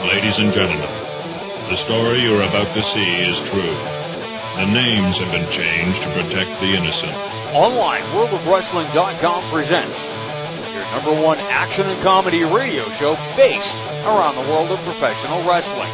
Ladies and gentlemen, the story you're about to see is true. The names have been changed to protect the innocent. Online, WorldOfWrestling.com presents your number one action and comedy radio show based around the world of professional wrestling.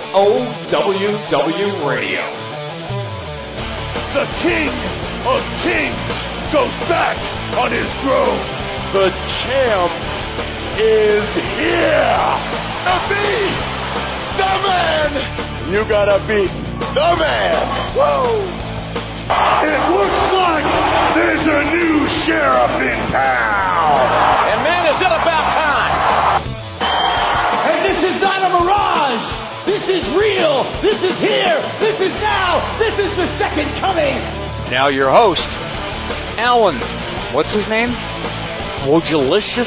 OWW Radio. The King of Kings goes back on his throne. The champ is here. To be the man. You gotta be the man. Woo! It looks like there's a new sheriff in town. And man, is it about time. And this is not a mirage. This is real. This is here. This is now. This is the second coming. Now your host, Alan. What's his name? Wojciechowski?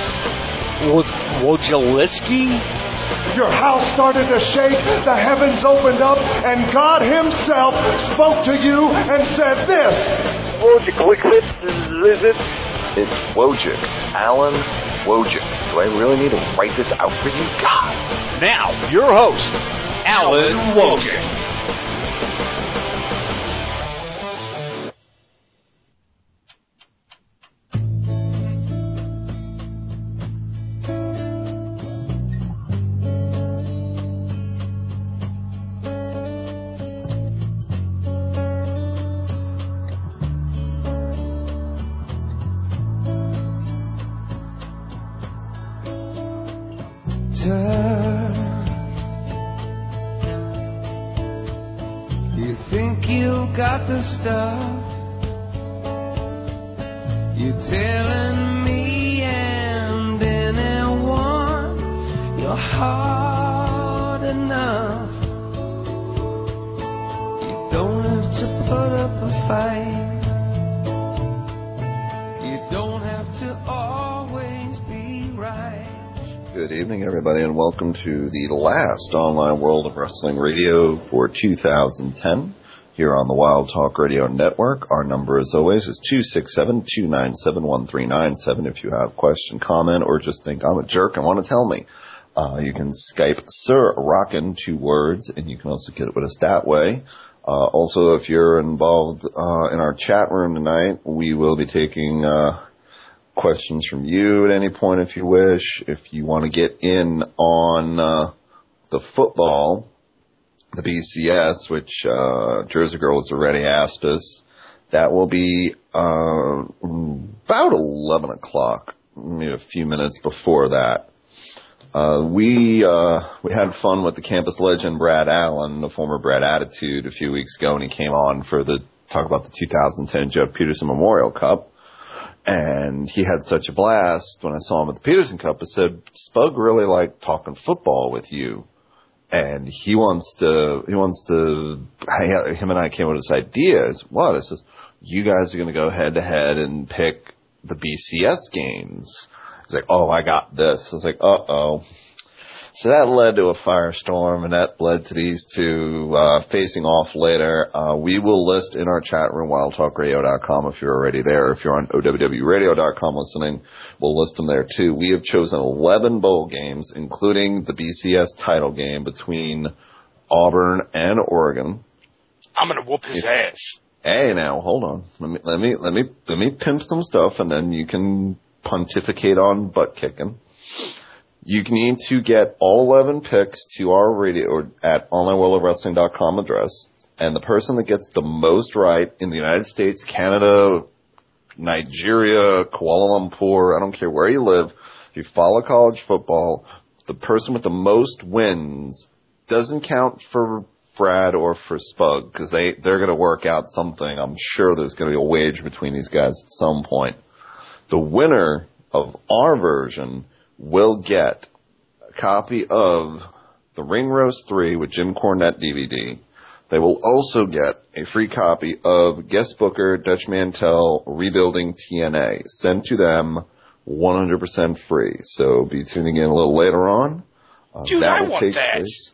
Your house started to shake, the heavens opened up, and God himself spoke to you and said this. It's Wojcik. Alan Wojcik. Do I really need to write this out for you? God. Now, your host, Alan Wojcik. You think you got the stuff? You're telling me and anyone you're hard enough. You don't have to put up a fight. You don't have to always be right. Good evening, everybody, and welcome to the last online World of Wrestling Radio for 2010 here on the Wild Talk Radio Network. Our number, as always, is 267-297-1397. If you have a question, comment, or just think I'm a jerk and want to tell me, you can Skype Sir Rockin', 2 words, and you can also get it with us that way. Also, if you're involved in our chat room tonight, we will be taking questions from you at any point if you wish. If you want to get in on the football, the BCS, which Jersey Girl has already asked us, that will be about 11 o'clock, maybe a few minutes before that. We had fun with the campus legend Brad Allen, the former Brad Attitude, a few weeks ago, and he came on for talk about the 2010 Jeff Peterson Memorial Cup. And he had such a blast when I saw him at the Peterson Cup. I said, Spug really liked talking football with you. And him and I came up with this idea. What? I says, you guys are going to go head to head and pick the BCS games. He's like, oh, I got this. I was like, uh-oh. So that led to a firestorm, and that led to these two facing off later. We will list in our chat room, wildtalkradio.com, if you're already there. If you're on OWWRadio.com listening, we'll list them there too. We have chosen 11 bowl games, including the BCS title game between Auburn and Oregon. I'm going to whoop his ass. Hey, now, hold on. Let me pimp some stuff, and then you can pontificate on butt kicking. You need to get all 11 picks to our radio at onlineworldofwrestling.com address, and the person that gets the most right in the United States, Canada, Nigeria, Kuala Lumpur, I don't care where you live, if you follow college football, the person with the most wins doesn't count for Brad or for Spug, because they're going to work out something. I'm sure there's going to be a wage between these guys at some point. The winner of our version will get a copy of the Ring Roast 3 with Jim Cornette DVD. They will also get a free copy of Guest Booker, Dutch Mantel, Rebuilding TNA. Sent to them 100% free. So be tuning in a little later on. Dude, I want that.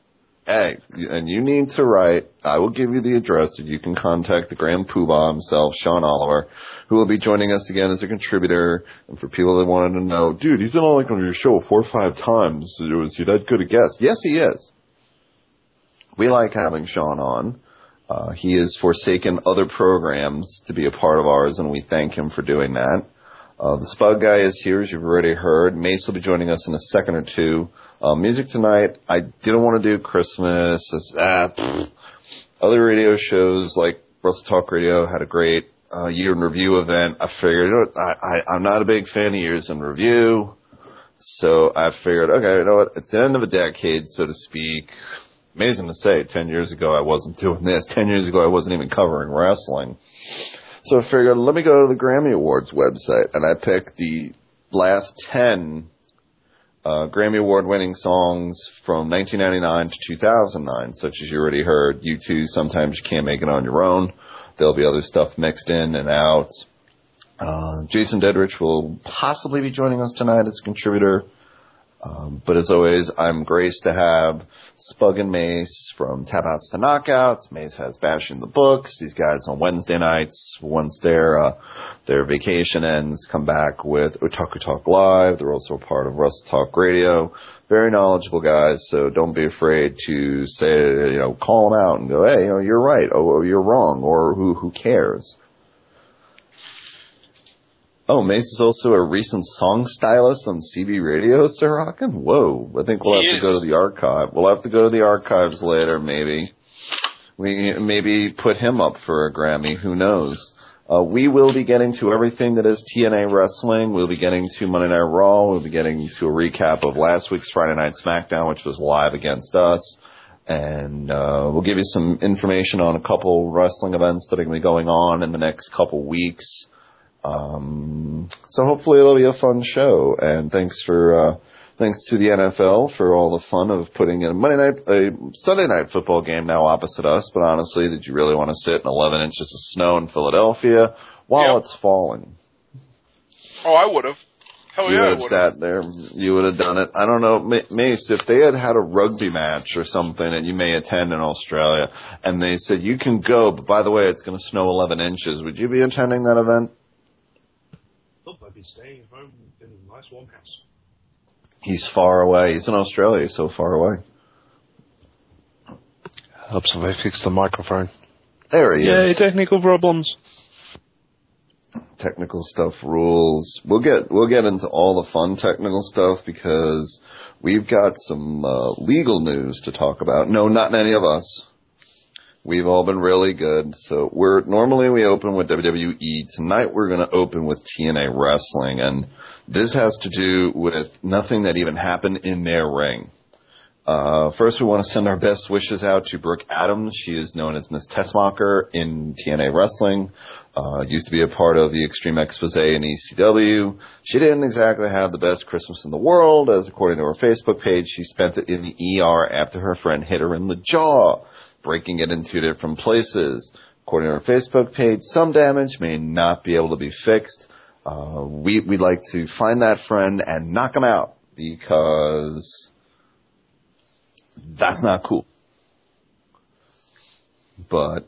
Hey, and you need to write, I will give you the address that you can contact the Grand Poobah himself, Sean Oliver, who will be joining us again as a contributor. And for people that wanted to know, dude, he's been on your show 4 or 5 times. Was he that good a guest? Yes, he is. We like having Sean on. He has forsaken other programs to be a part of ours, and we thank him for doing that. The Spud guy is here, as you've already heard. Mace will be joining us in a second or two. Music tonight, I didn't want to do Christmas. Other radio shows like Russell Talk Radio had a great year in review event. I figured, I'm not a big fan of years in review, so I figured, okay, you know what? It's the end of a decade, so to speak. Amazing to say, 10 years ago I wasn't doing this. 10 years ago I wasn't even covering wrestling. So I figured, let me go to the Grammy Awards website, and I picked the last 10 Grammy Award-winning songs from 1999 to 2009, such as you already heard. U2, Sometimes You Can't Make It On Your Own. There'll be other stuff mixed in and out. Jason Dedrich will possibly be joining us tonight as a contributor. But as always, I'm graced to have Spug and Mace from Tap Outs to Knockouts. Mace has Bashing the Books. These guys on Wednesday nights, once their vacation ends, come back with Otaku Talk Live. They're also a part of Russell Talk Radio. Very knowledgeable guys, so don't be afraid to say, call them out and go, hey, you're right, or you're wrong, or who cares? Oh, Mace is also a recent song stylist on CB Radio, Sir Rockin'? Whoa, I think we'll have to go to the archive. We'll have to go to the archives later, maybe. We maybe put him up for a Grammy, who knows? We will be getting to everything that is TNA Wrestling. We'll be getting to Monday Night Raw. We'll be getting to a recap of last week's Friday Night SmackDown, which was live against us. And we'll give you some information on a couple wrestling events that are going to be going on in the next couple weeks. So hopefully it'll be a fun show, and thanks to the NFL for all the fun of putting in a Sunday night football game now opposite us. But honestly, did you really want to sit in 11 inches of snow in Philadelphia while it's falling? Oh, I would have. Hell yeah, I would have. You would have sat there. You would have done it. I don't know, Mace, if they had a rugby match or something that you may attend in Australia, and they said, you can go, but by the way, it's going to snow 11 inches, would you be attending that event? I'd be staying at home in a nice warm house. He's far away. He's in Australia. He's so far away. Helps if I fix the microphone. There he is. Yay, technical problems. Technical stuff rules. We'll get into all the fun technical stuff because we've got some legal news to talk about. No, not any of us. We've all been really good. So normally we open with WWE. Tonight we're going to open with TNA Wrestling, and this has to do with nothing that even happened in their ring. First, we want to send our best wishes out to Brooke Adams. She is known as Miss Tessmacher in TNA Wrestling. Used to be a part of the Extreme Expose in ECW. She didn't exactly have the best Christmas in the world, as according to her Facebook page, she spent it in the ER after her friend hit her in the jaw, breaking it in 2 different places. According to our Facebook page, some damage may not be able to be fixed. We'd like to find that friend and knock him out because that's not cool. But,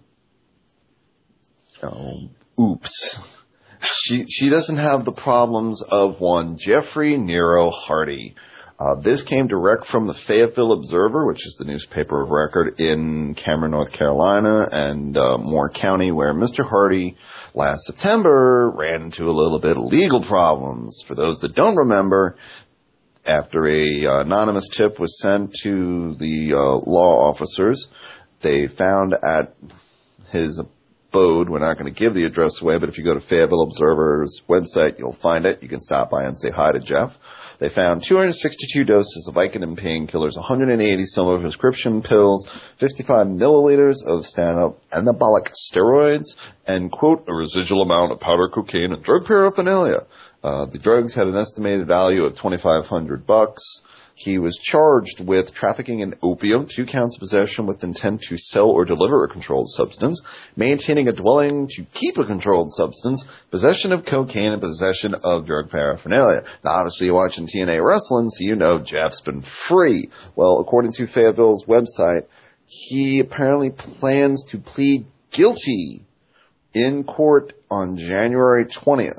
oops. She doesn't have the problems of one Jeffrey Nero Hardy. This came direct from the Fayetteville Observer, which is the newspaper of record in Cameron, North Carolina, and Moore County, where Mr. Hardy last September ran into a little bit of legal problems. For those that don't remember, after a anonymous tip was sent to the law officers, they found at his abode, we're not going to give the address away, but if you go to Fayetteville Observer's website, you'll find it. You can stop by and say hi to Jeff. They found 262 doses of Vicodin painkillers, 180 similar prescription pills, 55 milliliters of stand-up anabolic steroids, and, quote, a residual amount of powder cocaine and drug paraphernalia. The drugs had an estimated value of $2,500. He was charged with trafficking in opium, 2 counts of possession with intent to sell or deliver a controlled substance, maintaining a dwelling to keep a controlled substance, possession of cocaine, and possession of drug paraphernalia. Now, obviously, you're watching TNA Wrestling, so you know Jeff's been free. Well, according to Fayetteville's website, he apparently plans to plead guilty in court on January 20th.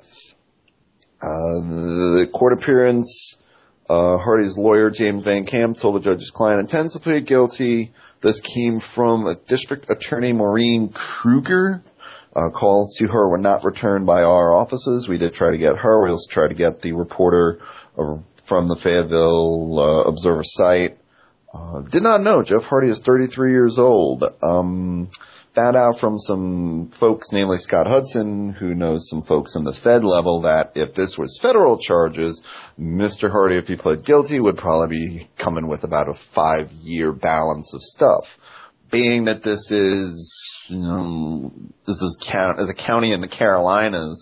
The court appearance, Hardy's lawyer, James Van Camp, told the judge his client intends to plead guilty. This came from District Attorney Maureen Kruger. Calls to her were not returned by our offices. We did try to get her. We also tried to get the reporter from the Fayetteville Observer site. Did not know. Jeff Hardy is 33 years old. Found out from some folks, namely Scott Hudson, who knows some folks in the Fed level, that if this was federal charges, Mr. Hardy, if he pled guilty, would probably be coming with about a 5-year balance of stuff. Being that this is, as a county in the Carolinas,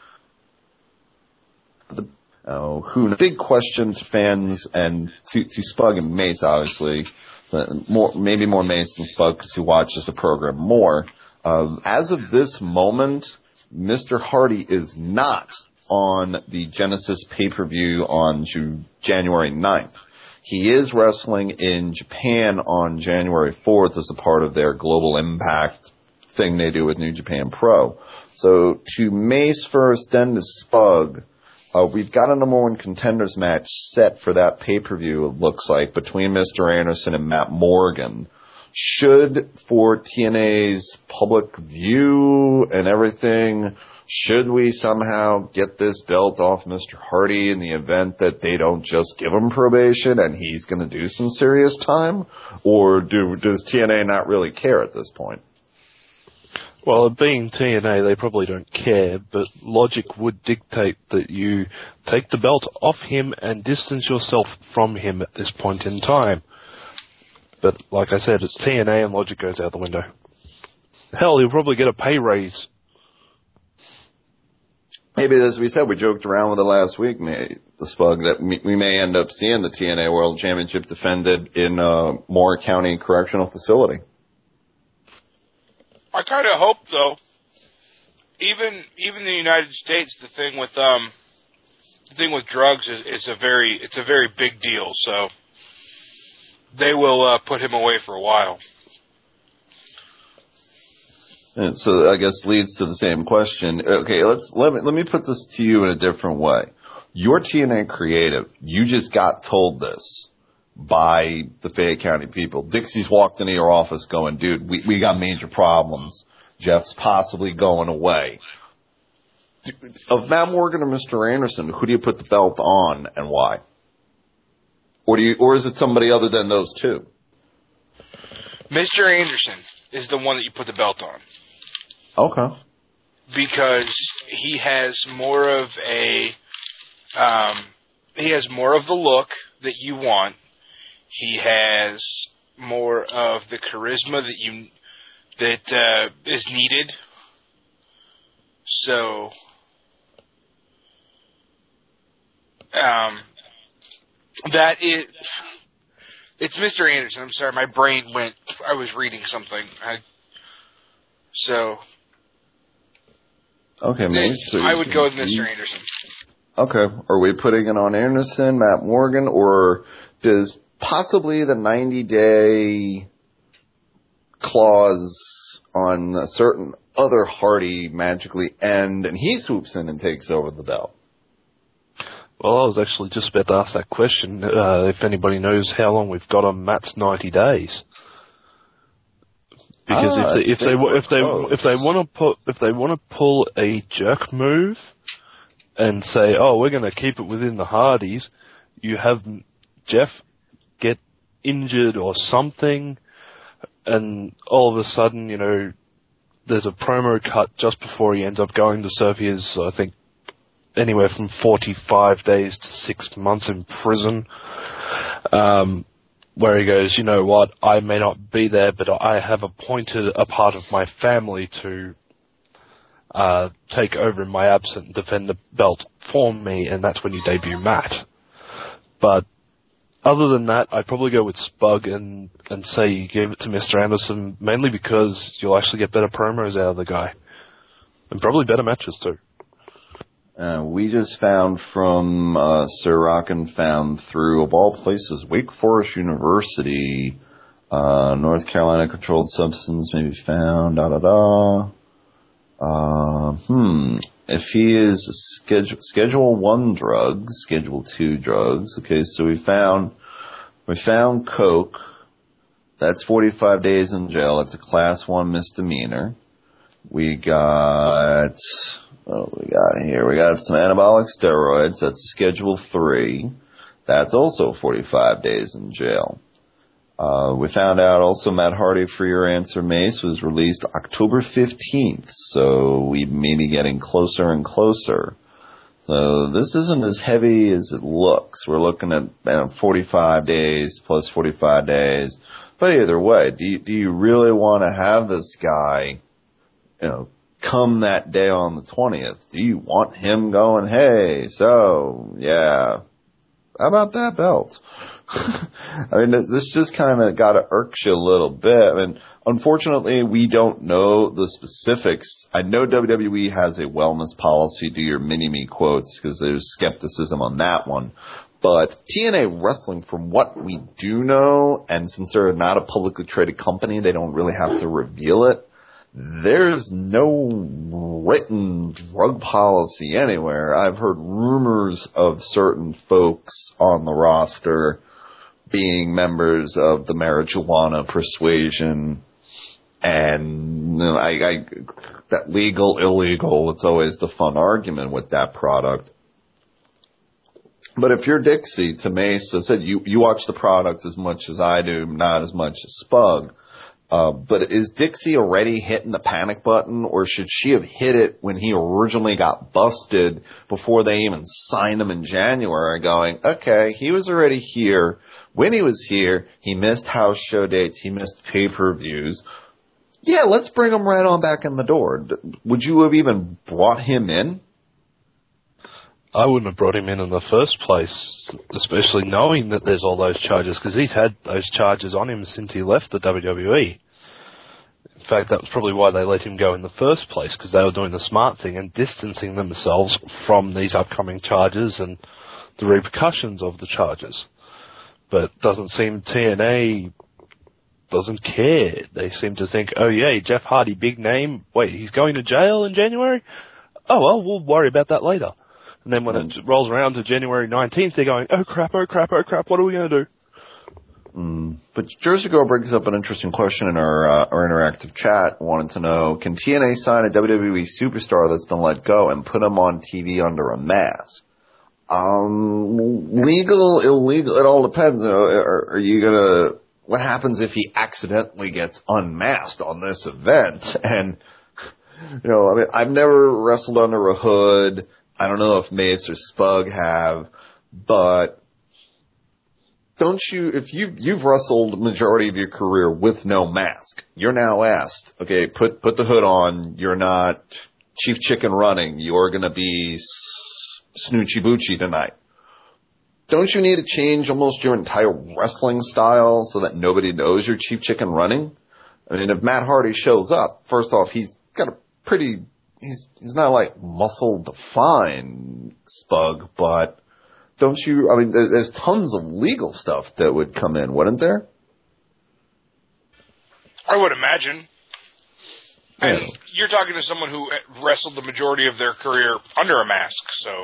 big question to fans and to Spug and Mace, obviously. Maybe more Mace than Spug because he watches the program more. As of this moment, Mr. Hardy is not on the Genesis pay-per-view on January 9th. He is wrestling in Japan on January 4th as a part of their Global Impact thing they do with New Japan Pro. So to Mace first, then to Spug. We've got a number 1 contenders match set for that pay-per-view, it looks like, between Mr. Anderson and Matt Morgan. Should, for TNA's public view and everything, should we somehow get this belt off Mr. Hardy in the event that they don't just give him probation and he's going to do some serious time? Or does TNA not really care at this point? Well, being TNA, they probably don't care, but logic would dictate that you take the belt off him and distance yourself from him at this point in time. But like I said, it's TNA and logic goes out the window. Hell, he'll probably get a pay raise. Maybe, as we said, we joked around with it last week, the Spug, that we may end up seeing the TNA World Championship defended in Moore County Correctional Facility. I kind of hope, though, even in the United States, the thing with drugs is a very big deal. So they will put him away for a while. And so I guess leads to the same question. Okay, let me put this to you in a different way. You're TNA creative. You just got told this by the Fayette County people. Dixie's walked into your office going, dude, we got major problems. Jeff's possibly going away. Of Matt Morgan or Mr. Anderson, who do you put the belt on and why? Or is it somebody other than those two? Mr. Anderson is the one that you put the belt on. Okay. Because he has more of the look that you want. He has more of the charisma that is needed. So, it's Mr. Anderson. I'm sorry, my brain went. I was reading something. Okay, mate. So I would go with Mr. Anderson. Okay. Are we putting it on Anderson, Matt Morgan, or does possibly the 90-day clause on a certain other Hardy magically end and he swoops in and takes over the belt? Well, I was actually just about to ask that question. If anybody knows how long we've got on Matt's 90 days, because if they want to pull a jerk move and say, oh, we're going to keep it within the Hardys, you have Jeff get injured or something, and all of a sudden, there's a promo cut just before he ends up going to serve his, I think, anywhere from 45 days to 6 months in prison, where he goes, you know what, I may not be there, but I have appointed a part of my family to take over in my absence and defend the belt for me, and that's when you debut Matt. But other than that, I'd probably go with Spug and say you gave it to Mr. Anderson, mainly because you'll actually get better promos out of the guy. And probably better matches, too. We just found from Sir Rockin' found through, of all places, Wake Forest University, North Carolina Controlled Substance may be found, If he is Schedule 1 drugs, Schedule 2 drugs, okay, so we found coke. That's 45 days in jail. It's a Class 1 misdemeanor. We got here? We got some anabolic steroids. That's Schedule 3. That's also 45 days in jail. We found out also Matt Hardy, For Your Answer, Mace, was released October 15th, so we may be getting closer and closer. So this isn't as heavy as it looks. We're looking at 45 days plus 45 days. But either way, do you really want to have this guy, come that day on the 20th? Do you want him going, hey, so, yeah, how about that belt? I mean, this just kind of got to irk you a little bit. I mean, unfortunately, we don't know the specifics. I know WWE has a wellness policy, do your mini-me quotes, because there's skepticism on that one. But TNA Wrestling, from what we do know, and since they're not a publicly traded company, they don't really have to reveal it. There's no written drug policy anywhere. I've heard rumors of certain folks on the roster being members of the marijuana persuasion, and that legal, illegal, it's always the fun argument with that product. But if you're Dixie, to Mace, I said you watch the product as much as I do, not as much as Spug. But is Dixie already hitting the panic button, or should she have hit it when he originally got busted before they even signed him in January, going, okay, he was already here. When he was here, he missed house show dates, he missed pay-per-views. Yeah, let's bring him right on back in the door. Would you have even brought him in? I wouldn't have brought him in the first place, especially knowing that there's all those charges, because he's had those charges on him since he left the WWE. In fact, that was probably why they let him go in the first place, because they were doing the smart thing and distancing themselves from these upcoming charges and the repercussions of the charges. But it doesn't seem TNA doesn't care. They seem to think, oh yeah, Jeff Hardy, big name. Wait, he's going to jail in January? Oh well, we'll worry about that later. And then when it rolls around to January 19th, they're going, oh crap, what are we going to do? But Jersey Girl brings up an interesting question in our interactive chat, wanting to know, can TNA sign a WWE superstar that's been let go and put him on TV under a mask? Legal, illegal, it all depends. Are you going to, what happens if he accidentally gets unmasked on this event? And, I mean, I've never wrestled under a hood. I don't know if Mace or Spug have, but don't you, if you've wrestled the majority of your career with no mask, you're now asked, okay, put the hood on, you're not Chief Chicken running, you're going to be Snoochie Boochie tonight. Don't you need to change almost your entire wrestling style so that nobody knows you're Chief Chicken running? I mean, if Matt Hardy shows up, first off, he's got a pretty, he's not like muscle defined, Spug, but don't you, I mean, there's tons of legal stuff that would come in, wouldn't there? I would imagine. And you're talking to someone who wrestled the majority of their career under a mask, so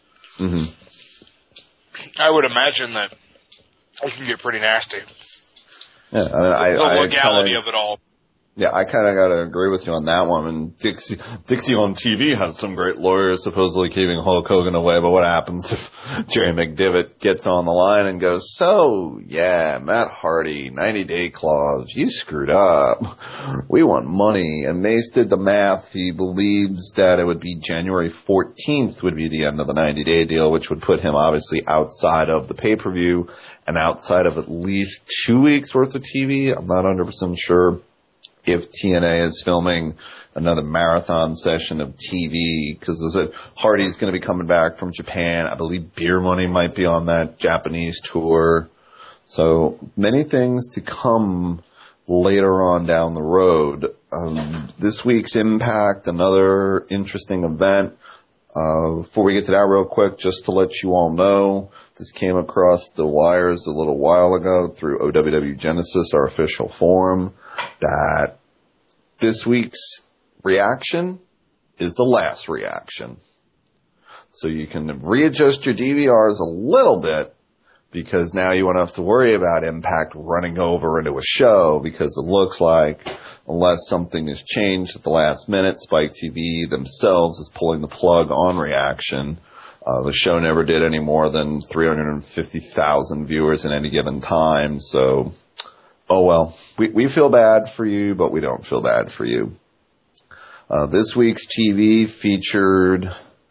I would imagine that it can get pretty nasty. Yeah, I mean, the legality of it all. Yeah, I kind of got to agree with you on that one. And Dixie on TV has some great lawyers supposedly keeping Hulk Hogan away, but what happens if Jerry McDevitt gets on the line and goes, so, yeah, Matt Hardy, 90-day clause, you screwed up. We want money. And Mace did the math. He believes that it would be January 14th would be the end of the 90-day deal, which would put him obviously outside of the pay-per-view and outside of at least 2 weeks worth of TV. I'm not 100% sure if TNA is filming another marathon session of TV, because Hardy's going to be coming back from Japan. I believe Beer Money might be on that Japanese tour. So many things to come later on down the road. This week's Impact, another interesting event. Before we get to that real quick, just to let you all know, this came across the wires a little while ago through OWW Genesis, our official forum, that this week's reaction is the last reaction. So you can readjust your DVRs a little bit, because now you won't have to worry about Impact running over into a show, because it looks like, unless something is changed at the last minute, Spike TV themselves is pulling the plug on reaction. The show never did any more than 350,000 viewers in any given time, so, oh well. We feel bad for you, but we don't feel bad for you. This week's TV featured,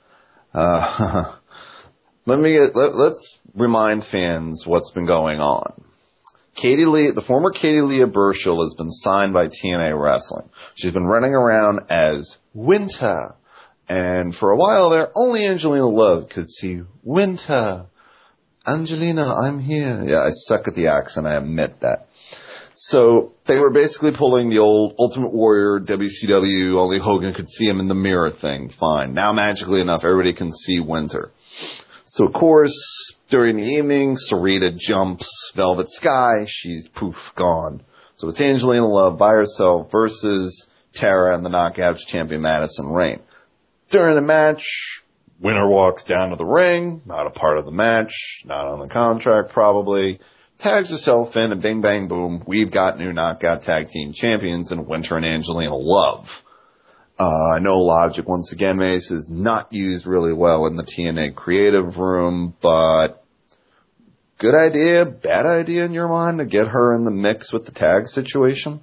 let's remind fans what's been going on. Katie Lee, the former Katie Leah Burchill, has been signed by TNA Wrestling. She's been running around as Winter. And for a while there, only Angelina Love could see Winter. Angelina, I'm here. Yeah, I suck at the accent, I admit that. So they were basically pulling the old Ultimate Warrior, WCW, only Hogan could see him in the mirror thing. Fine. Now, magically enough, everybody can see Winter. So, of course, during the evening, Sarita jumps Velvet Sky. She's poof, gone. So it's Angelina Love by herself versus Tara and the Knockouts champion Madison Rayne. During the match, winner walks down to the ring, not a part of the match, not on the contract probably, tags herself in, and bing, bang, boom, we've got new Knockout Tag Team Champions in Winter and Angelina Love. I know Logic, once again, Mace, is not used really well in the TNA creative room, but good idea, bad idea in your mind to get her in the mix with the tag situation?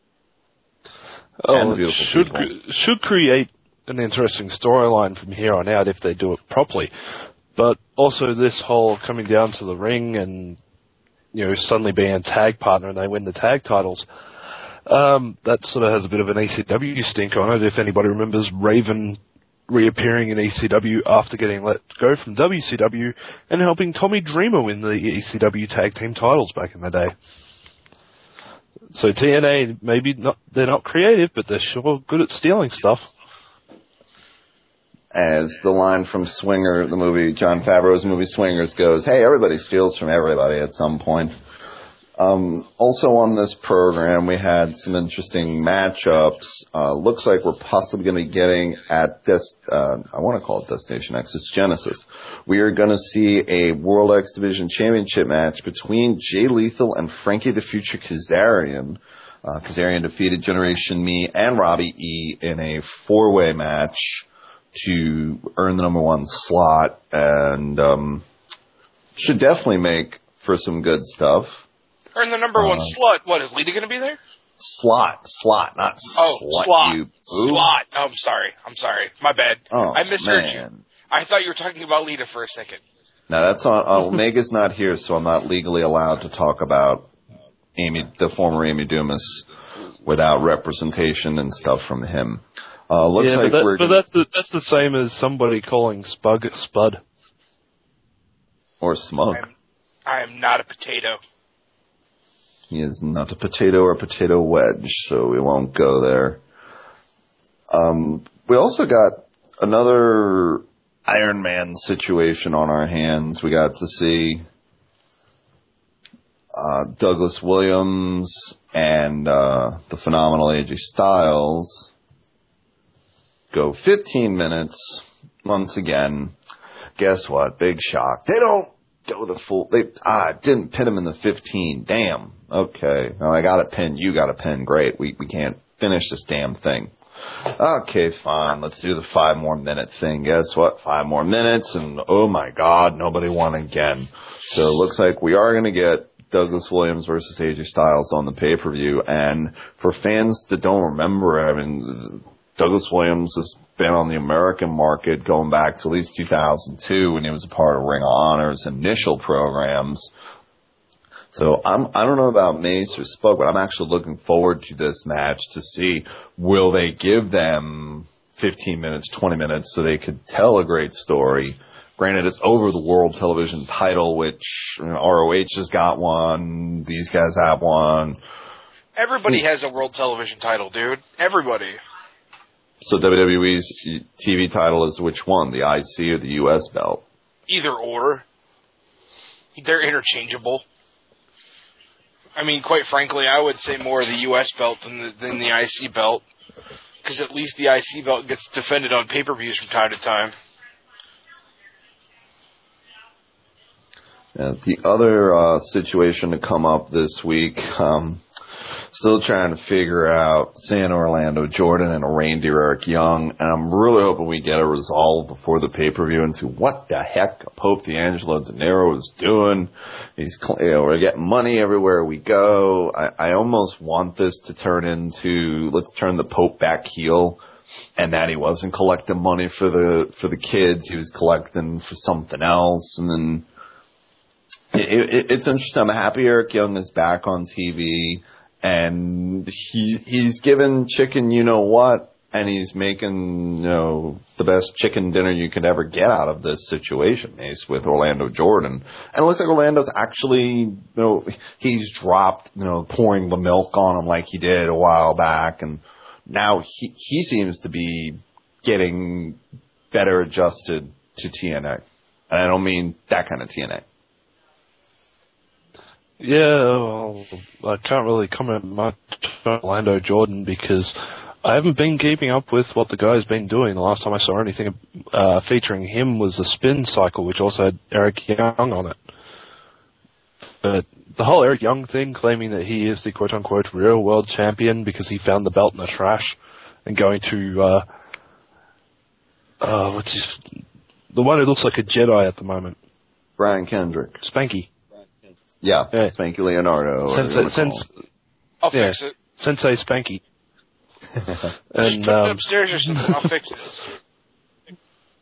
Oh, it should create an interesting storyline from here on out if they do it properly. But also this whole coming down to the ring and, you know, suddenly being a tag partner and they win the tag titles, that sort of has a bit of an ECW stink on it. If anybody remembers Raven reappearing in ECW after getting let go from WCW and helping Tommy Dreamer win the ECW tag team titles back in the day. So TNA, they're not creative, but they're sure good at stealing stuff. As the line from Swinger, the movie, Jon Favreau's movie Swingers goes, hey, everybody steals from everybody at some point. Also on this program, we had some interesting matchups. Looks like we're possibly going to be getting at this, I want to call it Destination X, it's Genesis. We are going to see a World X Division Championship match between Jay Lethal and Frankie the Future Kazarian. Kazarian defeated Generation Me and Robbie E in a four-way match to earn the number one slot, and should definitely make for some good stuff. Earn the number one slot. What, is Lita going to be there? Slot, not slut. Slot. You Slot. Oh, I'm sorry. My bad. Oh, I misheard man. you. I thought you were talking about Lita for a second. No, that's on. Omega's not here, so I'm not legally allowed to talk about the former Amy Dumas, without representation and stuff from him. Looks like that's the same as somebody calling Spud Spud. Or Smug. I am not a potato. He is not a potato or a potato wedge, so we won't go there. We also got another Iron Man situation on our hands. We got to see Douglas Williams and the phenomenal AJ Styles go 15 minutes once again. Guess what? Big shock. They don't go the full. Didn't pin him in the 15. Damn. Okay. Now I got a pin. You got a pin. Great. We can't finish this damn thing. Okay, fine. Let's do the 5 more minute thing. Guess what? 5 more minutes, and oh my God, nobody won again. So it looks like we are going to get Douglas Williams versus AJ Styles on the pay-per-view. And for fans that don't remember, I mean, Douglas Williams has been on the American market going back to at least 2002 when he was a part of Ring of Honor's initial programs. So I don't know about Mace or Spug, but I'm actually looking forward to this match to see, will they give them 15 minutes, 20 minutes so they could tell a great story Granted, it's over the world television title, which ROH has got one. These guys have one. Everybody has a world television title, dude. Everybody. So WWE's TV title is which one? The IC or the US belt? Either or. They're interchangeable. I mean, quite frankly, I would say more the US belt than the IC belt. Because at least the IC belt gets defended on pay-per-views from time to time. The other situation to come up this week, still trying to figure out San Orlando Jordan and a reindeer Eric Young, and I'm really hoping we get a resolve before the pay-per-view into what the heck Pope D'Angelo De Niro is doing. We're getting money everywhere we go. I almost want this to turn into, let's turn the Pope back heel, and that he wasn't collecting money for the kids, he was collecting for something else, and then it's interesting. I'm happy Eric Young is back on TV, and he's given chicken you-know-what, and he's making the best chicken dinner you could ever get out of this situation, Ace, with Orlando Jordan. And it looks like Orlando's actually, he's dropped, pouring the milk on him like he did a while back, and now he seems to be getting better adjusted to TNA. And I don't mean that kind of TNA. Yeah, well, I can't really comment much on Orlando Jordan because I haven't been keeping up with what the guy's been doing. The last time I saw anything featuring him was the Spin Cycle, which also had Eric Young on it. But the whole Eric Young thing, claiming that he is the quote-unquote real world champion because he found the belt in the trash and going to, the one who looks like a Jedi at the moment. Brian Kendrick. Spanky. Yeah, Spanky Leonardo. I'll fix it. Sensei Spanky. And, just put it upstairs or something. I'll fix it.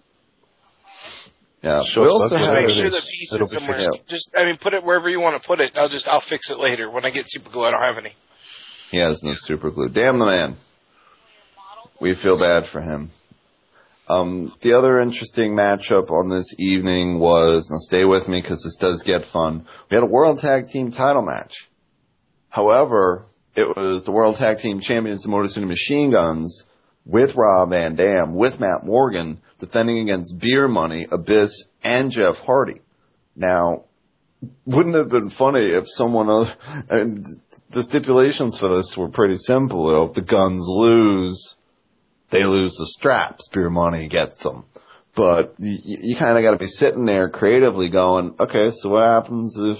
Yeah, sure. Just make sure the piece is somewhere. Yeah. Put it wherever you want to put it. I'll fix it later when I get super glue. I don't have any. He has no super glue. Damn the man. We feel bad for him. The other interesting matchup on this evening was, now stay with me because this does get fun, we had a World Tag Team title match. However, it was the World Tag Team Champions, the Motor City Machine Guns, with Rob Van Dam, with Matt Morgan, defending against Beer Money, Abyss, and Jeff Hardy. Now, wouldn't it have been funny if someone else, and the stipulations for this were pretty simple. If the Guns lose, they lose the straps. Beer Money gets them. But you kind of got to be sitting there creatively going, okay, so what happens if,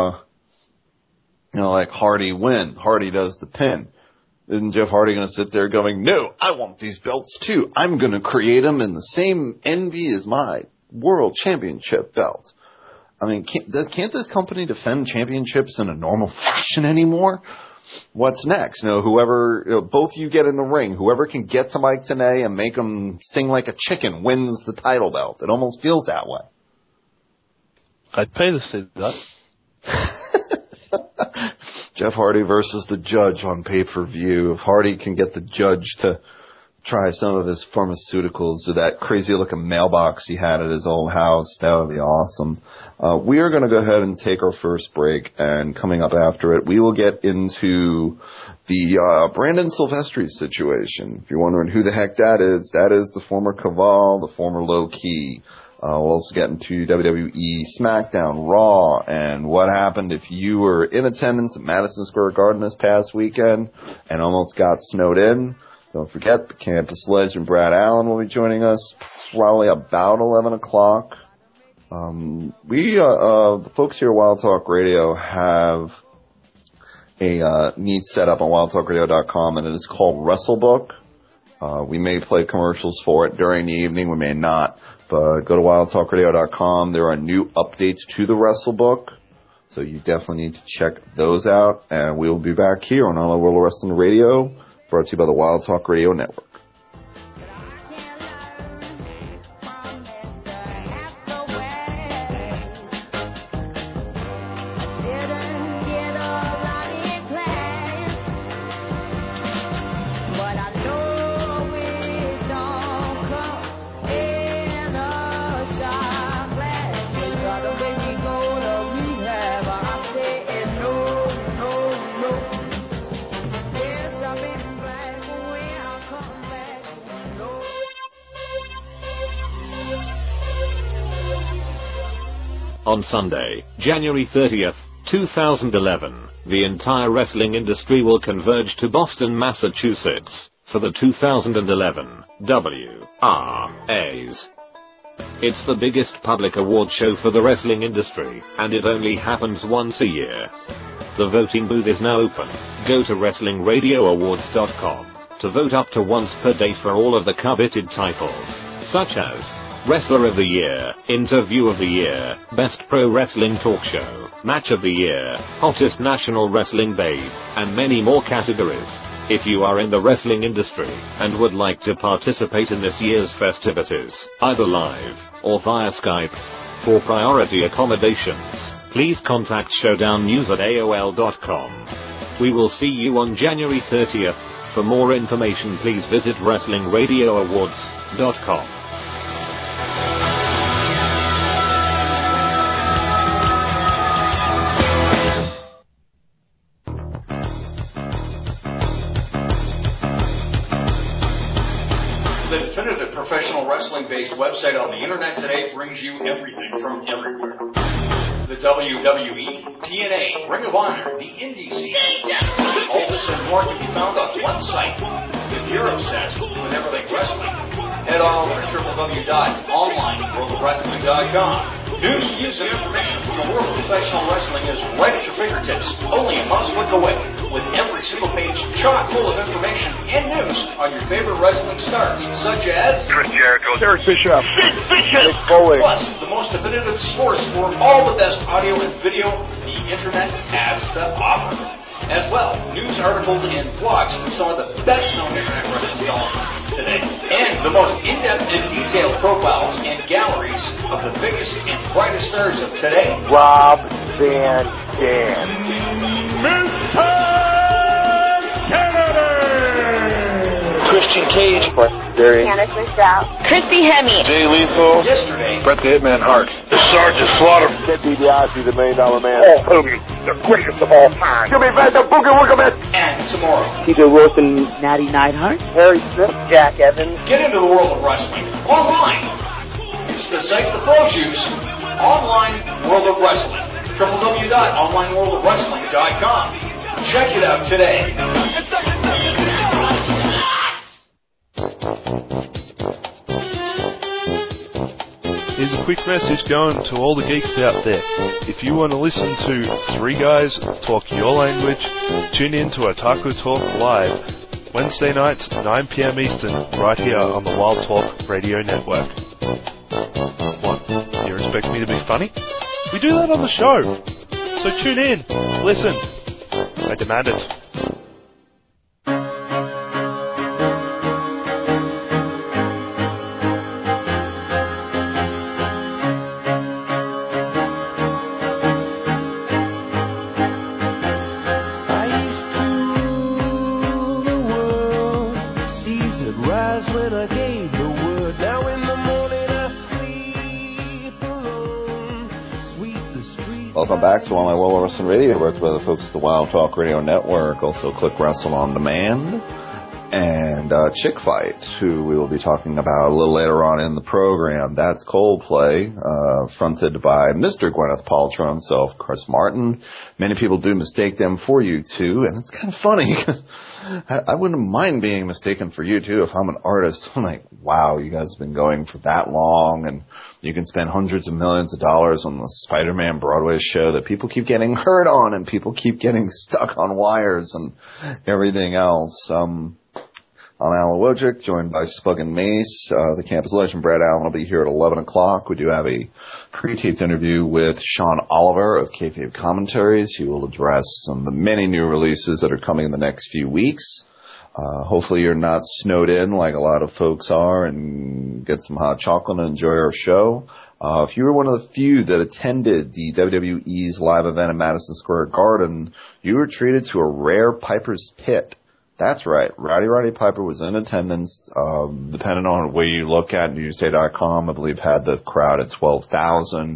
like Hardy wins? Hardy does the pin. Isn't Jeff Hardy going to sit there going, no, I want these belts too. I'm going to create them in the same envy as my world championship belt. I mean, can't this company defend championships in a normal fashion anymore? What's next? Both you get in the ring. Whoever can get to Mike Tenay and make him sing like a chicken wins the title belt. It almost feels that way. I'd pay to see that. Jeff Hardy versus the Judge on pay-per-view. If Hardy can get the Judge to try some of his pharmaceuticals or that crazy-looking mailbox he had at his old house, that would be awesome. We are going to go ahead and take our first break, and coming up after it, we will get into the Brandon Silvestri situation. If you're wondering who the heck that is the former Caval, the former Low Key. We'll also get into WWE SmackDown, Raw, and what happened if you were in attendance at Madison Square Garden this past weekend and almost got snowed in. Don't forget, the campus legend Brad Allen will be joining us probably about 11 o'clock. The folks here at Wild Talk Radio have a neat setup on wildtalkradio.com, and it is called WrestleBook. We may play commercials for it during the evening, we may not, but go to wildtalkradio.com. There are new updates to the WrestleBook, so you definitely need to check those out, and we will be back here on All Over World Wrestling Radio, brought to you by the Wild Talk Radio Network. On Sunday, January 30th, 2011, the entire wrestling industry will converge to Boston, Massachusetts for the 2011 WRAs. It's the biggest public award show for the wrestling industry, and it only happens once a year. The voting booth is now open. Go to WrestlingRadioAwards.com to vote up to once per day for all of the coveted titles, such as Wrestler of the Year, Interview of the Year, Best Pro Wrestling Talk Show, Match of the Year, Hottest National Wrestling Babe, and many more categories. If you are in the wrestling industry and would like to participate in this year's festivities, either live or via Skype, for priority accommodations, please contact showdownnews@aol.com. We will see you on January 30th. For more information, please visit WrestlingRadioAwards.com. The definitive professional wrestling-based website on the internet today brings you everything from everywhere. The WWE, TNA, Ring of Honor, the Indie scene. All this and more can be found on one site. If you're obsessed with everything wrestling, head on over to www.onlineworldofwrestling.com. News, views, and information from the world of professional wrestling is right at your fingertips, only a mouse click away, with every single page chock full of information and news on your favorite wrestling stars, such as Chris Jericho, Eric Bischoff, Sid Vicious, Mick Foley. Plus, the most definitive source for all the best audio and video the internet has to offer. As well, news articles and blogs from some of the best-known internet wrestling developments today. And the most in-depth and detailed profiles and galleries of the biggest and brightest stars of today. Rob Van Dam. Mr. Kennedy, Christian Cage. Janice Strauss. Christy Hemme. Jay Lethal. Yesterday, Bret the Hitman Hart. the Sergeant Slaughter, Ted DiBiase, the $1 Million Man. Hulk Hogan, the greatest of all time. Give me back the Boogie Woogie. and tomorrow. Peter Wilson, Natty Neidhart. Harry Smith. Jack Evans. Get into the world of wrestling online. It's the site the pros use. Online World of Wrestling. www.onlineworldofwrestling.com. Check it out today. Here's a quick message going to all the geeks out there. If you want to listen to three guys talk your language, tune in to Otaku Talk Live, Wednesday nights, 9 p.m. Eastern, right here on the Wild Talk Radio Network. What? You expect me to be funny? We do that on the show. So tune in. Listen. I demand it. Welcome back to Online World Wrestling Radio, worked by the folks at the Wild Talk Radio Network. Also, click Wrestle on Demand and Chick Fight, who we will be talking about a little later on in the program. That's Coldplay, fronted by Mr. Gwyneth Paltrow himself, Chris Martin. Many people do mistake them for U2, and it's kind of funny because I wouldn't mind being mistaken for U2 if I'm an artist. I'm like, wow, you guys have been going for that long, and you can spend hundreds of millions of dollars on the Spider-Man Broadway show that people keep getting hurt on and people keep getting stuck on wires and everything else. I'm Alan Wojcik, joined by Spug and Mace. The campus legend Brad Allen will be here at 11 o'clock. We do have a pre-taped interview with Sean Oliver of Kayfabe Commentaries. He will address some of the many new releases that are coming in the next few weeks. Hopefully you're not snowed in like a lot of folks are and get some hot chocolate and enjoy our show. If you were one of the few that attended the WWE's live event in Madison Square Garden, you were treated to a rare Piper's Pit. That's right. Roddy Piper was in attendance. Depending on where you look at, Newsday.com, I believe, had the crowd at 12,000.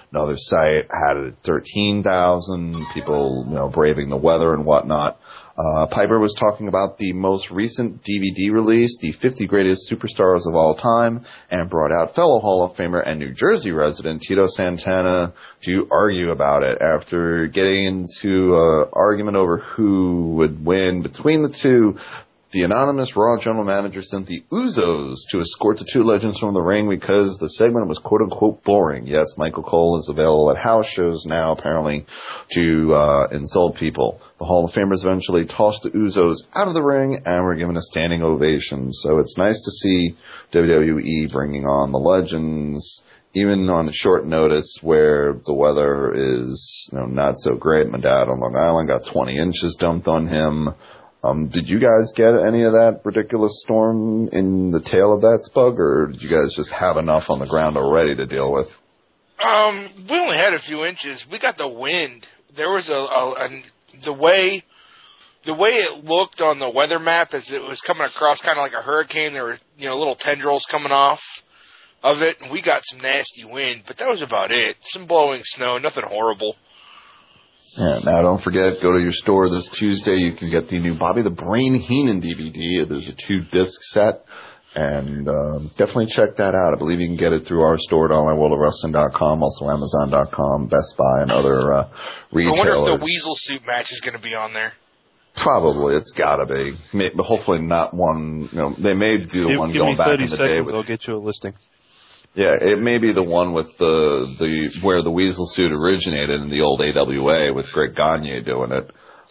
Another site had it at 13,000, people, braving the weather and whatnot. Piper was talking about the most recent DVD release, the 50 Greatest Superstars of All Time, and brought out fellow Hall of Famer and New Jersey resident Tito Santana to argue about it. After getting into an argument over who would win between the two, the anonymous Raw general manager sent the Usos to escort the two legends from the ring because the segment was quote-unquote boring. Yes, Michael Cole is available at house shows now, apparently, to insult people. The Hall of Famers eventually tossed the Usos out of the ring and were given a standing ovation. So it's nice to see WWE bringing on the legends, even on short notice where the weather is not so great. My dad on Long Island got 20 inches dumped on him. Did you guys get any of that ridiculous storm in the tail of that Spug, or did you guys just have enough on the ground already to deal with? We only had a few inches. We got the wind. There was the way it looked on the weather map as it was coming across, kind of like a hurricane. There were little tendrils coming off of it, and we got some nasty wind. But that was about it. Some blowing snow, nothing horrible. Yeah, now don't forget, go to your store this Tuesday. You can get the new Bobby the Brain Heenan DVD. There's a 2-disc set, and definitely check that out. I believe you can get it through our store at onlineworldofwrestling.com, also Amazon.com, Best Buy, and other retailers. I wonder if the Weasel Suit match is going to be on there. Probably, it's got to be. But hopefully not one. They may do the one going back in the day. I'll get you a listing. Yeah, it may be the one with the where the Weasel Suit originated in the old AWA with Greg Gagne doing it.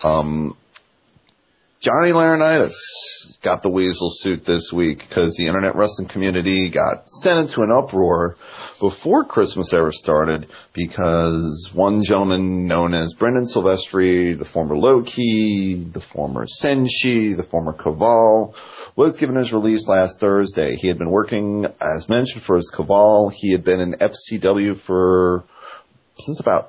Johnny Laurinaitis got the Weasel Suit this week because the internet wrestling community got sent into an uproar before Christmas ever started because one gentleman known as Brendan Silvestri, the former Low-Ki, the former Senshi, the former Kaval, was given his release last Thursday. He had been working, as mentioned, for his Kaval. He had been in FCW since about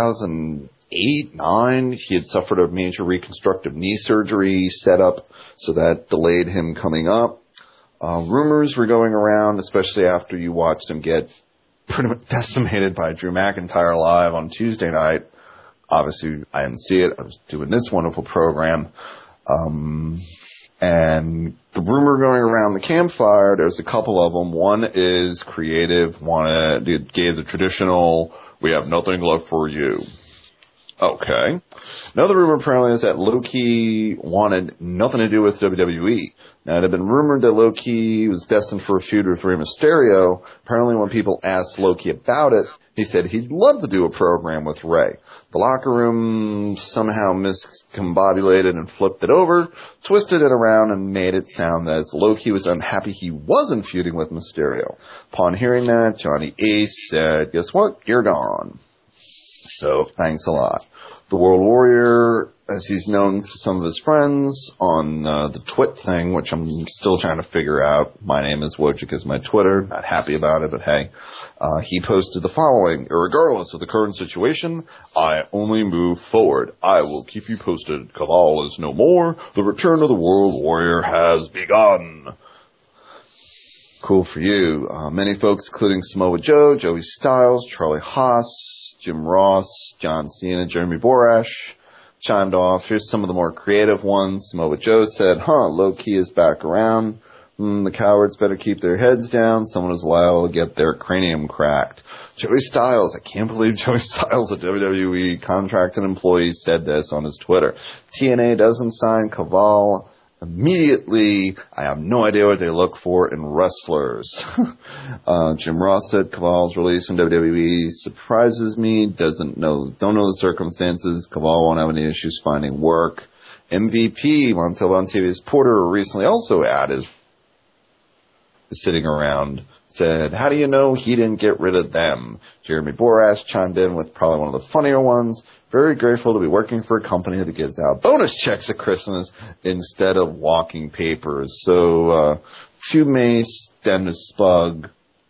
2008-9. He had suffered a major reconstructive knee surgery set up, so that delayed him coming up. Rumors were going around, especially after you watched him get pretty much decimated by Drew McIntyre live on Tuesday night. Obviously, I didn't see it. I was doing this wonderful program. And the rumor going around the campfire, there's a couple of them. One is creative, gave the traditional, we have nothing left for you. Okay. Another rumor apparently is that Low-Ki wanted nothing to do with WWE. Now, it had been rumored that Low-Ki was destined for a feud with Rey Mysterio. Apparently, when people asked Low-Ki about it, he said he'd love to do a program with Rey. The locker room somehow miscombobulated and flipped it over, twisted it around, and made it sound as Low-Ki was unhappy he wasn't feuding with Mysterio. Upon hearing that, Johnny Ace said, guess what? You're gone. So, thanks a lot. The World Warrior, as he's known to some of his friends on the Twit thing, which I'm still trying to figure out. My name is Wojcik is my Twitter. Not happy about it, but hey. He posted the following. Regardless of the current situation, I only move forward. I will keep you posted. Kaval is no more. The return of the World Warrior has begun. Cool for you. Many folks, including Samoa Joe, Joey Styles, Charlie Haas, Jim Ross, John Cena, Jeremy Borash, chimed off. Here's some of the more creative ones. Samoa Joe said, Low-Ki is back around. The cowards better keep their heads down. Someone is liable to get their cranium cracked. Joey Styles, I can't believe Joey Styles, a WWE contracted employee, said this on his Twitter. TNA doesn't sign Kaval immediately. I have no idea what they look for in wrestlers. Jim Ross said Kaval's release from WWE surprises me. Don't know the circumstances. Kaval won't have any issues finding work. MVP Montel Vontavious Porter recently also added, sitting around, said, how do you know he didn't get rid of them? Jeremy Borash chimed in with probably one of the funnier ones. Very grateful to be working for a company that gives out bonus checks at Christmas instead of walking papers. So, to Mace, Dennis Spug,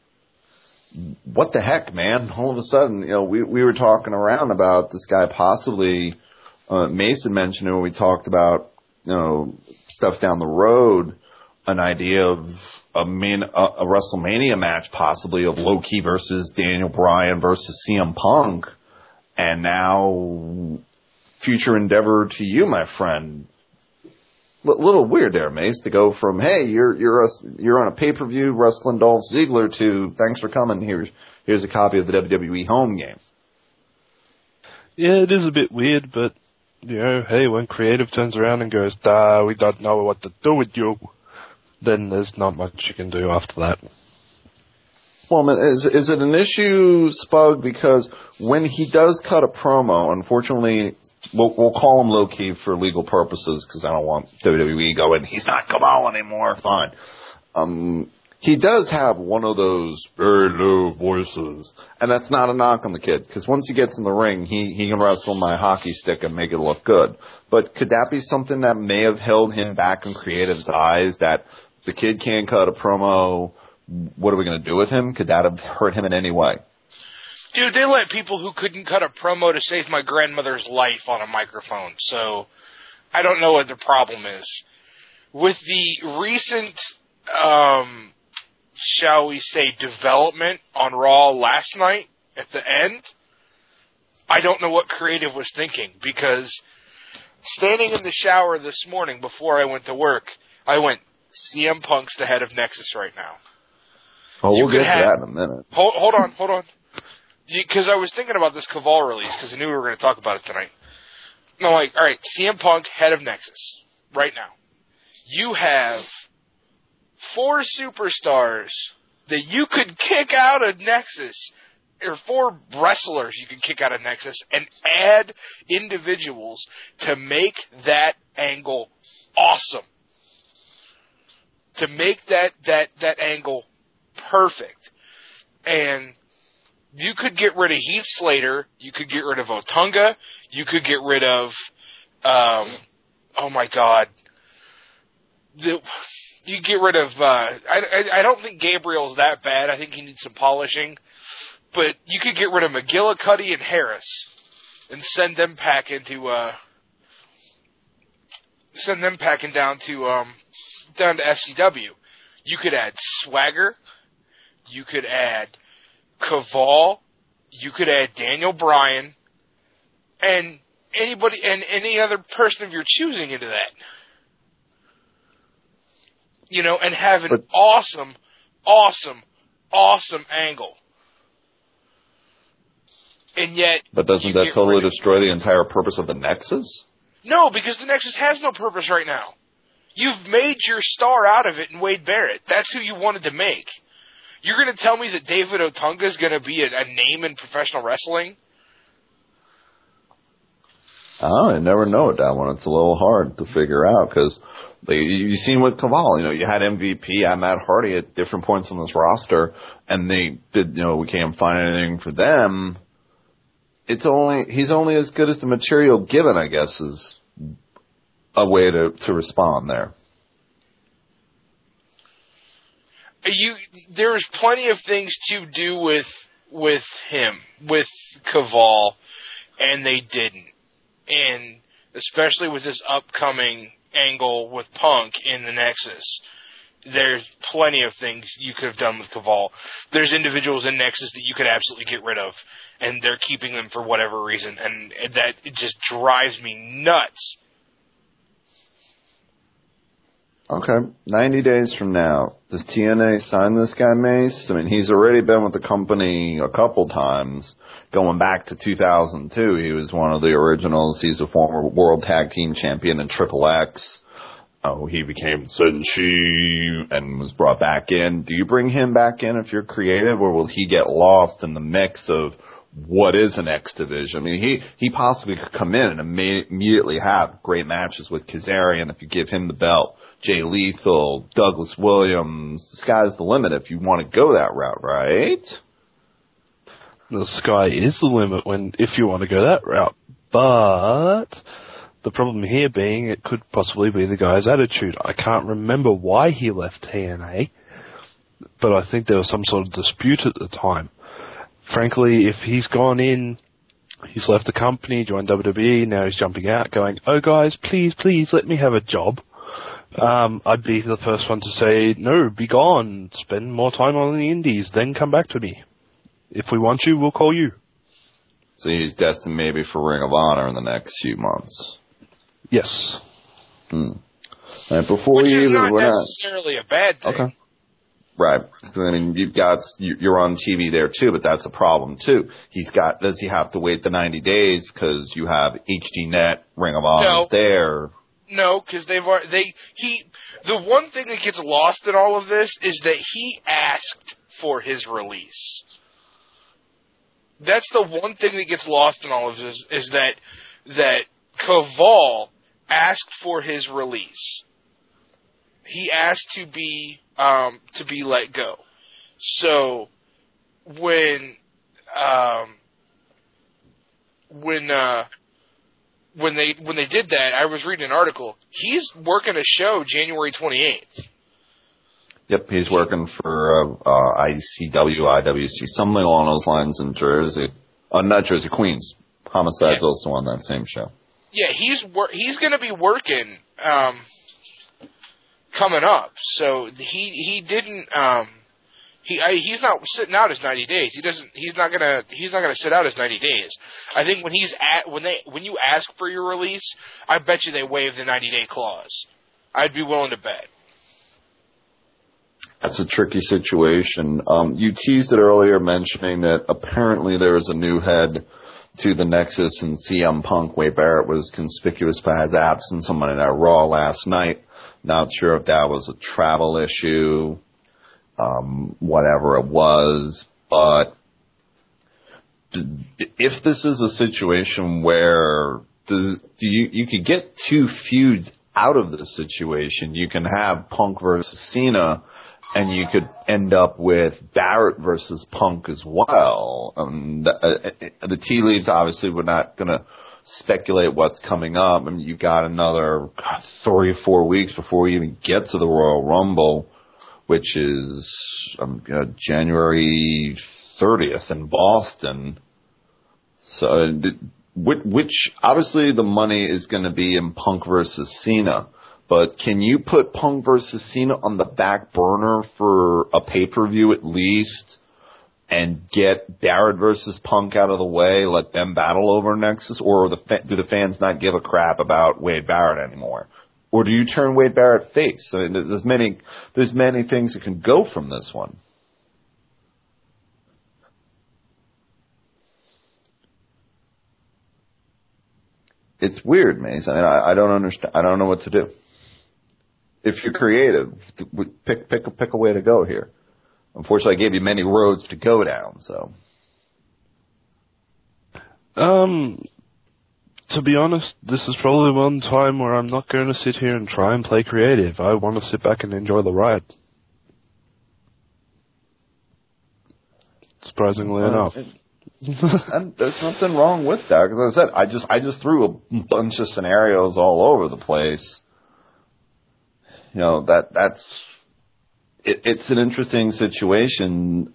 what the heck, man? All of a sudden, we were talking around about this guy possibly, Mason mentioned it when we talked about, stuff down the road. an idea of a WrestleMania match, possibly of Low-Ki versus Daniel Bryan versus CM Punk, and now future endeavor to you, my friend. A little weird there, Mace, to go from, hey, you're on a pay-per-view wrestling Dolph Ziggler to, thanks for coming, here's a copy of the WWE home game. Yeah, it is a bit weird, but, hey, when creative turns around and goes, we don't know what to do with you, then there's not much you can do after that. Well, is it an issue, Spug, because when he does cut a promo, unfortunately, we'll call him Low-Ki for legal purposes because I don't want WWE going, he's not Kaval anymore, fine. He does have one of those very low voices, and that's not a knock on the kid, because once he gets in the ring, he can wrestle my hockey stick and make it look good. But could that be something that may have held him back in creative's eyes, that the kid can't cut a promo, what are we going to do with him? Could that have hurt him in any way? Dude, they let people who couldn't cut a promo to save my grandmother's life on a microphone, so I don't know what the problem is. With the recent, shall we say, development on Raw last night at the end, I don't know what creative was thinking, because standing in the shower this morning before I went to work, I went, CM Punk's the head of Nexus right now. Oh, we'll get to that in a minute. Hold on. Because I was thinking about this Kaval release, because I knew we were going to talk about it tonight. And I'm like, all right, CM Punk, head of Nexus, right now. You have 4 superstars that you could kick out of Nexus, or 4 wrestlers you could kick out of Nexus, and add individuals to make that angle awesome. To make that angle perfect. And you could get rid of Heath Slater, you could get rid of Otunga, you could get rid of, oh my god, you get rid of, I don't think Gabriel's that bad, I think he needs some polishing, but you could get rid of McGillicuddy and Harris, and send them packing down to FCW. You could add Swagger, you could add Kaval, you could add Daniel Bryan, and anybody and any other person of your choosing into that. And have an awesome angle. And yet, but doesn't that totally destroy the entire purpose of the Nexus? No, because the Nexus has no purpose right now. You've made your star out of it in Wade Barrett. That's who you wanted to make. You're going to tell me that David Otunga is going to be a name in professional wrestling? Oh, I never know with that one. It's a little hard to figure out because you've seen with Kaval, you had MVP and Matt Hardy at different points on this roster, and they did, we can't find anything for them. He's only as good as the material given, I guess, is a way to respond there. There's plenty of things to do with him, with Kaval, and they didn't. And especially with this upcoming angle with Punk in the Nexus, there's plenty of things you could have done with Kaval. There's individuals in Nexus that you could absolutely get rid of, and they're keeping them for whatever reason, and that it just drives me nuts. Okay, 90 days from now, does TNA sign this guy, Mace? I mean, he's already been with the company a couple times. Going back to 2002, he was one of the originals. He's a former World Tag Team Champion in Triple X. Oh, he became Senshi and was brought back in. Do you bring him back in if you're creative, or will he get lost in the mix of what is an X division? I mean, he possibly could come in and immediately have great matches with Kazarian if you give him the belt. Jay Lethal, Douglas Williams. The sky's the limit if you want to go that route, right? The sky is the limit if you want to go that route. But the problem here being it could possibly be the guy's attitude. I can't remember why he left TNA, but I think there was some sort of dispute at the time. Frankly, if he's gone in, he's left the company, joined WWE, now he's jumping out going, oh guys, please let me have a job. I'd be the first one to say, no, be gone, spend more time on the indies, then come back to me. If we want you, we'll call you. So he's destined maybe for Ring of Honor in the next few months. Yes. And before Which you is even not went out, necessarily a bad thing. okay, right? I mean, you're on TV there too, but that's a problem too. Does he have to wait the 90 days because you have HDNet, Ring of Honor there? No, because the one thing that gets lost in all of this is that he asked for his release. That's the one thing that gets lost in all of this is that Kaval asked for his release. He asked to be let go. So when they did that, I was reading an article. He's working a show January 28th. Yep, he's working for ICW, IWC, something along those lines in Jersey. Not Jersey, Queens. Homicide's also on that same show. Yeah, he's going to be working coming up. So he didn't he's not sitting out his 90 days. He's not gonna sit out his 90 days. I think when you ask for your release, I bet you they waive the 90-day clause. I'd be willing to bet. That's a tricky situation. You teased it earlier, mentioning that apparently there is a new head to the Nexus, and CM Punk. Wade Barrett was conspicuous by his absence on Monday Night Raw last night. Not sure if that was a travel issue, whatever it was, but if this is a situation where you could get two feuds out of this situation, you can have Punk versus Cena, and you could end up with Barrett versus Punk as well. The tea leaves, obviously, we're not going to speculate what's coming up. I mean, you've got another 3 or 4 weeks before we even get to the Royal Rumble, which is January 30th in Boston. So, which obviously the money is going to be in Punk versus Cena. But can you put Punk versus Cena on the back burner for a pay-per-view at least and get Barrett versus Punk out of the way, let them battle over Nexus? Or do the fans not give a crap about Wade Barrett anymore? Or do you turn Wade Barrett face? I mean, there's many things that can go from this one. It's weird, Mace. I mean, I don't understand. I don't know what to do. If you're creative, pick a way to go here. Unfortunately, I gave you many roads to go down. So, to be honest, this is probably one time where I'm not going to sit here and try and play creative. I want to sit back and enjoy the ride. Surprisingly enough. And there's nothing wrong with that, because as I said, I just threw a bunch of scenarios all over the place. You know, it's an interesting situation.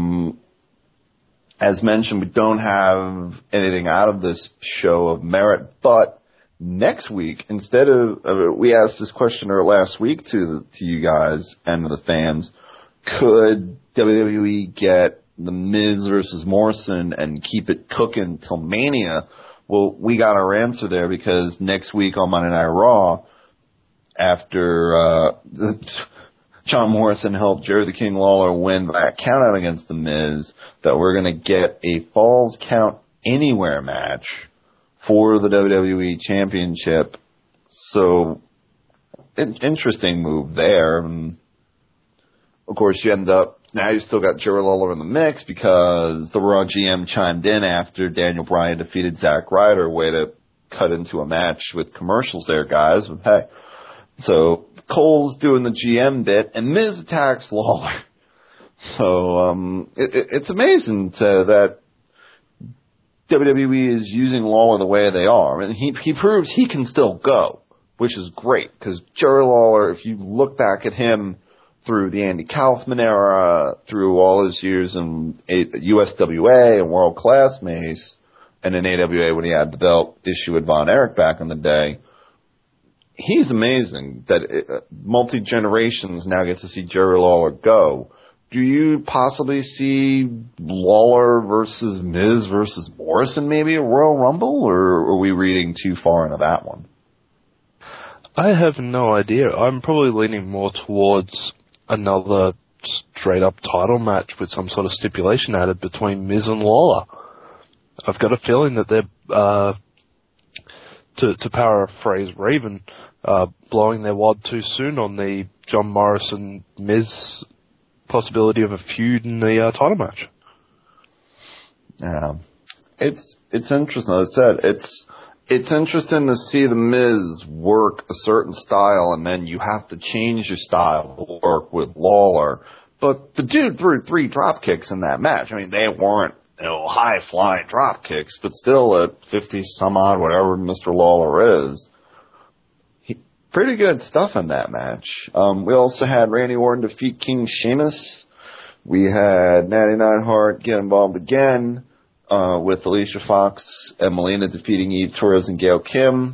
As mentioned, we don't have anything out of this show of merit, but next week, instead of we asked this question last week to you guys and the fans, could WWE get The Miz versus Morrison and keep it cooking till Mania? Well, we got our answer there, because next week on Monday Night Raw, after John Morrison helped Jerry the King Lawler win by a countout against The Miz, that we're going to get a Falls Count Anywhere match for the WWE Championship. So, interesting move there. And of course, now you still got Jerry Lawler in the mix, because the Raw GM chimed in after Daniel Bryan defeated Zack Ryder. Way to cut into a match with commercials there, guys. But hey. So Cole's doing the GM bit, and Miz attacks Lawler. So it's amazing that WWE is using Lawler the way they are. And he proves he can still go, which is great, because Jerry Lawler, if you look back at him through the Andy Kaufman era, through all his years in USWA and World Class Mace, and in AWA when he had the belt issue with Von Erich back in the day, he's amazing that multi-generations now get to see Jerry Lawler go. Do you possibly see Lawler versus Miz versus Morrison maybe a Royal Rumble, or are we reading too far into that one? I have no idea. I'm probably leaning more towards another straight-up title match with some sort of stipulation added between Miz and Lawler. I've got a feeling that they're, to paraphrase Raven, blowing their wad too soon on the John Morrison-Miz possibility of a feud in the title match. Yeah, it's interesting. As I said, it's interesting to see the Miz work a certain style, and then you have to change your style to work with Lawler. But the dude threw 3 drop kicks in that match. I mean, they weren't high flying drop kicks, but still at 50 some odd, whatever Mr. Lawler is. Pretty good stuff in that match. We also had Randy Orton defeat King Sheamus. We had Natty Neidhart get involved again with Alicia Fox and Melina defeating Eve Torres and Gail Kim.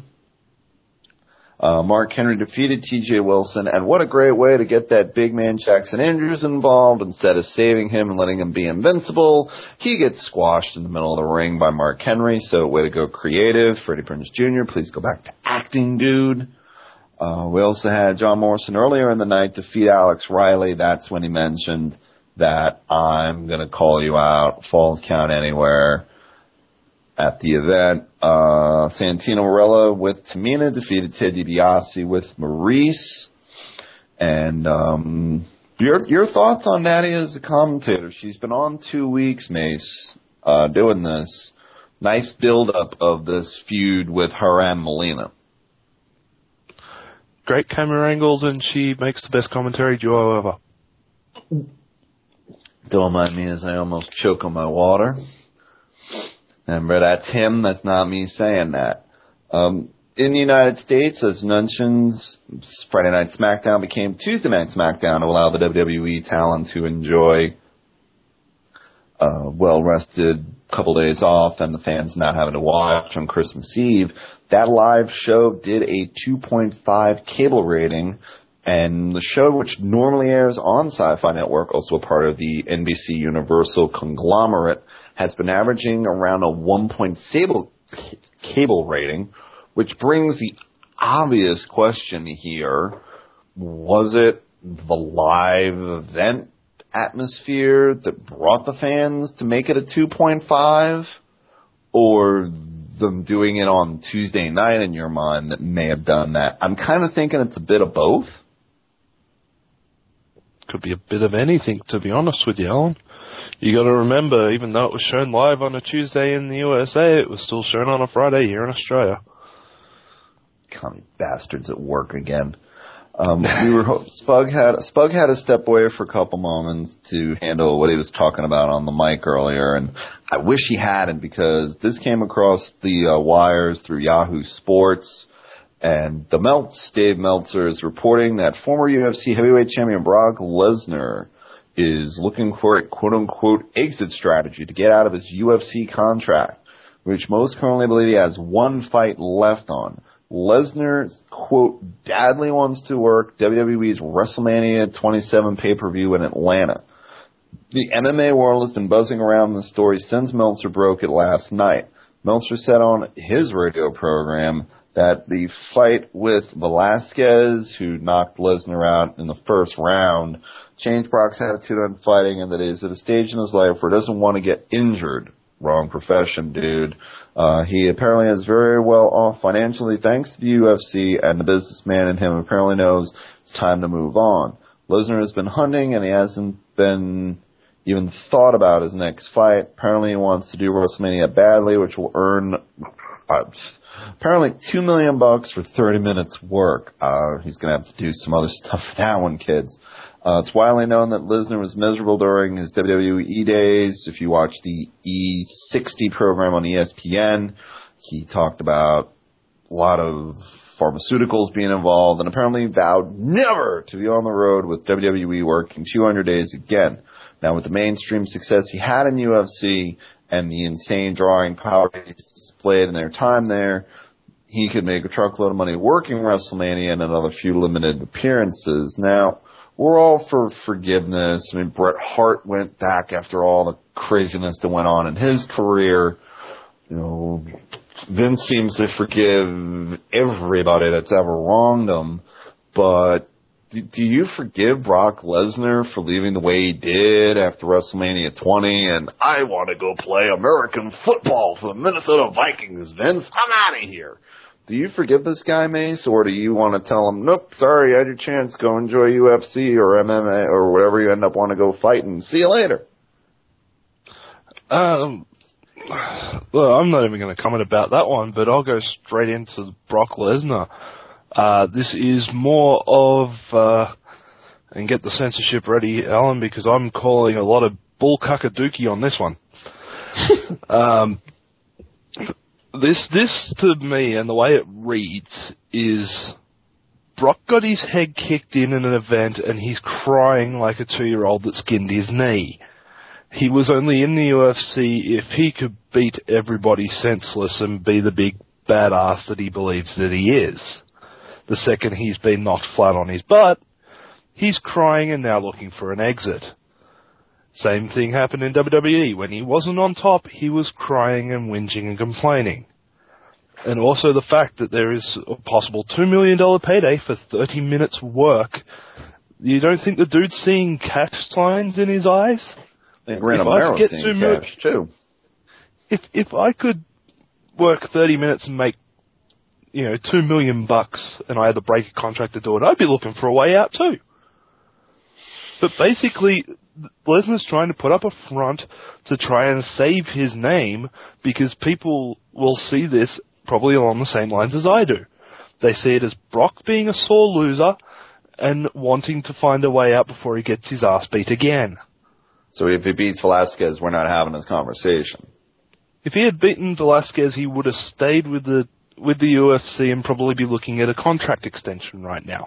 Mark Henry defeated T.J. Wilson, and what a great way to get that big man Jackson Andrews involved. Instead of saving him and letting him be invincible, he gets squashed in the middle of the ring by Mark Henry, so way to go creative. Freddie Prinze Jr., please go back to acting, dude. We also had John Morrison earlier in the night defeat Alex Riley. That's when he mentioned that I'm going to call you out, Falls Count Anywhere. At the event, Santino Marella with Tamina defeated Ted DiBiase with Maurice. And your thoughts on Natty as a commentator? She's been on 2 weeks, Mace, doing this. Nice build-up of this feud with her and Melina. Great camera angles, and she makes the best commentary duo ever. Don't mind me as I almost choke on my water. Remember, that's him. That's not me saying that. In the United States, as mentioned, Friday Night SmackDown became Tuesday Night SmackDown to allow the WWE talent to enjoy a well-rested couple days off and the fans not having to watch on Christmas Eve. That live show did a 2.5 cable rating, and the show, which normally airs on Sci-Fi Network, also a part of the NBC Universal conglomerate, has been averaging around a 1 cable rating, which brings the obvious question here. Was it the live event atmosphere that brought the fans to make it a 2.5? Or them doing it on Tuesday night in your mind that may have done that? I'm kind of thinking it's a bit of both. Could be a bit of anything, to be honest with you, Alan. You got to remember, even though it was shown live on a Tuesday in the USA, it was still shown on a Friday here in Australia. Commie bastards at work again. Spug had to step away for a couple moments to handle what he was talking about on the mic earlier, and I wish he hadn't, because this came across the wires through Yahoo Sports. And Dave Meltzer is reporting that former UFC heavyweight champion Brock Lesnar is looking for a quote-unquote exit strategy to get out of his UFC contract, which most currently believe he has 1 fight left on. Lesnar, quote, badly wants to work WWE's WrestleMania 27 pay-per-view in Atlanta. The MMA world has been buzzing around the story since Meltzer broke it last night. Meltzer said on his radio program that the fight with Velasquez, who knocked Lesnar out in the first round, changed Brock's attitude on fighting, and that he's at a stage in his life where he doesn't want to get injured. Wrong profession, dude. He apparently is very well off financially thanks to the UFC, and the businessman in him apparently knows it's time to move on. Lesnar has been hunting, and he hasn't been even thought about his next fight. Apparently he wants to do WrestleMania badly, which will earn apparently $2 million for 30 minutes work. He's going to have to do some other stuff for that one, kids. It's widely known that Lesnar was miserable during his WWE days. If you watch the E60 program on ESPN, he talked about a lot of pharmaceuticals being involved, and apparently vowed never to be on the road with WWE working 200 days again. Now, with the mainstream success he had in UFC and the insane drawing power he displayed in their time there, he could make a truckload of money working WrestleMania and another few limited appearances. Now, we're all for forgiveness. I mean, Bret Hart went back after all the craziness that went on in his career. You know, Vince seems to forgive everybody that's ever wronged him. But do you forgive Brock Lesnar for leaving the way he did after WrestleMania 20? And I want to go play American football for the Minnesota Vikings, Vince. I'm out of here. Do you forgive this guy, Mace, or do you want to tell him, nope, sorry, you had your chance, go enjoy UFC or MMA or whatever you end up wanting to go fight, and see you later? Well, I'm not even going to comment about that one, but I'll go straight into Brock Lesnar. This is more of, and get the censorship ready, Alan, because I'm calling a lot of bull cuckadookie on this one. This to me, and the way it reads, is Brock got his head kicked in an event and he's crying like a 2-year-old that skinned his knee. He was only in the UFC if he could beat everybody senseless and be the big badass that he believes that he is. The second he's been knocked flat on his butt, he's crying and now looking for an exit. Same thing happened in WWE. When he wasn't on top, he was crying and whinging and complaining. And also the fact that there is a possible $2 million payday for 30 minutes work. You don't think the dude's seeing cash signs in his eyes? Grant Amaro's seeing cash, too. If I could work 30 minutes and make, $2 million and I had to break a contract to do it, I'd be looking for a way out, too. But basically, Lesnar's trying to put up a front to try and save his name because people will see this probably along the same lines as I do. They see it as Brock being a sore loser and wanting to find a way out before he gets his ass beat again. So if he beats Velasquez, we're not having this conversation. If he had beaten Velasquez, he would have stayed with the UFC and probably be looking at a contract extension right now.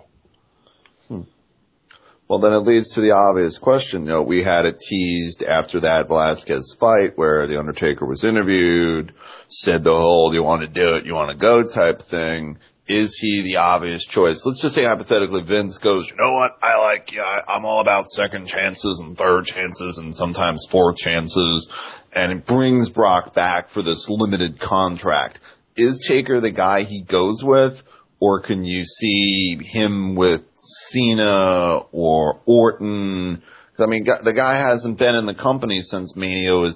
Well, then it leads to the obvious question. We had it teased after that Velasquez fight where The Undertaker was interviewed, said the whole, you want to do it, you want to go type thing. Is he the obvious choice? Let's just say hypothetically Vince goes, you know what, I'm all about second chances and third chances and sometimes fourth chances, and it brings Brock back for this limited contract. Is Taker the guy he goes with, or can you see him with Cena or Orton? I mean, the guy hasn't been in the company since Mania was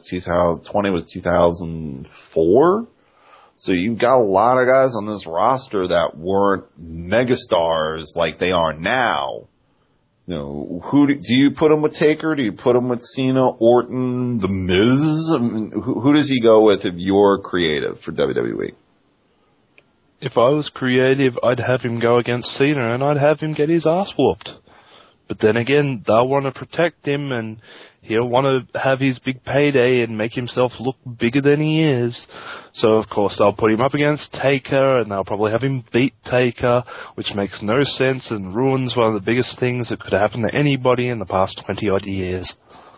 2004. So you've got a lot of guys on this roster that weren't megastars like they are now. Who do you put him with Taker? Do you put him with Cena, Orton, The Miz? I mean, who does he go with if you're creative for WWE? If I was creative, I'd have him go against Cena and I'd have him get his ass whooped. But then again, they'll want to protect him and he'll want to have his big payday and make himself look bigger than he is. So, of course, they'll put him up against Taker and they'll probably have him beat Taker, which makes no sense and ruins one of the biggest things that could happen to anybody in the past 20-odd years.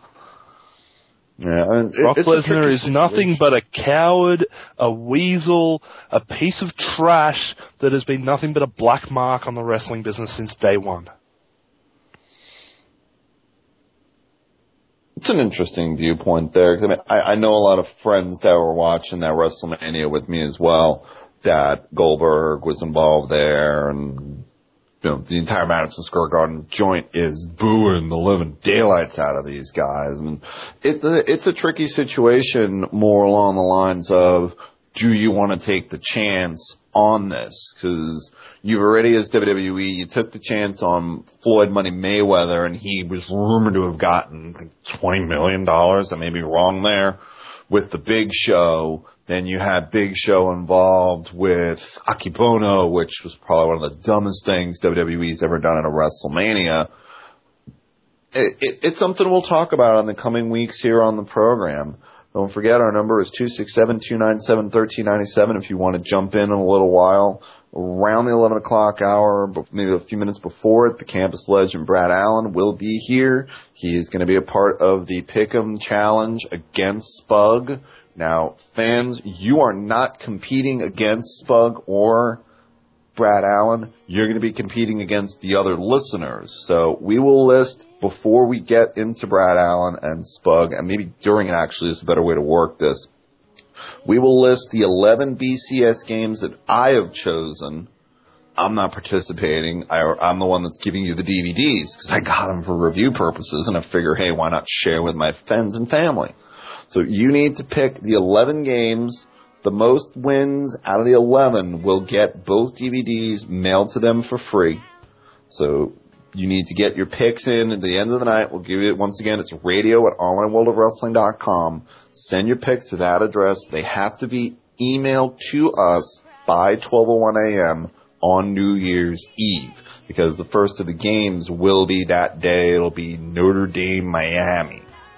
Yeah, Brock Lesnar is nothing but a coward, a weasel, a piece of trash that has been nothing but a black mark on the wrestling business since day one. It's an interesting viewpoint there. I know a lot of friends that were watching that WrestleMania with me as well, that Goldberg was involved there, and the entire Madison Square Garden joint is booing the living daylights out of these guys. I mean, it's a tricky situation more along the lines of, do you want to take the chance on this? Because you've already, as WWE, you took the chance on Floyd Money Mayweather, and he was rumored to have gotten $20 million. I may be wrong there. With the Big Show, then you had Big Show involved with Akebono, which was probably one of the dumbest things WWE's ever done at a WrestleMania. It's something we'll talk about in the coming weeks here on the program. Don't forget, our number is 267-297-1397 if you want to jump in a little while. Around the 11 o'clock hour, maybe a few minutes before it, the campus legend Brad Allen will be here. He is going to be a part of the Pick'em Challenge against Spug, Now, fans, you are not competing against Spug or Brad Allen. You're going to be competing against the other listeners. So we will list, before we get into Brad Allen and Spug, and maybe during it actually is a better way to work this, we will list the 11 BCS games that I have chosen. I'm not participating. I'm the one that's giving you the DVDs because I got them for review purposes, and I figure, hey, why not share with my friends and family? So you need to pick the 11 games. The most wins out of the 11 will get both DVDs mailed to them for free. So you need to get your picks in at the end of the night. We'll give you, once again, it's radio@onlineworldofwrestling.com. Send your picks to that address. They have to be emailed to us by 12:01 a.m. on New Year's Eve, because the first of the games will be that day. It'll be Notre Dame, Miami.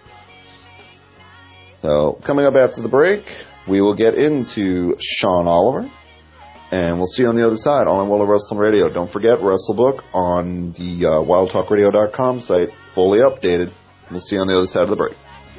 So coming up after the break, we will get into Sean Oliver, and we'll see you on the other side on World of Wrestling Radio. Don't forget WrestleBook on the wildtalkradio.com site, fully updated. We'll see you on the other side of the break.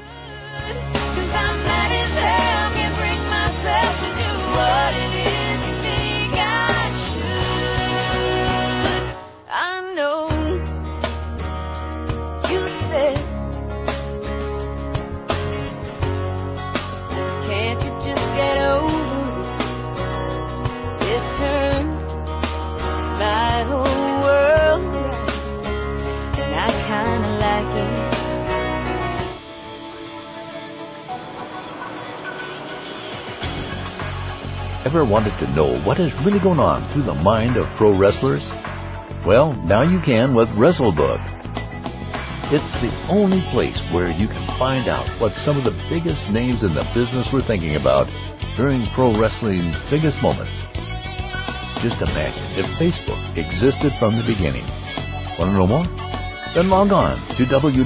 Ever wanted to know what is really going on through the mind of pro wrestlers? Well, now you can with WrestleBook. It's the only place where you can find out what some of the biggest names in the business were thinking about during pro wrestling's biggest moments. Just imagine if Facebook existed from the beginning. Want to know more? Then log on to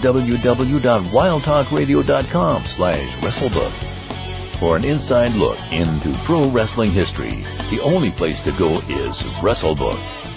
www.wildtalkradio.com/WrestleBook. For an inside look into pro wrestling history, the only place to go is WrestleBook.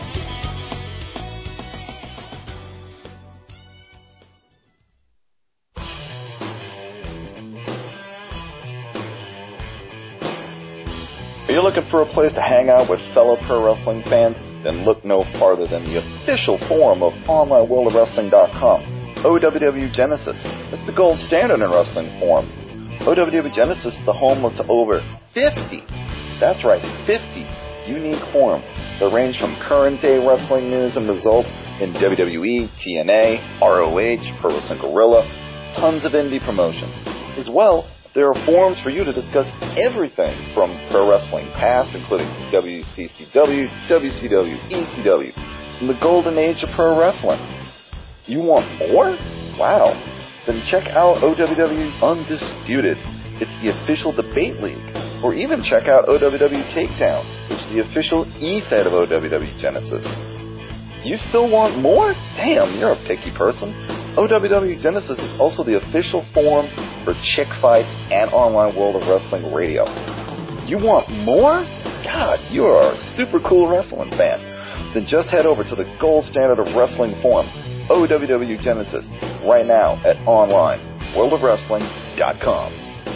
Are you looking for a place to hang out with fellow pro wrestling fans? Then look no farther than the official forum of OnlineWorldOfWrestling.com, OWW Genesis. It's the gold standard in wrestling forums. OWW Genesis is the home of over 50, that's right, 50 unique forums that range from current day wrestling news and results in WWE, TNA, ROH, Pro Wrestling Guerrilla, tons of indie promotions. As well, there are forums for you to discuss everything from pro wrestling past, including WCCW, WCW, ECW, and the golden age of pro wrestling. You want more? Wow. Then check out OWW Undisputed. It's the official debate league. Or even check out OWW Takedown, which is the official e-fed of OWW Genesis. You still want more? Damn, you're a picky person. OWW Genesis is also the official forum for Chick Fight and Online World of Wrestling Radio. You want more? God, you are a super cool wrestling fan. Then just head over to the gold standard of wrestling forums, OWW Genesis, right now at OnlineWorldOfWrestling.com.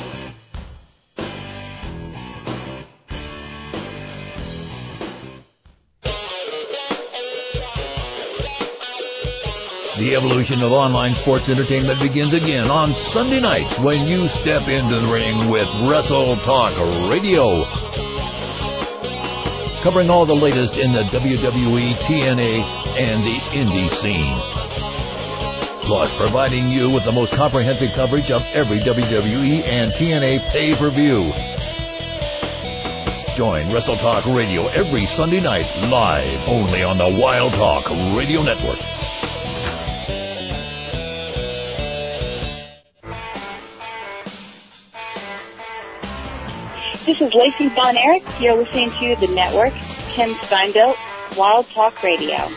The evolution of online sports entertainment begins again on Sunday nights when you step into the ring with Wrestle Talk Radio. Covering all the latest in the WWE, TNA, and the indie scene. Plus, providing you with the most comprehensive coverage of every WWE and TNA pay-per-view. Join Wrestle Talk Radio every Sunday night, live, only on the Wild Talk Radio Network. This is Lacey Von Erich. You're listening to The Network, Ken Steinbelt, Wild Talk Radio.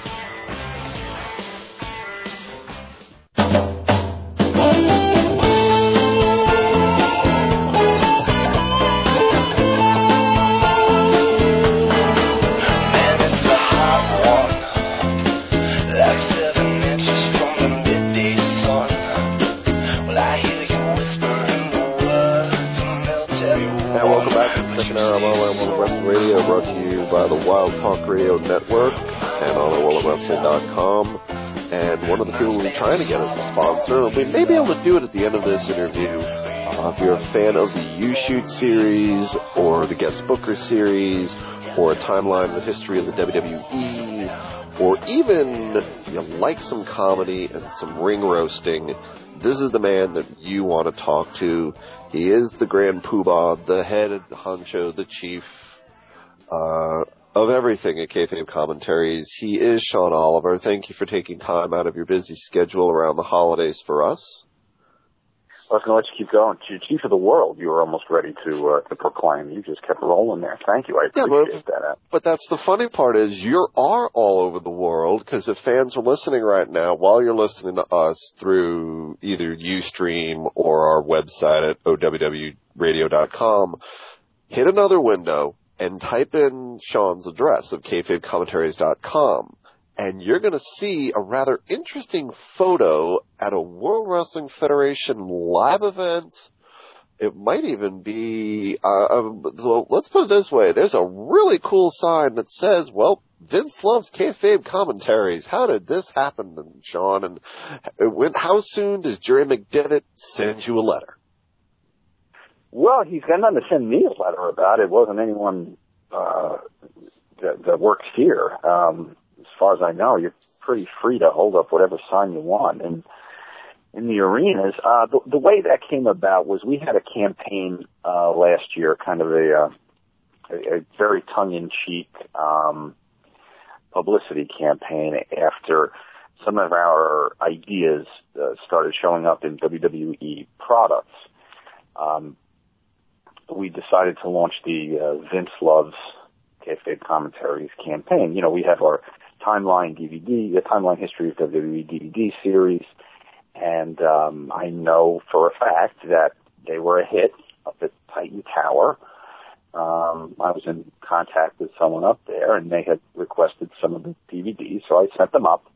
brought to you by the Wild Talk Radio Network and OnAWorldOfWrestling.com. And one of the people we're trying to get as a sponsor, we may be able to do it at the end of this interview. If you're a fan of the U-Shoot series or the Guest Booker series or a timeline of the history of the WWE, or even you like some comedy and some ring roasting, this is the man that you want to talk to. He is the Grand Poobah, the head honcho, the chief of everything at Kayfabe Commentaries. He is Sean Oliver. Thank you for taking time out of your busy schedule around the holidays for us. I was going to let you keep going. Chief of the world, you were almost ready to proclaim. You just kept rolling there. Thank you. I appreciate that. But that's the funny part is you are all over the world, because if fans are listening right now, while you're listening to us through either Ustream or our website at owwradio.com, hit another window and type in Sean's address of kayfabecommentaries.com. And you're going to see a rather interesting photo at a World Wrestling Federation live event. It might even be, let's put it this way, there's a really cool sign that says, well, Vince loves Kayfabe Commentaries. How did this happen, Sean? And how soon does Jerry McDevitt send you a letter? Well, he's got nothing to send me a letter about. It wasn't anyone that works here. As far as I know, you're pretty free to hold up whatever sign you want. And in the arenas, the way that came about was we had a campaign last year, kind of a very tongue-in-cheek publicity campaign after some of our ideas started showing up in WWE products. We decided to launch the Vince Loves Kayfabe Commentaries campaign. You know, we have our Timeline DVD, the Timeline History of WWE DVD series, and I know for a fact that they were a hit up at Titan Tower. I was in contact with someone up there, and they had requested some of the DVDs, so I sent them up.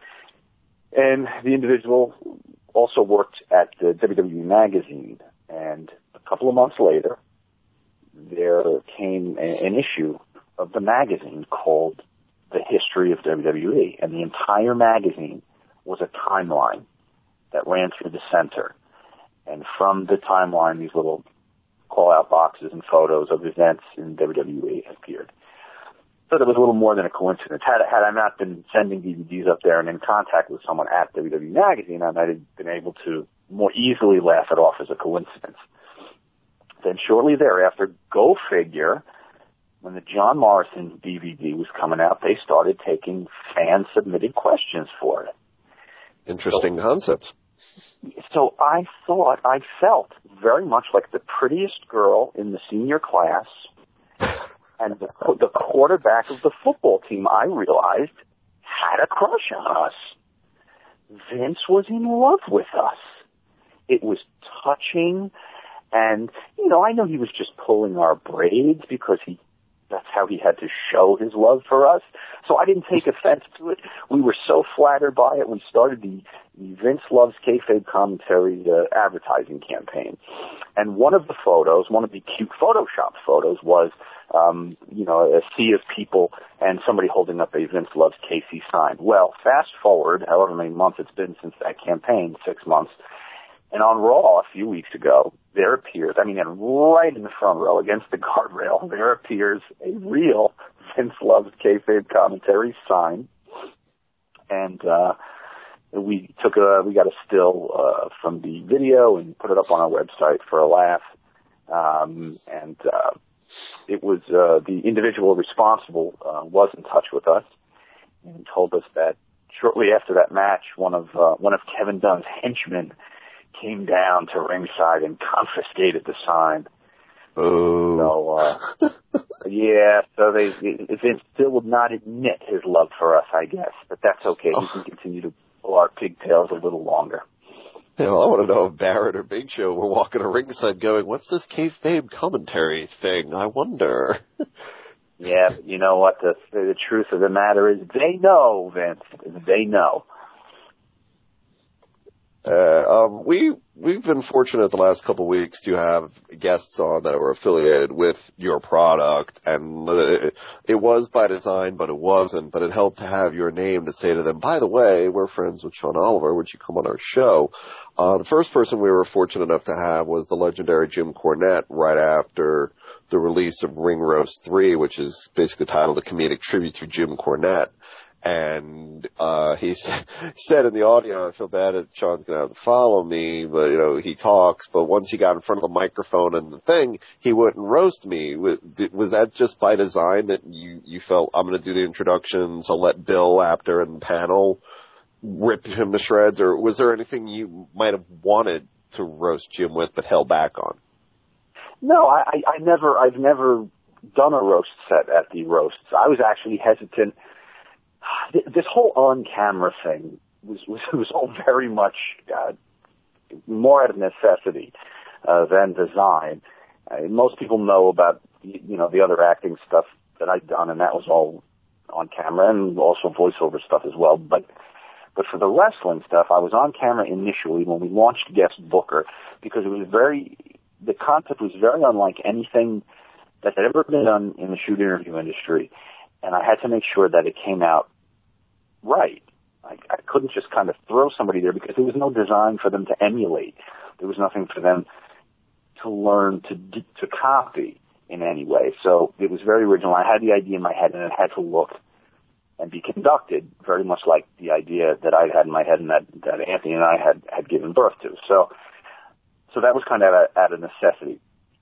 And the individual also worked at the WWE magazine, and a couple of months later, there came an issue of the magazine called The History of WWE, and the entire magazine was a timeline that ran through the center. And from the timeline, these little call-out boxes and photos of events in WWE appeared. So there was a little more than a coincidence. Had I not been sending DVDs up there and in contact with someone at WWE Magazine, I might have been able to more easily laugh it off as a coincidence. Then shortly thereafter, go figure, when the John Morrison DVD was coming out, they started taking fan-submitted questions for it. Interesting concept. So I felt very much like the prettiest girl in the senior class, and the quarterback of the football team, I realized, had a crush on us. Vince was in love with us. It was touching, and, you know, I know he was just pulling our braids because that's how he had to show his love for us. So I didn't take offense to it. We were so flattered by it. We started the Vince Loves Kayfabe Commentary advertising campaign. And one of the photos, one of the cute Photoshopped photos was, a sea of people and somebody holding up a Vince Loves KC sign. Well, fast forward, however many months it's been since that campaign, 6 months, and on Raw a few weeks ago, there appears, and right in the front row against the guardrail, there appears a real Vince Loves Kayfabe Commentary sign. And we got a still from the video and put it up on our website for a laugh. It was the individual responsible was in touch with us and told us that shortly after that match, one of Kevin Dunn's henchmen came down to ringside and confiscated the sign. Oh. So, so Vince still would not admit his love for us, I guess, but that's okay. He can continue to pull our pigtails a little longer. I want to know if Barrett or Big Show were walking a ringside going, what's this Kayfabe Commentary thing? I wonder. Yeah, but you know what? The truth of the matter is they know, Vince. They know. We've been fortunate the last couple of weeks to have guests on that were affiliated with your product, and it was by design, but it wasn't. But it helped to have your name to say to them, by the way, we're friends with Sean Oliver. Would you come on our show? The first person we were fortunate enough to have was the legendary Jim Cornette right after the release of Ring Roast 3, which is basically titled A Comedic Tribute to Jim Cornette. And he said in the audio, I feel bad that Sean's going to have to follow me, but, you know, he talks. But once he got in front of the microphone and the thing, he wouldn't roast me. Was that just by design that you felt, I'm going to do the introductions, I'll let Bill Apter and the panel rip him to shreds? Or was there anything you might have wanted to roast Jim with but held back on? No, I've never done a roast set at the roasts. I was actually hesitant. This whole on-camera thing was all very much more out of necessity than design. Most people know about the other acting stuff that I've done, and that was all on camera, and also voiceover stuff as well. But for the wrestling stuff, I was on camera initially when we launched Guest Booker, because the concept was very unlike anything that had ever been done in the shoot interview industry, and I had to make sure that it came out right. I couldn't just kind of throw somebody there because there was no design for them to emulate. There was nothing for them to learn to copy in any way. So it was very original. I had the idea in my head, and it had to look and be conducted very much like the idea that I had in my head and that Anthony and I had given birth to. So that was kind of out of necessity.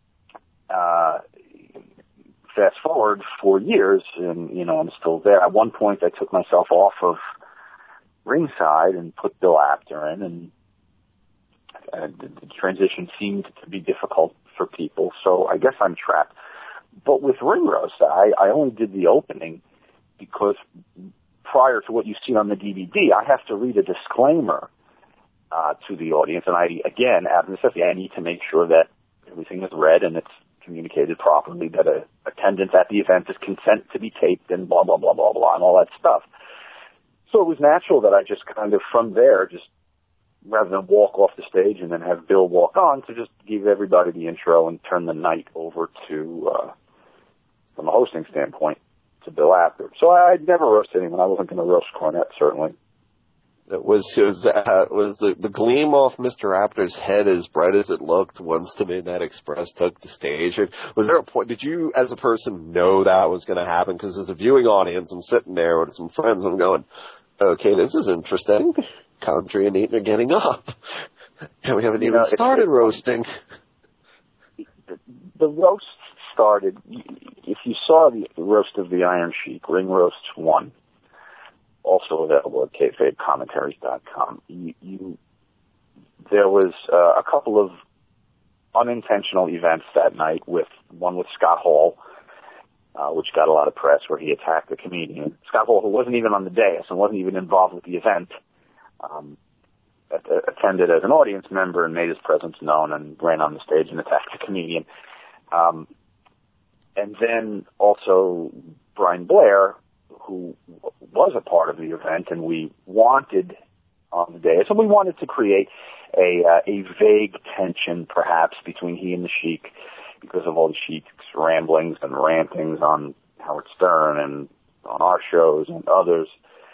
Fast forward 4 years, and, I'm still there. At one point, I took myself off of ringside and put Bill Apter in, and the transition seemed to be difficult for people, so I guess I'm trapped. But with Ring Roast, I only did the opening because prior to what you see on the DVD, I have to read a disclaimer to the audience, and again, out of necessity, I need to make sure that everything is read and it's communicated properly, that attendance at the event is consent to be taped, and blah, blah, blah, blah, blah, and all that stuff. So it was natural that I just kind of, from there, just rather than walk off the stage and then have Bill walk on, to just give everybody the intro and turn the night over to, from a hosting standpoint, to Bill Apter. So I'd never roast anyone. I wasn't going to roast Cornette, certainly. Was the gleam off Mr. Apter's head as bright as it looked once the Midnight Express took the stage? And was there a point, did you as a person know that was going to happen? Because as a viewing audience, I'm sitting there with some friends, I'm going, okay, this is interesting. Country and Eaton are getting up. And we haven't even started roasting. The roast started, if you saw the roast of the Iron Sheik, Ring Roast 1, also available at kayfabecommentaries.com. There was a couple of unintentional events that night, one with Scott Hall, which got a lot of press, where he attacked a comedian. Scott Hall, who wasn't even on the dais and wasn't even involved with the event, attended as an audience member and made his presence known and ran on the stage and attacked a comedian. And then also Brian Blair, who was a part of the event, and we wanted on the day. So we wanted to create a vague tension, perhaps, between he and the Sheik, because of all the Sheik's ramblings and rantings on Howard Stern and on our shows and others.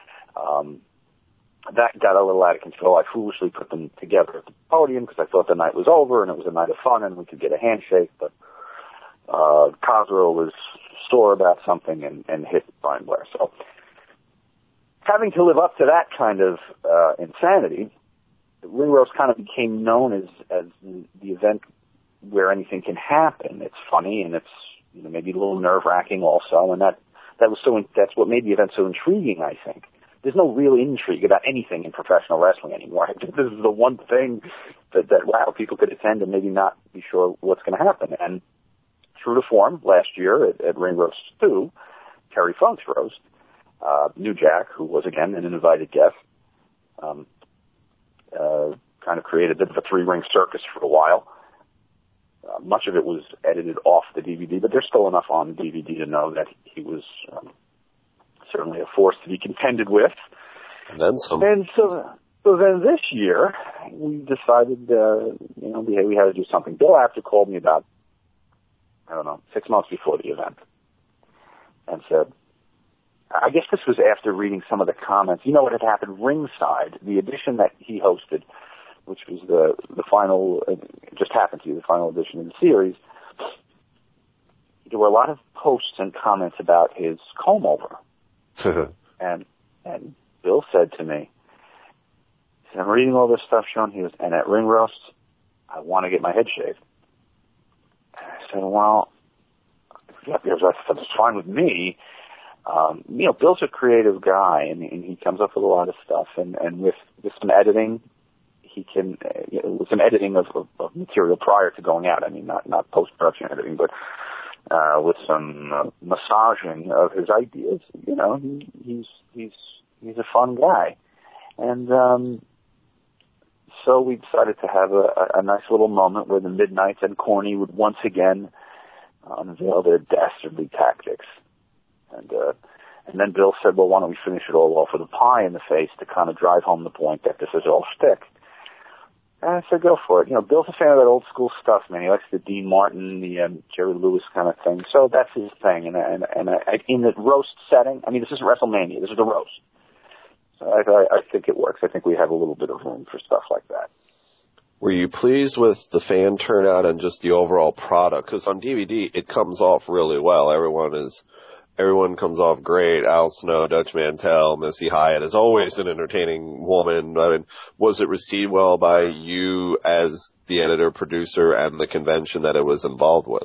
That got a little out of control. I foolishly put them together at the podium because I thought the night was over and it was a night of fun and we could get a handshake, but Cosgrove was sore about something and hit Brian Blair. So having to live up to that kind of insanity, Ring Roast kind of became known as the event where anything can happen. It's funny and it's maybe a little nerve-wracking also, and that's what made the event so intriguing, I think. There's no real intrigue about anything in professional wrestling anymore. This is the one thing that wow, people could attend and maybe not be sure what's going to happen. And true to form, last year at Ring Roast 2, Terry Funk's roast, New Jack, who was again an invited guest, kind of created a bit of a three-ring circus for a while. Much of it was edited off the DVD, but there's still enough on the DVD to know that he was certainly a force to be contended with. And then some. And so, So then this year, we decided, we had to do something. Bill Apter called me about, 6 months before the event and said, I guess this was after reading some of the comments. You know what had happened? Ringside, the edition that he hosted, which was the final, just happened to be the final edition of the series, there were a lot of posts and comments about his comb-over. and Bill said to me, he said, I'm reading all this stuff, Sean, and at Ring Roast, I want to get my head shaved. And I said, well, yeah, that's fine with me. Bill's a creative guy, and he comes up with a lot of stuff, and with some editing, he can, with some editing of material prior to going out. I mean, not post-production editing, but with some massaging of his ideas. He's a fun guy, and so we decided to have a nice little moment where the Midnights and Corny would once again unveil their dastardly tactics. And then Bill said, well, why don't we finish it all off with a pie in the face to kind of drive home the point that this is all shtick. And I said, go for it. Bill's a fan of that old school stuff, man. He likes the Dean Martin, the Jerry Lewis kind of thing. So that's his thing. And in the roast setting, I mean, this isn't WrestleMania. This is the roast. So I think it works. I think we have a little bit of room for stuff like that. Were you pleased with the fan turnout and just the overall product? Because on DVD, it comes off really well. Everyone comes off great. Al Snow, Dutch Mantel, Missy Hyatt is always an entertaining woman. I mean, was it received well by you as the editor, producer, and the convention that it was involved with?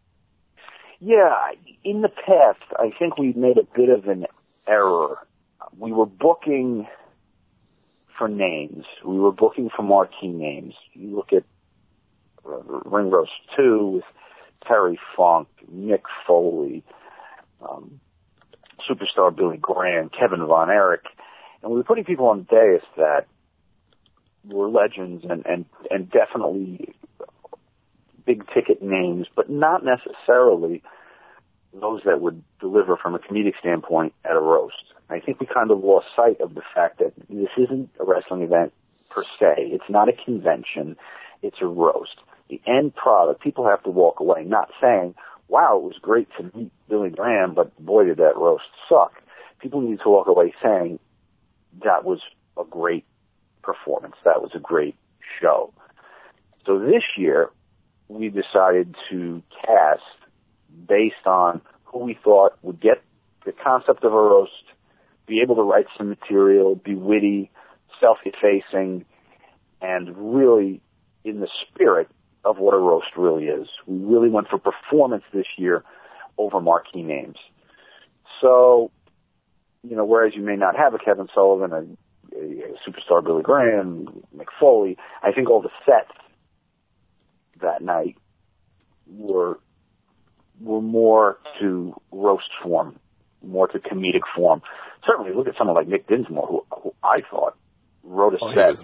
Yeah, in the past, I think we made a bit of an error. We were booking for names. We were booking for marquee names. You look at Ring Roast 2 with Terry Funk, Mick Foley, superstar Billy Graham, Kevin Von Erich, and we were putting people on dais that were legends and definitely big ticket names, but not necessarily those that would deliver from a comedic standpoint at a roast. I think we kind of lost sight of the fact that this isn't a wrestling event per se. It's not a convention. It's a roast. The end product, people have to walk away not saying, wow, it was great to meet Billy Graham, but boy, did that roast suck. People need to walk away saying, that was a great performance. That was a great show. So this year, we decided to cast based on who we thought would get the concept of a roast, be able to write some material, be witty, self-effacing, and really in the spirit of what a roast really is. We really went for performance this year over marquee names. So, whereas you may not have a Kevin Sullivan, a superstar Billy Graham, Mick Foley, I think all the sets that night were more to roast form, more to comedic form. Certainly, look at someone like Nick Dinsmore, who I thought wrote a set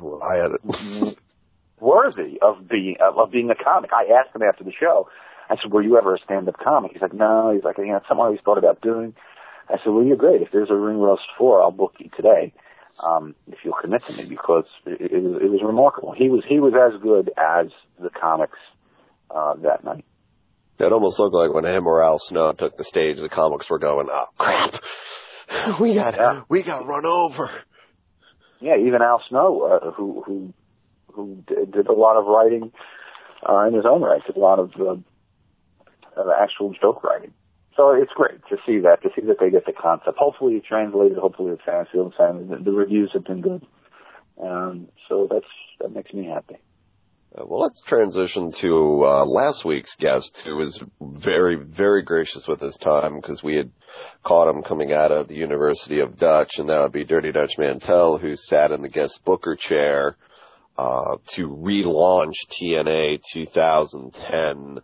worthy of being a comic. I asked him after the show. I said, "Were you ever a stand-up comic?" He's like, "No." He's like, "It's something I always thought about doing." I said, "Well, you're great. If there's a Ring Roast 4, I'll book you today, if you'll commit to me, because it was remarkable. He was as good as the comics that night." It almost looked like when him or Al Snow took the stage, the comics were going, "Oh crap, we got run over." Yeah, even Al Snow, who did a lot of writing in his own right, did a lot of actual joke writing. So it's great to see that they get the concept. Hopefully it translated. Hopefully the fans feel the same. The reviews have been good, so that makes me happy. Well, let's transition to last week's guest, who was very, very gracious with his time, because we had caught him coming out of the University of Dutch, and that would be Dirty Dutch Mantel, who sat in the guest booker chair to relaunch TNA 2010.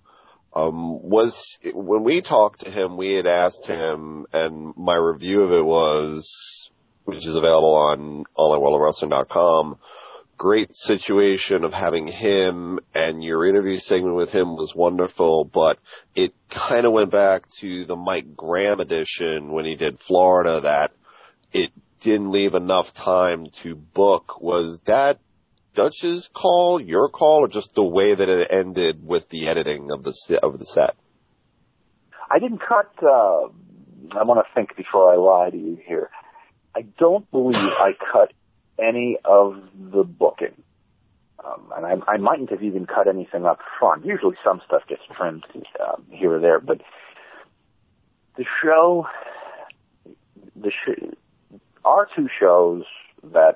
When we talked to him, we had asked him, and my review of it was, which is available on onlineworldofwrestling.com, great situation of having him, and your interview segment with him was wonderful, but it kind of went back to the Mike Graham edition when he did Florida, that it didn't leave enough time to book. Was that Dutch's call, your call, or just the way that it ended with the editing of the set? I didn't cut. I want to think before I lie to you here. I don't believe I cut any of the booking. And I mightn't have even cut anything up front. Usually some stuff gets trimmed here or there, but our two shows that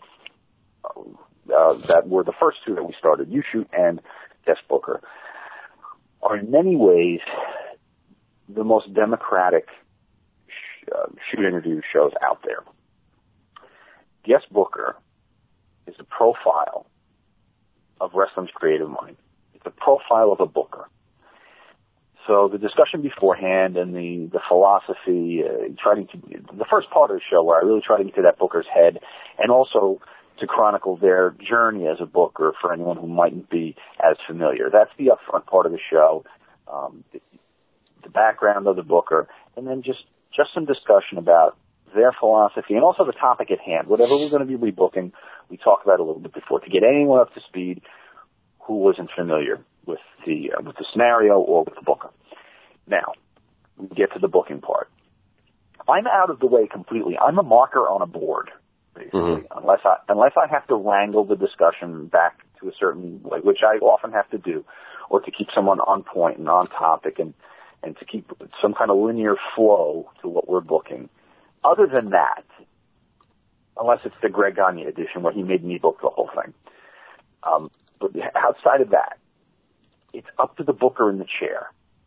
were the first two that we started, You Shoot and Guest Booker, are in many ways the most democratic shoot interview shows out there. Guest Booker is a profile of wrestling's creative mind. It's a profile of a booker. So the discussion beforehand and the philosophy, the first part of the show where I really try to get to that booker's head, and also to chronicle their journey as a booker for anyone who mightn't be as familiar. That's the upfront part of the show, the background of the booker, and then just some discussion about their philosophy and also the topic at hand. Whatever we're going to be rebooking, we talk about a little bit before to get anyone up to speed who wasn't familiar with the scenario or with the booker. Now, we get to the booking part. I'm out of the way completely. I'm a marker on a board, basically, unless I have to wrangle the discussion back to a certain way, which I often have to do, or to keep someone on point and on topic and to keep some kind of linear flow to what we're booking. Other than that, unless it's the Greg Gagne edition where he made me book the whole thing. But outside of that, it's up to the booker in the chair.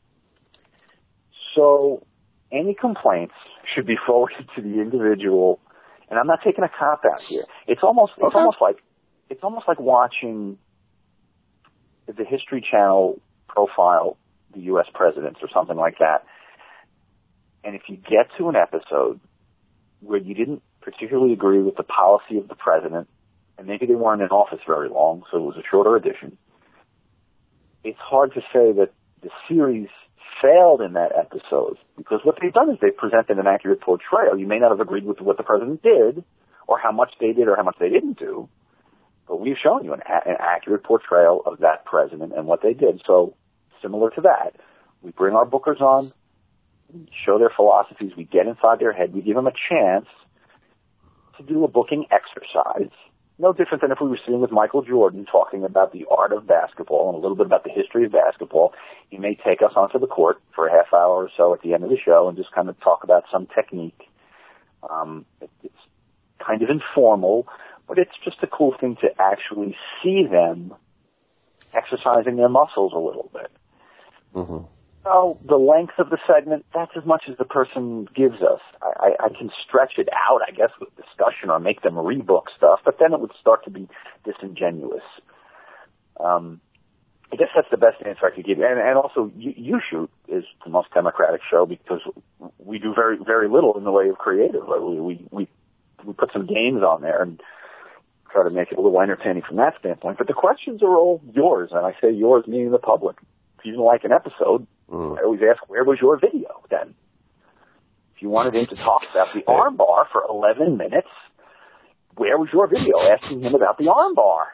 So any complaints should be forwarded to the individual, and I'm not taking a cop out here. It's almost like watching the History Channel profile the U.S. presidents or something like that. And if you get to an episode where you didn't particularly agree with the policy of the president, and maybe they weren't in office very long, so it was a shorter edition, it's hard to say that the series failed in that episode, because what they've done is they've presented an accurate portrayal. You may not have agreed with what the president did, or how much they did, or how much they didn't do, but we've shown you an accurate portrayal of that president and what they did. So, similar to that, we bring our bookers on, show their philosophies, we get inside their head, we give them a chance to do a booking exercise, no different than if we were sitting with Michael Jordan talking about the art of basketball and a little bit about the history of basketball. He may take us onto the court for a half hour or so at the end of the show and just kind of talk about some technique. It's kind of informal, but it's just a cool thing to actually see them exercising their muscles a little bit. Mm-hmm. So the length of the segment, that's as much as the person gives us. I can stretch it out, I guess, with discussion or make them rebook stuff, but then it would start to be disingenuous. I guess that's the best answer I could give you. And also, You Shoot is the most democratic show because we do very, very little in the way of creative. We put some games on there and try to make it a little entertaining from that standpoint. But the questions are all yours, and I say yours meaning the public. If you didn't like an episode, I always ask, where was your video then? If you wanted him to talk about the armbar for 11 minutes, where was your video asking him about the armbar?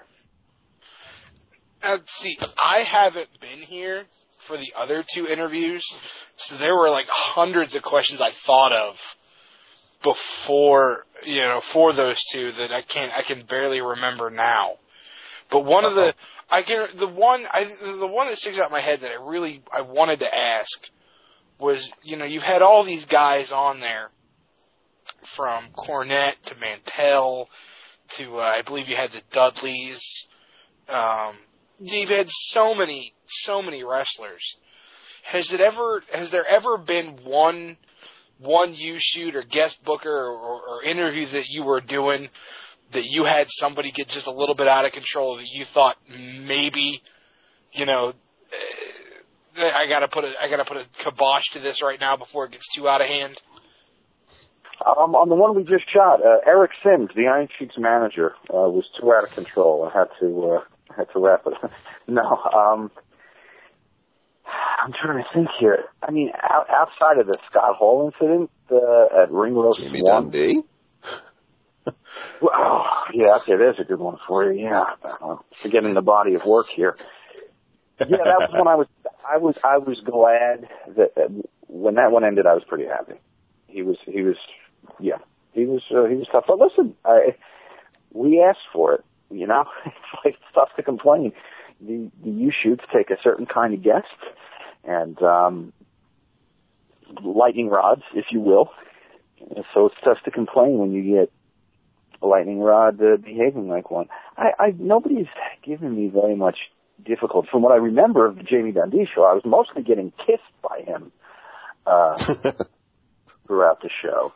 See, I haven't been here for the other two interviews, so there were like hundreds of questions I thought of before, for those two that I can barely remember now. But one of the one that sticks out in my head that I wanted to ask was, you've had all these guys on there, from Cornette to Mantell to I believe you had the Dudleys. You've had so many wrestlers. Has there ever been one You Shoot or guest booker or interview that you were doing that you had somebody get just a little bit out of control that you thought maybe, I gotta put a kibosh to this right now before it gets too out of hand? On the one we just shot, Eric Sims, the Iron Sheik's manager, was too out of control. I had to wrap it. No, I'm trying to think here. I mean, outside of the Scott Hall incident at Ring Roast Jimmy Swan, Dundee? Well, yeah, okay, there's a good one for you. Yeah, forgetting the body of work here. Yeah, that was when I was glad that when that one ended, I was pretty happy. He was tough. But listen, we asked for it. You know, it's tough to complain. The U-shoots take a certain kind of guest, and lightning rods, if you will. So it's tough to complain when you get a lightning rod behaving like one. Nobody's given me very much difficult. From what I remember of the Jamie Dundee show, I was mostly getting kissed by him throughout the show.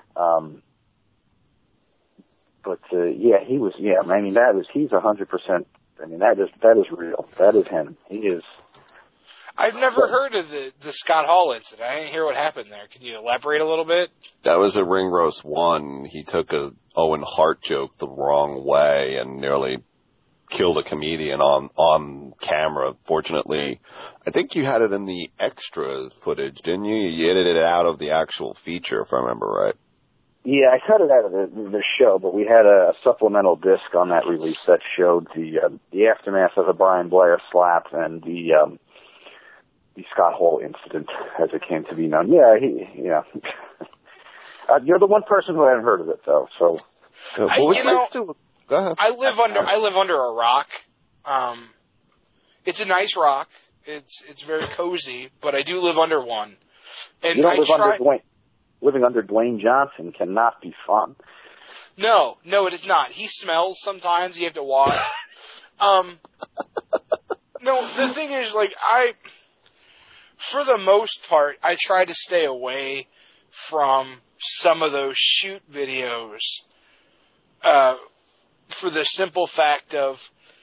But he was. Yeah, I mean he's 100%. I mean that is real. That is him. He is. I've never heard of the Scott Hall incident. I didn't hear what happened there. Can you elaborate a little bit? That was a Ring Roast 1. He took a Owen Hart joke the wrong way and nearly killed a comedian on camera. Fortunately, I think you had it in the extra footage, didn't you? You edited it out of the actual feature, if I remember right. Yeah, I cut it out of the show, but we had a supplemental disc on that release that showed the aftermath of the Brian Blair slap and the Scott Hall incident, as it came to be known. Yeah, you're the one person who hadn't heard of it, though. So, go ahead. I live under a rock. It's a nice rock. It's very cozy, but I do live under one. And you don't live under Dwayne. Living under Dwayne Johnson cannot be fun. No, it is not. He smells sometimes. You have to wash. No, the thing is, like, for the most part, I try to stay away from some of those shoot videos for the simple fact of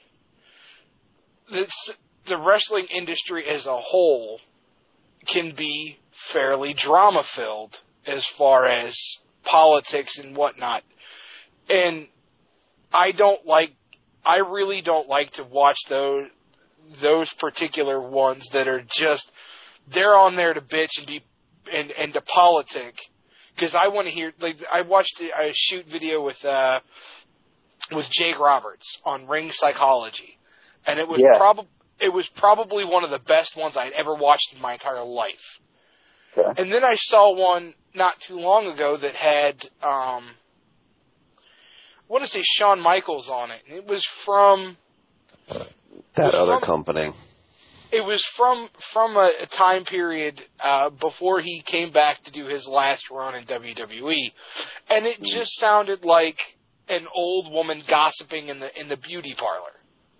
the wrestling industry as a whole can be fairly drama-filled as far as politics and whatnot. And I really don't like to watch those particular ones that are just, they're on there to bitch and to politic. Because I want to hear, like, I watched a shoot video with Jake Roberts on Ring Psychology. And it was probably one of the best ones I'd ever watched in my entire life. Okay. And then I saw one not too long ago that had, I want to say Shawn Michaels on it. And it was from that other company. It was from a time period before he came back to do his last run in WWE, and it just sounded like an old woman gossiping in the beauty parlor.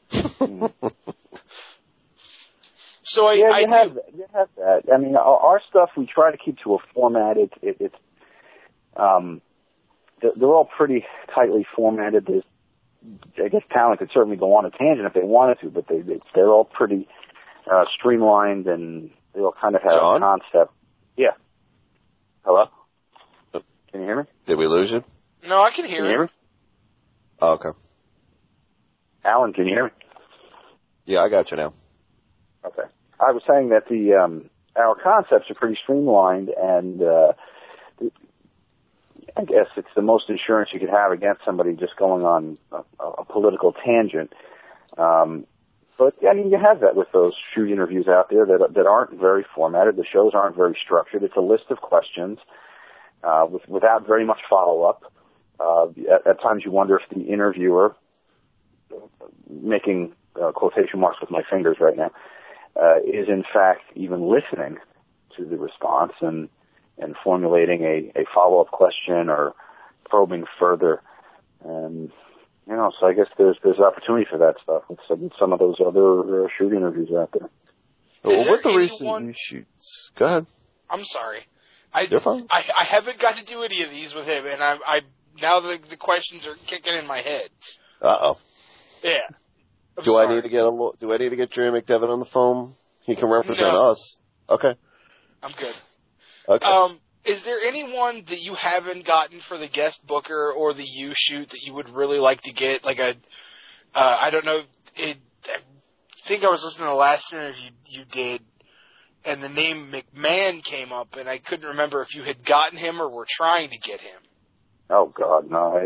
So you have that. I mean, our stuff we try to keep to a format. It's they're all pretty tightly formatted. I guess talent could certainly go on a tangent if they wanted to, but they're all pretty streamlined, and they all kind of have a concept. Yeah. Hello? Can you hear me? Did we lose you? No, I can hear you. Can you hear me? Oh, okay. Alan, can you hear me? Yeah, I got you now. Okay. I was saying that our concepts are pretty streamlined, and I guess it's the most insurance you could have against somebody just going on a political tangent. But, I mean, you have that with those shoot interviews out there that aren't very formatted. The shows aren't very structured. It's a list of questions without very much follow-up. At times you wonder if the interviewer, making quotation marks with my fingers right now, is in fact even listening to the response and formulating a follow-up question or probing further. And, you know, so I guess there's opportunity for that stuff with some of those other shoot interviews out there. Well, what the recent shoots? Go ahead. I'm sorry. You're fine. I haven't got to do any of these with him, and I now the questions are kicking in my head. Uh-oh. Yeah. Do I need to get Jerry McDevitt on the phone? He can represent us. Okay. I'm good. Okay. Is there anyone that you haven't gotten for the guest booker or the U-shoot that you would really like to get? Like I don't know. I think I was listening to the last interview you did, and the name McMahon came up, and I couldn't remember if you had gotten him or were trying to get him. Oh, God, no.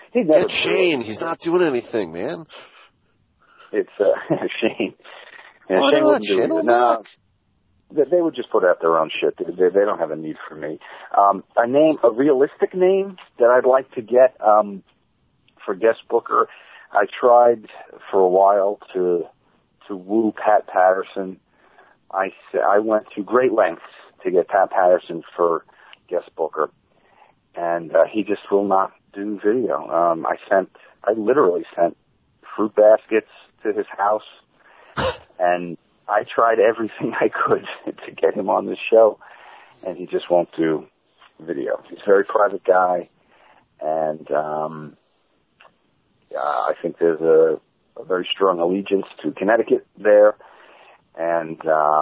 Get Shane. He's not doing anything, man. It's Shane. Yeah, Why Shane not? wouldn't do Shane it. No, they would just put out their own shit. They don't have a need for me. A realistic name that I'd like to get for guest booker. I tried for a while to woo Pat Patterson. I went to great lengths to get Pat Patterson for guest booker, and he just will not do video. I literally sent fruit baskets to his house, and I tried everything I could to get him on this show, and he just won't do video. He's a very private guy, and I think there's a very strong allegiance to Connecticut there, and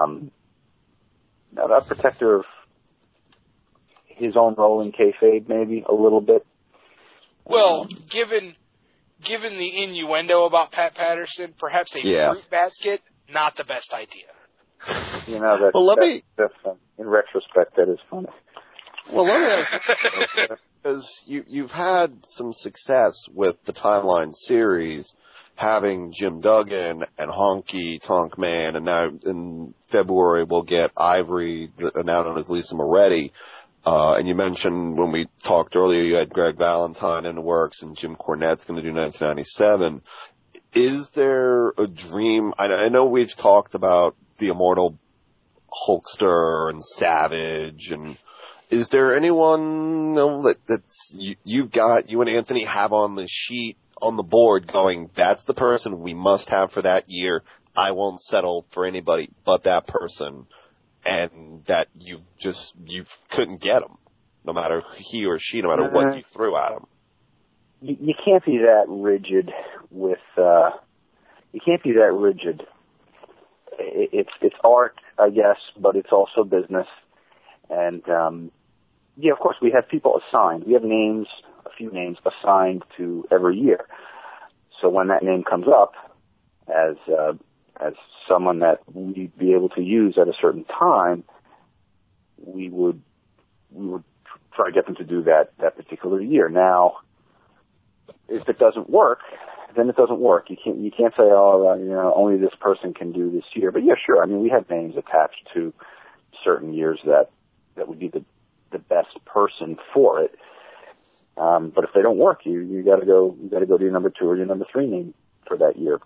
a protector of his own role in kayfabe, maybe a little bit. Well, given the innuendo about Pat Patterson, perhaps a fruit basket, not the best idea. You know, in retrospect, that is funny. Well, let me ask you, because you've had some success with the Timeline series, having Jim Duggan and Honky Tonk Man, and now in February we'll get Ivory, now known as Lisa Moretti. And you mentioned when we talked earlier, you had Greg Valentine in the works, and Jim Cornette's going to do 1997. Is there a dream? I know we've talked about the immortal Hulkster and Savage, and is there anyone that you and Anthony have on the sheet, on the board, going, that's the person we must have for that year? I won't settle for anybody but that person. And that you couldn't get him, no matter he or she, no matter what you threw at him. You can't be that rigid with. You can't be that rigid. It's art, I guess, but it's also business. And of course, we have people assigned. We have a few names assigned to every year. So when that name comes up as someone that we'd be able to use at a certain time, we would try to get them to do that particular year. Now, if it doesn't work, then it doesn't work. You can't say, only this person can do this year. But yeah, sure. I mean, we have names attached to certain years that would be the best person for it. But if they don't work, you got to go to your number 2 or your number 3 name for that year.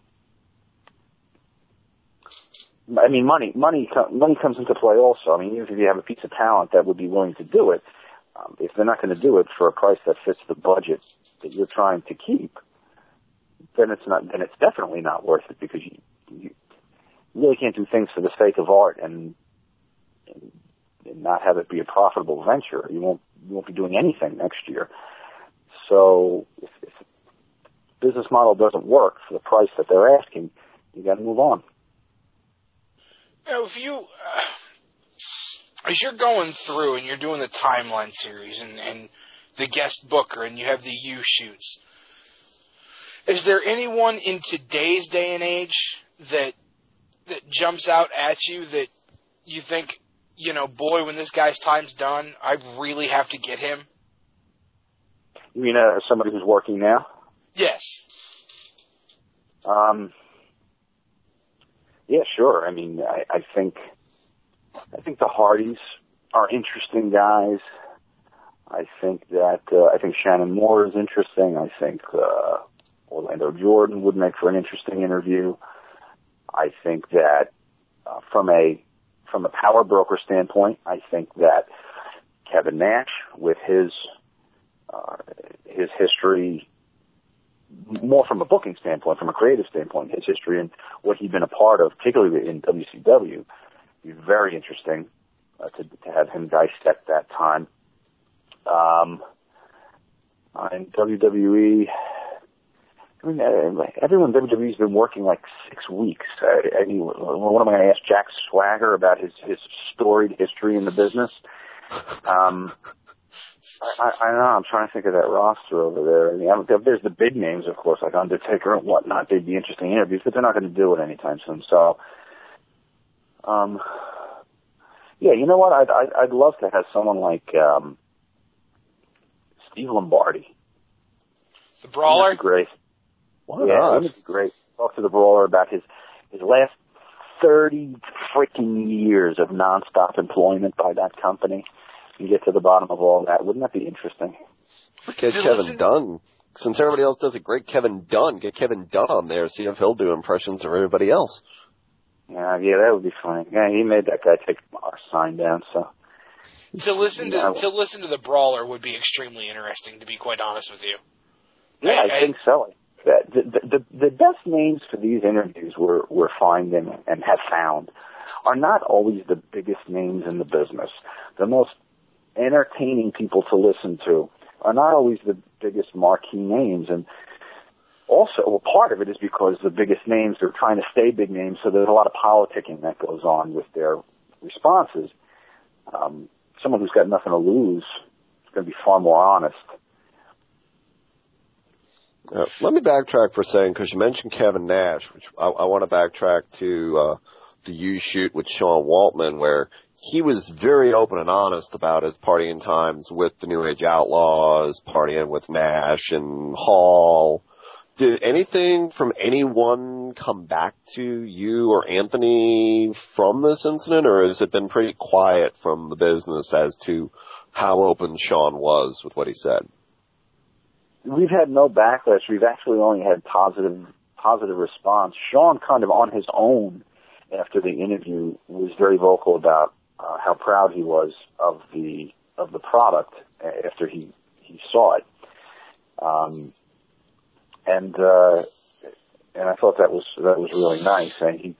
I mean, money comes into play also. I mean, even if you have a piece of talent that would be willing to do it, if they're not going to do it for a price that fits the budget that you're trying to keep, then it's definitely not worth it, because you really can't do things for the sake of art and not have it be a profitable venture. You won't be doing anything next year. So if the business model doesn't work for the price that they're asking, you got to move on. If you, as you're going through and you're doing the Timeline series and the guest booker and you have the U-shoots, is there anyone in today's day and age that jumps out at you that you think, boy, when this guy's time's done, I really have to get him? You mean somebody who's working now? Yes. Yeah, sure. I mean, I think the Hardys are interesting guys. I think Shannon Moore is interesting. I think Orlando Jordan would make for an interesting interview. I think that from a power broker standpoint, I think that Kevin Nash, with his history, more from a booking standpoint, from a creative standpoint, his history and what he'd been a part of, particularly in WCW, be very interesting to have him dissect that time. In WWE, I mean, everyone in WWE's been working like 6 weeks. What am I going to ask Jack Swagger about his storied history in the business? I don't know. I'm trying to think of that roster over there. I mean, there's the big names, of course, like Undertaker and whatnot. They'd be interesting interviews, but they're not going to do it anytime soon. So, yeah, you know what? I'd love to have someone like Steve Lombardi. The Brawler? Great. Why Yeah, not? wouldn't it be great? Talk to the Brawler about his last 30 freaking years of nonstop employment by that company and get to the bottom of all that. Wouldn't that be interesting? Get Kevin Dunn. Since everybody else does a great Kevin Dunn, get Kevin Dunn on there, see if he'll do impressions of everybody else. Yeah, that would be funny. Yeah, he made that guy take our sign down, so. To listen to the Brawler would be extremely interesting, to be quite honest with you. Yeah, I think so. The best names for these interviews we're finding and have found are not always the biggest names in the business. The most entertaining people to listen to are not always the biggest marquee names. And also, part of it is because the biggest names are trying to stay big names, so there's a lot of politicking that goes on with their responses. Someone who's got nothing to lose is going to be far more honest. Let me backtrack for a second, because you mentioned Kevin Nash, which I want to backtrack to the U-Shoot with Sean Waltman, where he was very open and honest about his partying times with the New Age Outlaws, partying with Nash and Hall. Did anything from anyone come back to you or Anthony from this incident, or has it been pretty quiet from the business as to how open Sean was with what he said? We've had no backlash. We've actually only had positive response. Sean, kind of on his own after the interview, was very vocal about how proud he was of the product after he saw it. And I thought that was really nice. And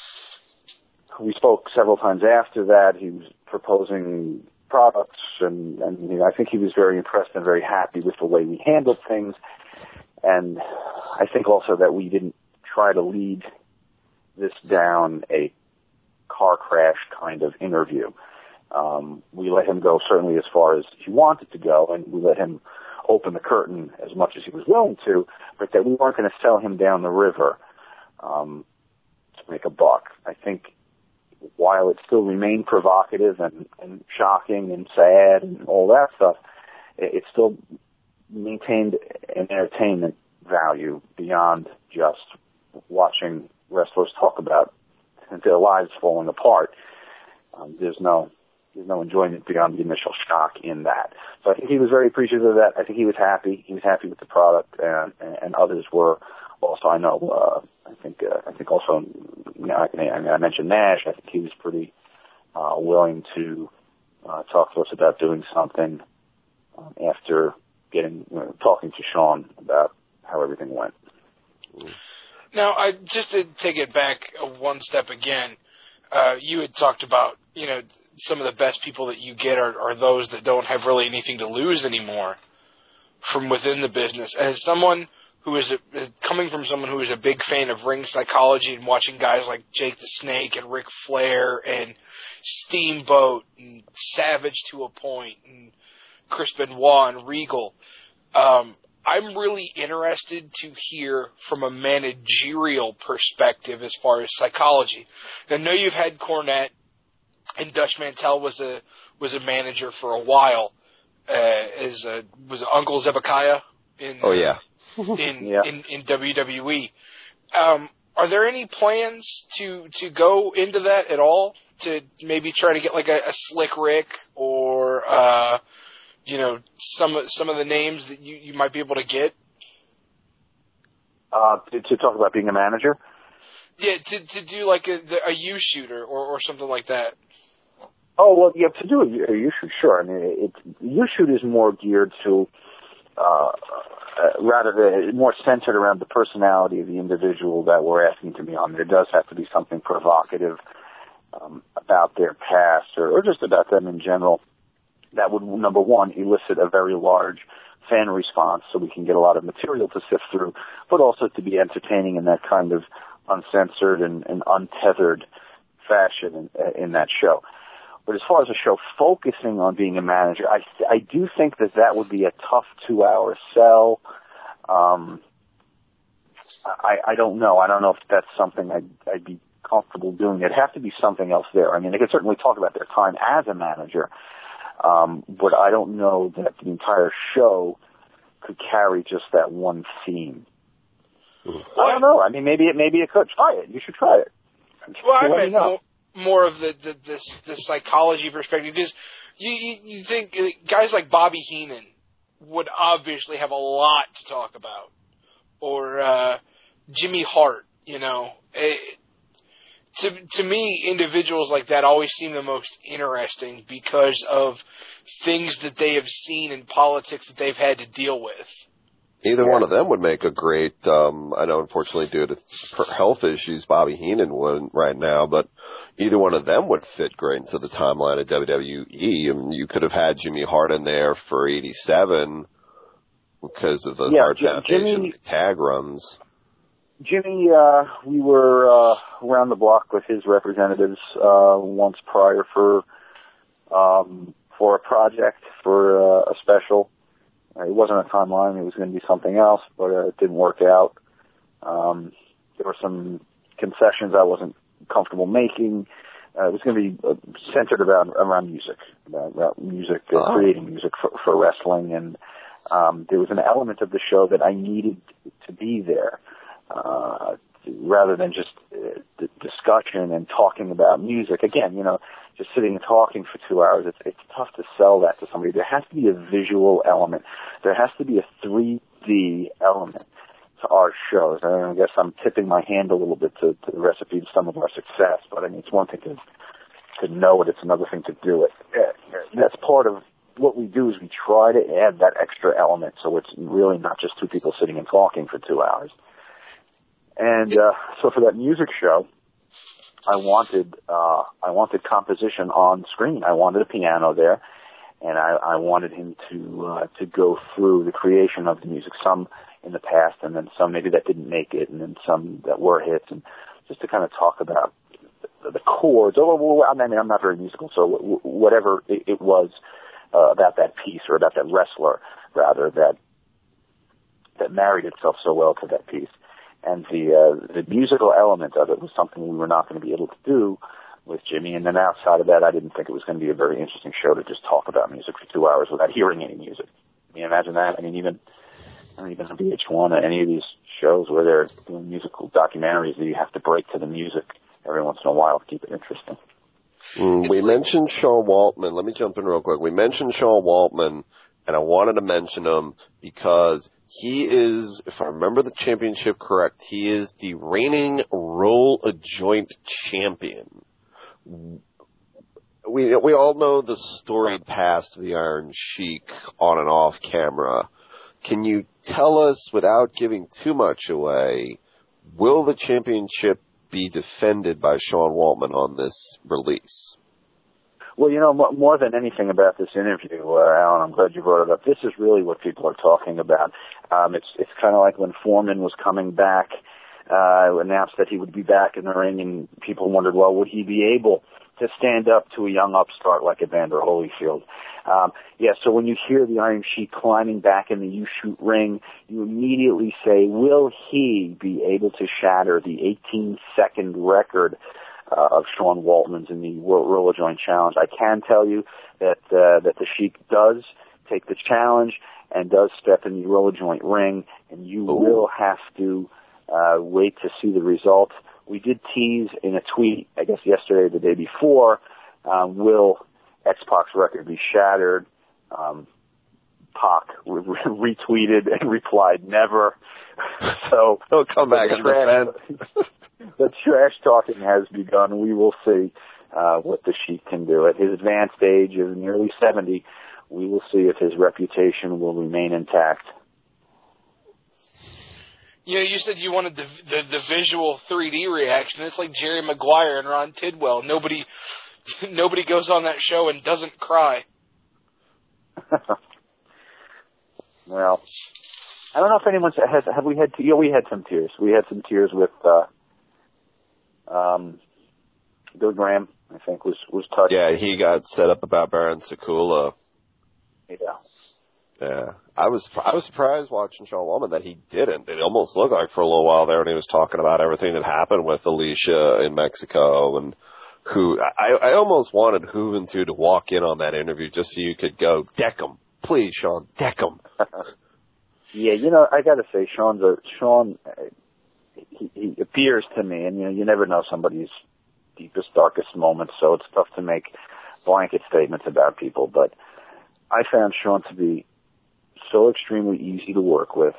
we spoke several times after that. He was proposing products, and I think he was very impressed and very happy with the way we handled things. And I think also that we didn't try to lead this down a car crash kind of interview. We let him go certainly as far as he wanted to go, and we let him open the curtain as much as he was willing to, but that we weren't going to sell him down the river to make a buck. I think while it still remained provocative and shocking and sad and all that stuff, it still maintained an entertainment value beyond just watching wrestlers talk about their lives falling apart. There's no enjoyment beyond the initial shock in that. So I think he was very appreciative of that. I think he was happy. He was happy with the product, and others were also. I know. I think also. I mentioned Nash. I think he was pretty willing to talk to us about doing something after talking to Sean about how everything went. Now, just to take it back one step again, you had talked about, some of the best people that you get are those that don't have really anything to lose anymore from within the business. As someone who is coming from someone who is a big fan of ring psychology and watching guys like Jake the Snake and Ric Flair and Steamboat and Savage to a point and Chris Benoit and Regal, I'm really interested to hear from a managerial perspective as far as psychology. I know you've had Cornette, and Dutch Mantel was a manager for a while. Was it Uncle Zebekiah in WWE? Are there any plans to go into that at all? To maybe try to get like a Slick Rick or some of the names that you might be able to get? To talk about being a manager? Yeah, to do like a U-Shooter or something like that. Oh, well, yeah, to do a U-Shoot, sure. I mean, U-Shoot is more geared to, more centered around the personality of the individual that we're asking to be on. There does have to be something provocative about their past or just about them in general that would, number one, elicit a very large fan response so we can get a lot of material to sift through, but also to be entertaining in that kind of uncensored and untethered fashion in that show. But as far as a show focusing on being a manager, I do think that would be a tough 2-hour sell. I don't know. I don't know if that's something I'd be comfortable doing. It'd have to be something else there. I mean, they could certainly talk about their time as a manager, but I don't know that the entire show could carry just that one theme. I don't know. I mean, maybe it could. Try it. You should try it. Well, I meant more of the psychology perspective, because you think guys like Bobby Heenan would obviously have a lot to talk about, or Jimmy Hart. You know, to me, individuals like that always seem the most interesting because of things that they have seen in politics that they've had to deal with. Either one of them would make a great, I know unfortunately due to health issues, Bobby Heenan wouldn't right now, but either one of them would fit great into the timeline of WWE. I mean, you could have had Jimmy Hart in there for 87 because of the Hart Foundation tag runs. Jimmy, we were around the block with his representatives once prior for a project, for a special. It wasn't a timeline. It was going to be something else, but it didn't work out. There were some concessions I wasn't comfortable making. It was going to be centered around music, about music, creating music for wrestling. And there was an element of the show that I needed to be there, rather than just discussion and talking about music. Again, just sitting and talking for 2 hours, it's tough to sell that to somebody. There has to be a visual element. There has to be a 3D element to our shows. And I guess I'm tipping my hand a little bit to the recipe to some of our success, but I mean, it's one thing to know it, it's another thing to do it. That's part of what we do, is we try to add that extra element, so it's really not just two people sitting and talking for 2 hours. And so for that music show, I wanted composition on screen. I wanted a piano there, and I wanted him to go through the creation of the music, some in the past, and then some maybe that didn't make it, and then some that were hits, and just to kind of talk about the chords. I mean, I'm not very musical, so whatever it was about that piece, or about that wrestler, rather, that married itself so well to that piece. And the musical element of it was something we were not going to be able to do with Jimmy. And then outside of that, I didn't think it was going to be a very interesting show to just talk about music for 2 hours without hearing any music. Can you imagine that? I mean, even on VH1 or any of these shows where they're doing musical documentaries, that you have to break to the music every once in a while to keep it interesting. We mentioned Sean Waltman. Let me jump in real quick. We mentioned Sean Waltman, and I wanted to mention him because he is, if I remember the championship correct, he is the reigning roll-a-joint champion. We all know the storied past of the Iron Sheik on and off camera. Can you tell us, without giving too much away, will the championship be defended by Sean Waltman on this release? Well, more than anything about this interview, Alan, I'm glad you brought it up. This is really what people are talking about. It's kind of like when Foreman was coming back, announced that he would be back in the ring, and people wondered, well, would he be able to stand up to a young upstart like Evander Holyfield? So when you hear the Iron Sheik climbing back in the U-Shoot ring, you immediately say, will he be able to shatter the 18-second record of Sean Waltman's in the Roll-a-Joint Challenge? I can tell you that the Sheik does take the challenge and does step in the Roll-a-Joint ring, and you will have to wait to see the result. We did tease in a tweet, I guess yesterday or the day before, will X-Pac's record be shattered? Pac retweeted and replied, never. So he'll come back and defend. The trash talking has begun. We will see what the Sheik can do. At his advanced age of nearly 70, we will see if his reputation will remain intact. You said you wanted the visual 3D reaction. It's like Jerry Maguire and Ron Tidwell. Nobody goes on that show and doesn't cry. Well, I don't know if anyone has. Have we had? We had some tears. We had some tears with Bill Graham. I think was touched. Yeah, he got set up about Baron Sakula. Yeah, I was surprised watching Sean Waltman that he didn't. It almost looked like for a little while there when he was talking about everything that happened with Alicia in Mexico, and who I almost wanted Juventud to walk in on that interview just so you could go, deck him, please, Sean, deck him. Yeah, I got to say, Sean, he appears to me, and you never know somebody's deepest, darkest moments, so it's tough to make blanket statements about people. But I found Sean to be so extremely easy to work with,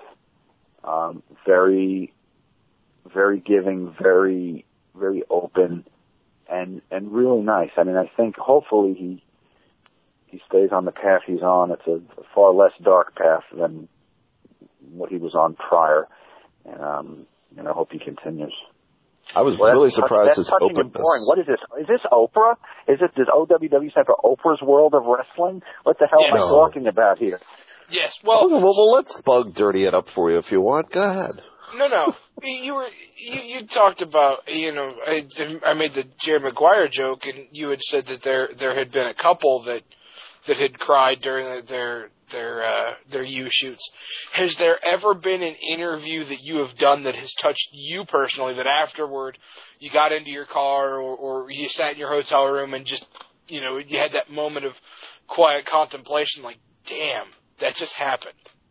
very, very giving, very, very open, and really nice. I mean, I think hopefully he stays on the path he's on. It's a far less dark path than what he was on prior, and I hope he continues. I was really surprised his touching and boring. What is this? Is this Oprah? Does OWW stand for Oprah's World of Wrestling? What the hell am I talking about here? Yes, well, let's bug dirty it up for you if you want. Go ahead. No. You talked about, I made the Jerry Maguire joke, and you had said that there had been a couple that had cried during their U shoots. Has there ever been an interview that you have done that has touched you personally, that afterward you got into your car or you sat in your hotel room and just, you had that moment of quiet contemplation, like, damn, that just happened?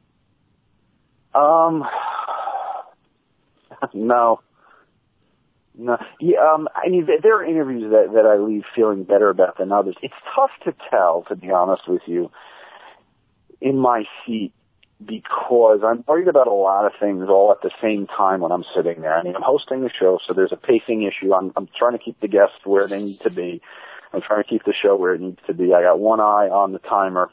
No. Yeah, I mean, there are interviews that I leave feeling better about than others. It's tough to tell, to be honest with you, in my seat, because I'm worried about a lot of things all at the same time when I'm sitting there. I mean, I'm hosting the show, so there's a pacing issue. I'm trying to keep the guests where they need to be. I'm trying to keep the show where it needs to be. I got one eye on the timer.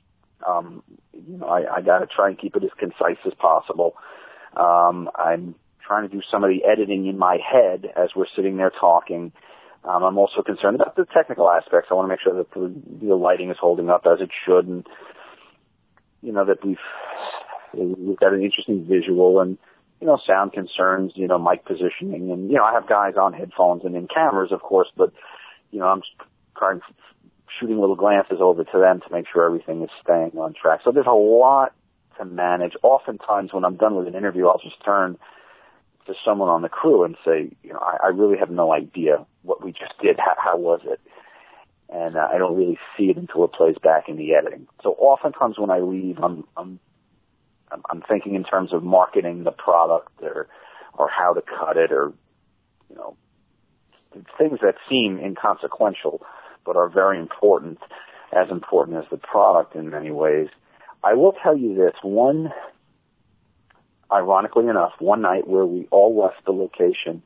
I got to try and keep it as concise as possible. I'm trying to do some of the editing in my head as we're sitting there talking. I'm also concerned about the technical aspects. I want to make sure that the lighting is holding up as it should, and that we've got an interesting visual, and sound concerns, mic positioning, and I have guys on headphones and in cameras, of course, but I'm shooting little glances over to them to make sure everything is staying on track. So there's a lot to manage. Oftentimes when I'm done with an interview, I'll just turn to someone on the crew and say, I really have no idea what we just did. How was it? And I don't really see it until it plays back in the editing. So oftentimes when I leave, I'm thinking in terms of marketing the product or how to cut it, or things that seem inconsequential but are very important, as important as the product in many ways. I will tell you this, ironically enough, one night where we all left the location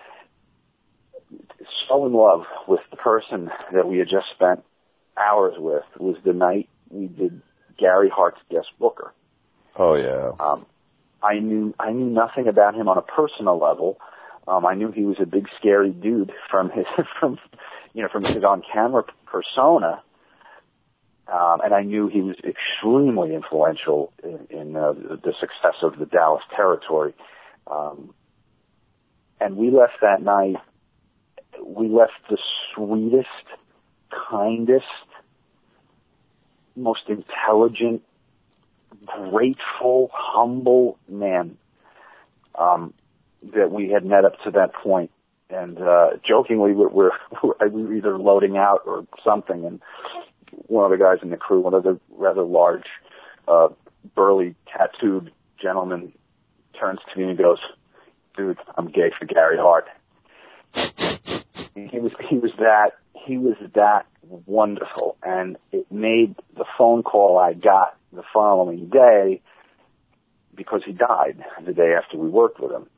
so in love with the person that we had just spent hours with, was the night we did Gary Hart's guest booker. Oh yeah. I knew nothing about him on a personal level. I knew he was a big scary dude from his on camera persona. And I knew he was extremely influential in the success of the Dallas territory. And we left that night, the sweetest, kindest, most intelligent, grateful, humble man that we had met up to that point. And jokingly, we're either loading out or something, and one of the guys in the crew, one of the rather large, burly, tattooed gentlemen, turns to me and goes, "Dude, I'm gay for Gary Hart." He was that wonderful, and it made the phone call I got the following day, because he died the day after we worked with him.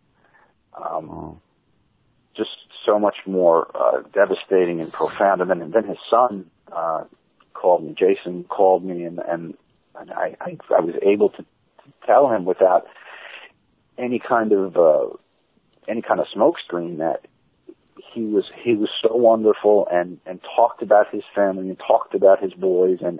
Just so much more devastating and profound. And then his son called me. Jason called me, and I was able to tell him without any kind of smoke screen that he was so wonderful, and talked about his family and talked about his boys, and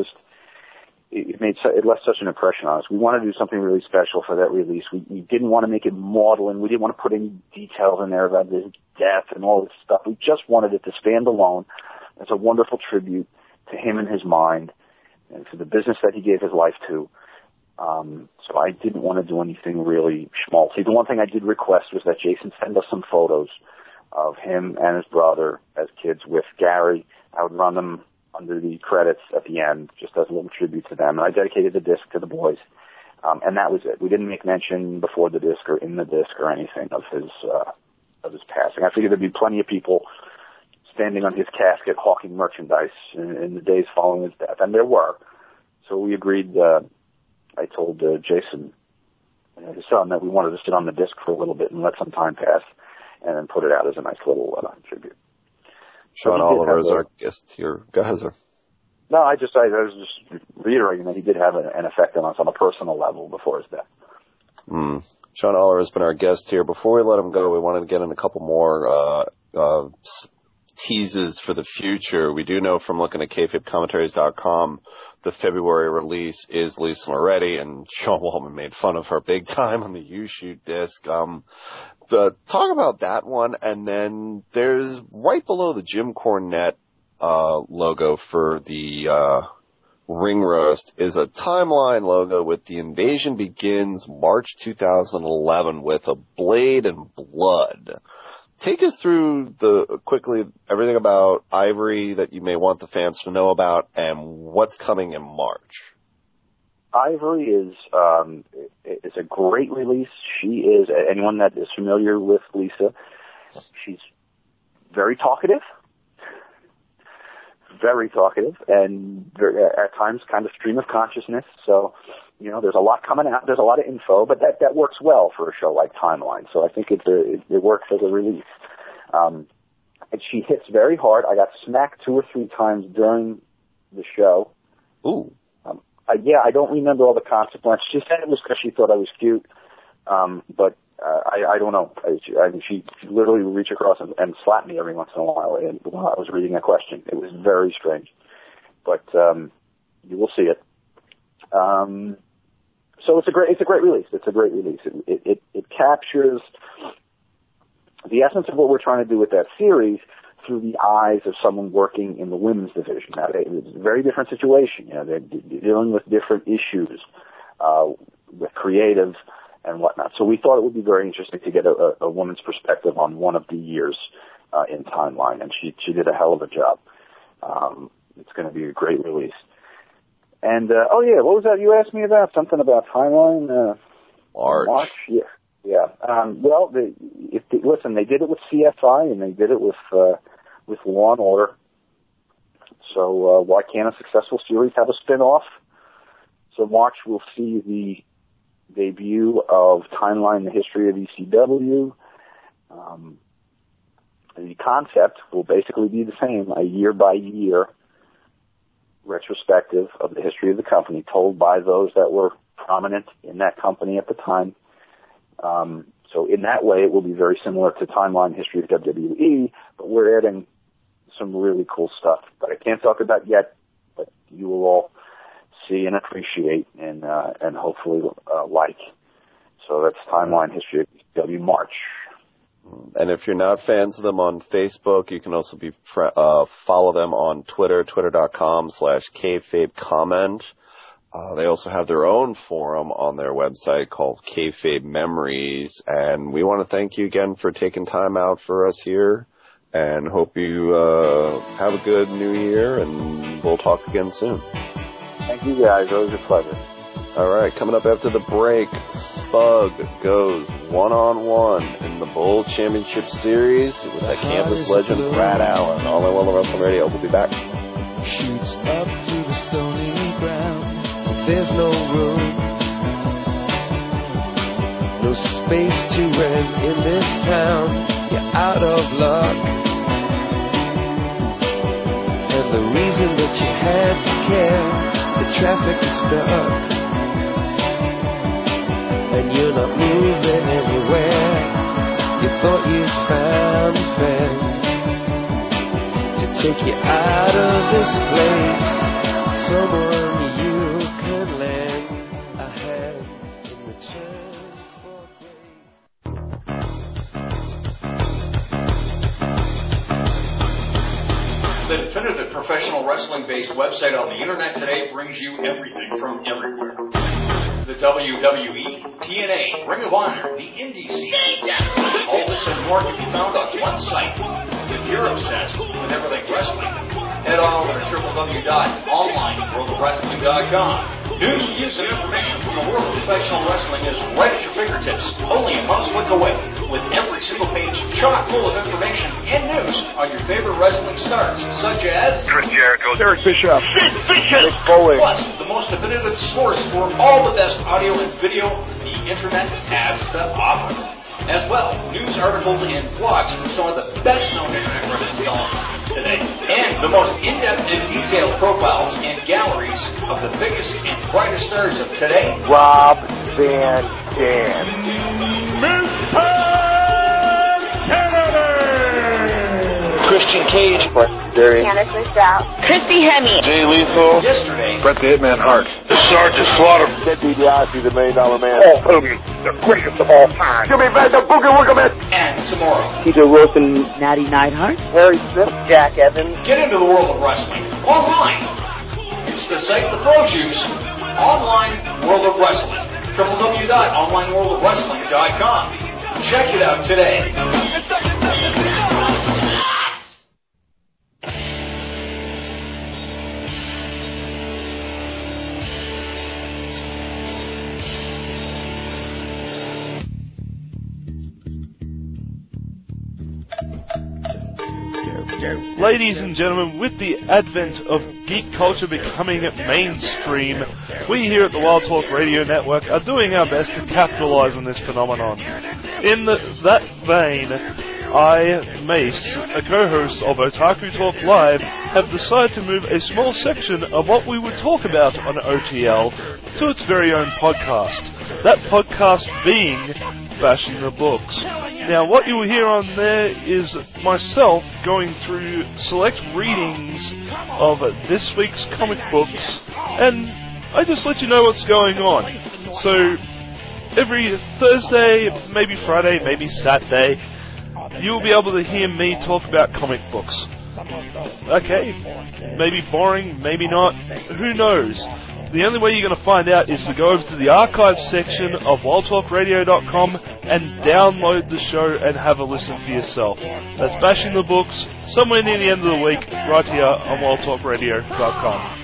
it left such an impression on us. We wanted to do something really special for that release. We didn't want to make it maudlin. We didn't want to put any details in there about his death and all this stuff. We just wanted it to stand alone as a wonderful tribute to him and his mind, and to the business that he gave his life to. So I didn't want to do anything really schmaltzy. The one thing I did request was that Jason send us some photos of him and his brother as kids with Gary. I would run them under the credits at the end, just as a little tribute to them. And I dedicated the disc to the boys. And that was it. We didn't make mention before the disc or in the disc or anything of his passing. I figured there'd be plenty of people standing on his casket hawking merchandise in the days following his death, and there were. So we agreed. I told Jason, his son, that we wanted to sit on the disc for a little bit and let some time pass, and then put it out as a nice little tribute. Sean Oliver is our guest here. Go ahead, sir. No, I was just reiterating that he did have an effect on us on a personal level before his death. Sean Oliver has been our guest here. Before we let him go, we wanted to get in a couple more teases for the future. We do know from looking at kayfabecommentaries.com, the February release is Lisa Moretti, and Sean Waltman made fun of her big time on the U-Shoot disc. Talk about that one, and then there's right below the Jim Cornette logo for the Ring Roast is a timeline logo with The Invasion Begins March 2011 with a blade and blood. Take us through quickly everything about Ivory that you may want the fans to know about and what's coming in March. Ivory is a great release. She is, anyone that is familiar with Lisa, she's very talkative, and at times kind of stream of consciousness. So, there's a lot coming out. There's a lot of info, but that works well for a show like Timeline. So I think it works as a release. And she hits very hard. I got smacked 2 or 3 times during the show. Ooh. I don't remember all the consequences. She said it was because she thought I was cute. But I don't know. She literally would reach across and slap me every once in a while while I was reading a question. It was very strange. But you will see it. So it's a great release. It's a great release. It captures the essence of what we're trying to do with that series through the eyes of someone working in the women's division. Now, it's a very different situation. They're dealing with different issues with creative and whatnot. So we thought it would be very interesting to get a woman's perspective on one of the years in Timeline, and she did a hell of a job. It's going to be a great release. And, what was that you asked me about? Something about Timeline? March? Yeah. Listen, they did it with CSI, and they did it with Law and Order. So, why can't a successful series have a spin-off? So March we'll see the debut of Timeline, the history of ECW. The concept will basically be the same, a year-by-year retrospective of the history of the company told by those that were prominent in that company at the time. So in that way, it will be very similar to Timeline History of WWE, but we're adding some really cool stuff that I can't talk about yet, but you will all see and appreciate and hopefully like. So that's Timeline History of WWE March. And if you're not fans of them on Facebook, you can also follow them on Twitter, twitter.com/kayfabecomment. They also have their own forum on their website called Kayfabe Memories. And we want to thank you again for taking time out for us here. And hope you have a good new year, and we'll talk again soon. Thank you, guys. Always a pleasure. All right, coming up after the break, Spug goes one-on-one in the Bowl Championship Series with that campus legend, Brad Allen. All I Want to Wrestling Radio. We'll be back. Shoots up through the stony ground. There's no room, no space to rent in this town. You're out of luck, and the reason that you had to care, the traffic is stuck, and you're not moving anywhere. You thought you found a friend to take you out of this place, someone you could lend a hand in return for grace. The definitive professional wrestling-based website on the internet today brings you everything from everywhere. The WWE, TNA, Ring of Honor, the Indie scene. All this and more can be found on one site. If you're obsessed with everything wrestling, head on over to www.onlineworldofwrestling.com. News, views, and information from the world of professional wrestling is right at your fingertips, only a mouse click away, with every single page chock full of information and news on your favorite wrestling stars, such as Chris Jericho, Eric Bischoff, Sid Vicious, Mick Foley. Plus, the most definitive source for all the best audio and video the internet has to offer. As well, news articles and blogs from some of the best-known internet wrestling talents today. And the most in-depth and detailed profiles and galleries of the biggest and brightest stars of today. Rob Van Dam. Mr. Kennedy, Christian Cage. Brett Dairy. Candice Stroud. Christy Hemme. Jay Lethal. Yesterday. Bret the Hitman Hart. the Sergeant Slaughter, Ted DiBiase, the $1 Million Man. Hulk Hogan, the greatest of all time. Jimmy Van the Boogie Woogie. And tomorrow. Peter Wilson, Natty Neidhart. Harry Smith. Jack Evans. Get into the world of wrestling online. It's the site the pros use. Online World of Wrestling. www.onlineworldofwrestling.com. Check it out today. Ladies and gentlemen, with the advent of geek culture becoming mainstream, we here at the Wild Talk Radio Network are doing our best to capitalize on this phenomenon. In that vein, I, Mace, a co-host of Otaku Talk Live, have decided to move a small section of what we would talk about on OTL to its very own podcast. That podcast being Bashing the Books. Now, what you will hear on there is myself going through select readings of this week's comic books, and I just let you know what's going on. So, every Thursday, maybe Friday, maybe Saturday, you'll be able to hear me talk about comic books. Okay, maybe boring, maybe not, who knows? The only way you're going to find out is to go over to the archive section of wildtalkradio.com and download the show and have a listen for yourself. That's Bashing the Books, somewhere near the end of the week, right here on wildtalkradio.com.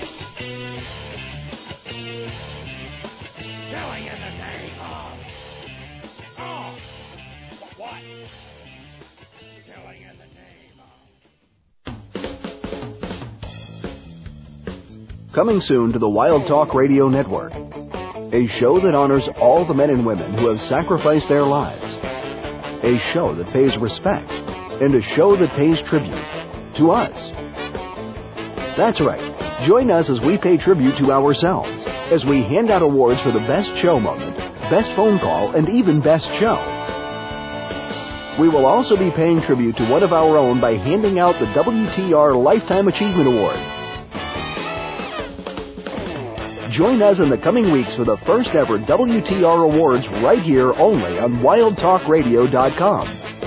Coming soon to the Wild Talk Radio Network, a show that honors all the men and women who have sacrificed their lives, a show that pays respect, and a show that pays tribute to us. That's right. Join us as we pay tribute to ourselves, as we hand out awards for the best show moment, best phone call, and even best show. We will also be paying tribute to one of our own by handing out the WTR Lifetime Achievement Award. Join us in the coming weeks for the first ever WTR Awards right here only on wildtalkradio.com.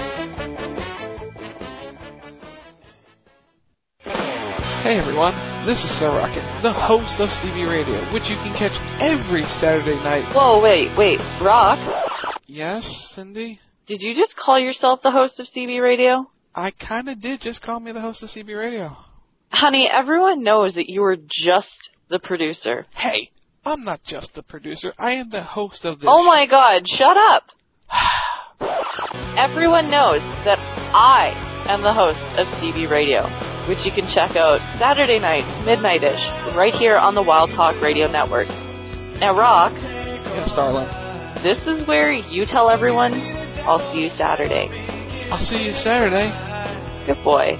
Hey everyone, this is Sir Rocket, the host of CB Radio, which you can catch every Saturday night. Whoa, wait, Rock? Yes, Cindy? Did you just call yourself the host of CB Radio? I kinda did just call me the host of CB Radio. Honey, everyone knows that you were just the producer. Hey, I'm not just the producer. I am the host of this. Oh my God, shut up. Everyone knows that I am the host of CB Radio, which you can check out Saturday nights, midnight-ish, right here on the Wild Talk Radio Network. Now, Rock. Yes, darling. This is where you tell everyone, I'll see you Saturday. I'll see you Saturday. Good boy.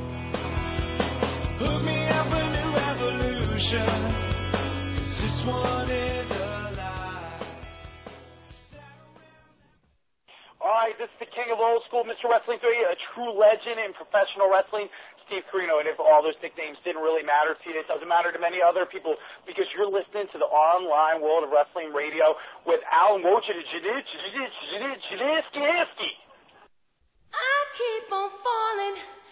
Alright, this is the king of old school, Mr. Wrestling 3, a true legend in professional wrestling, Steve Corino. And if all those nicknames didn't really matter to you, it doesn't matter to many other people because you're listening to the online World of Wrestling Radio with Alan Wojcicki. I keep on falling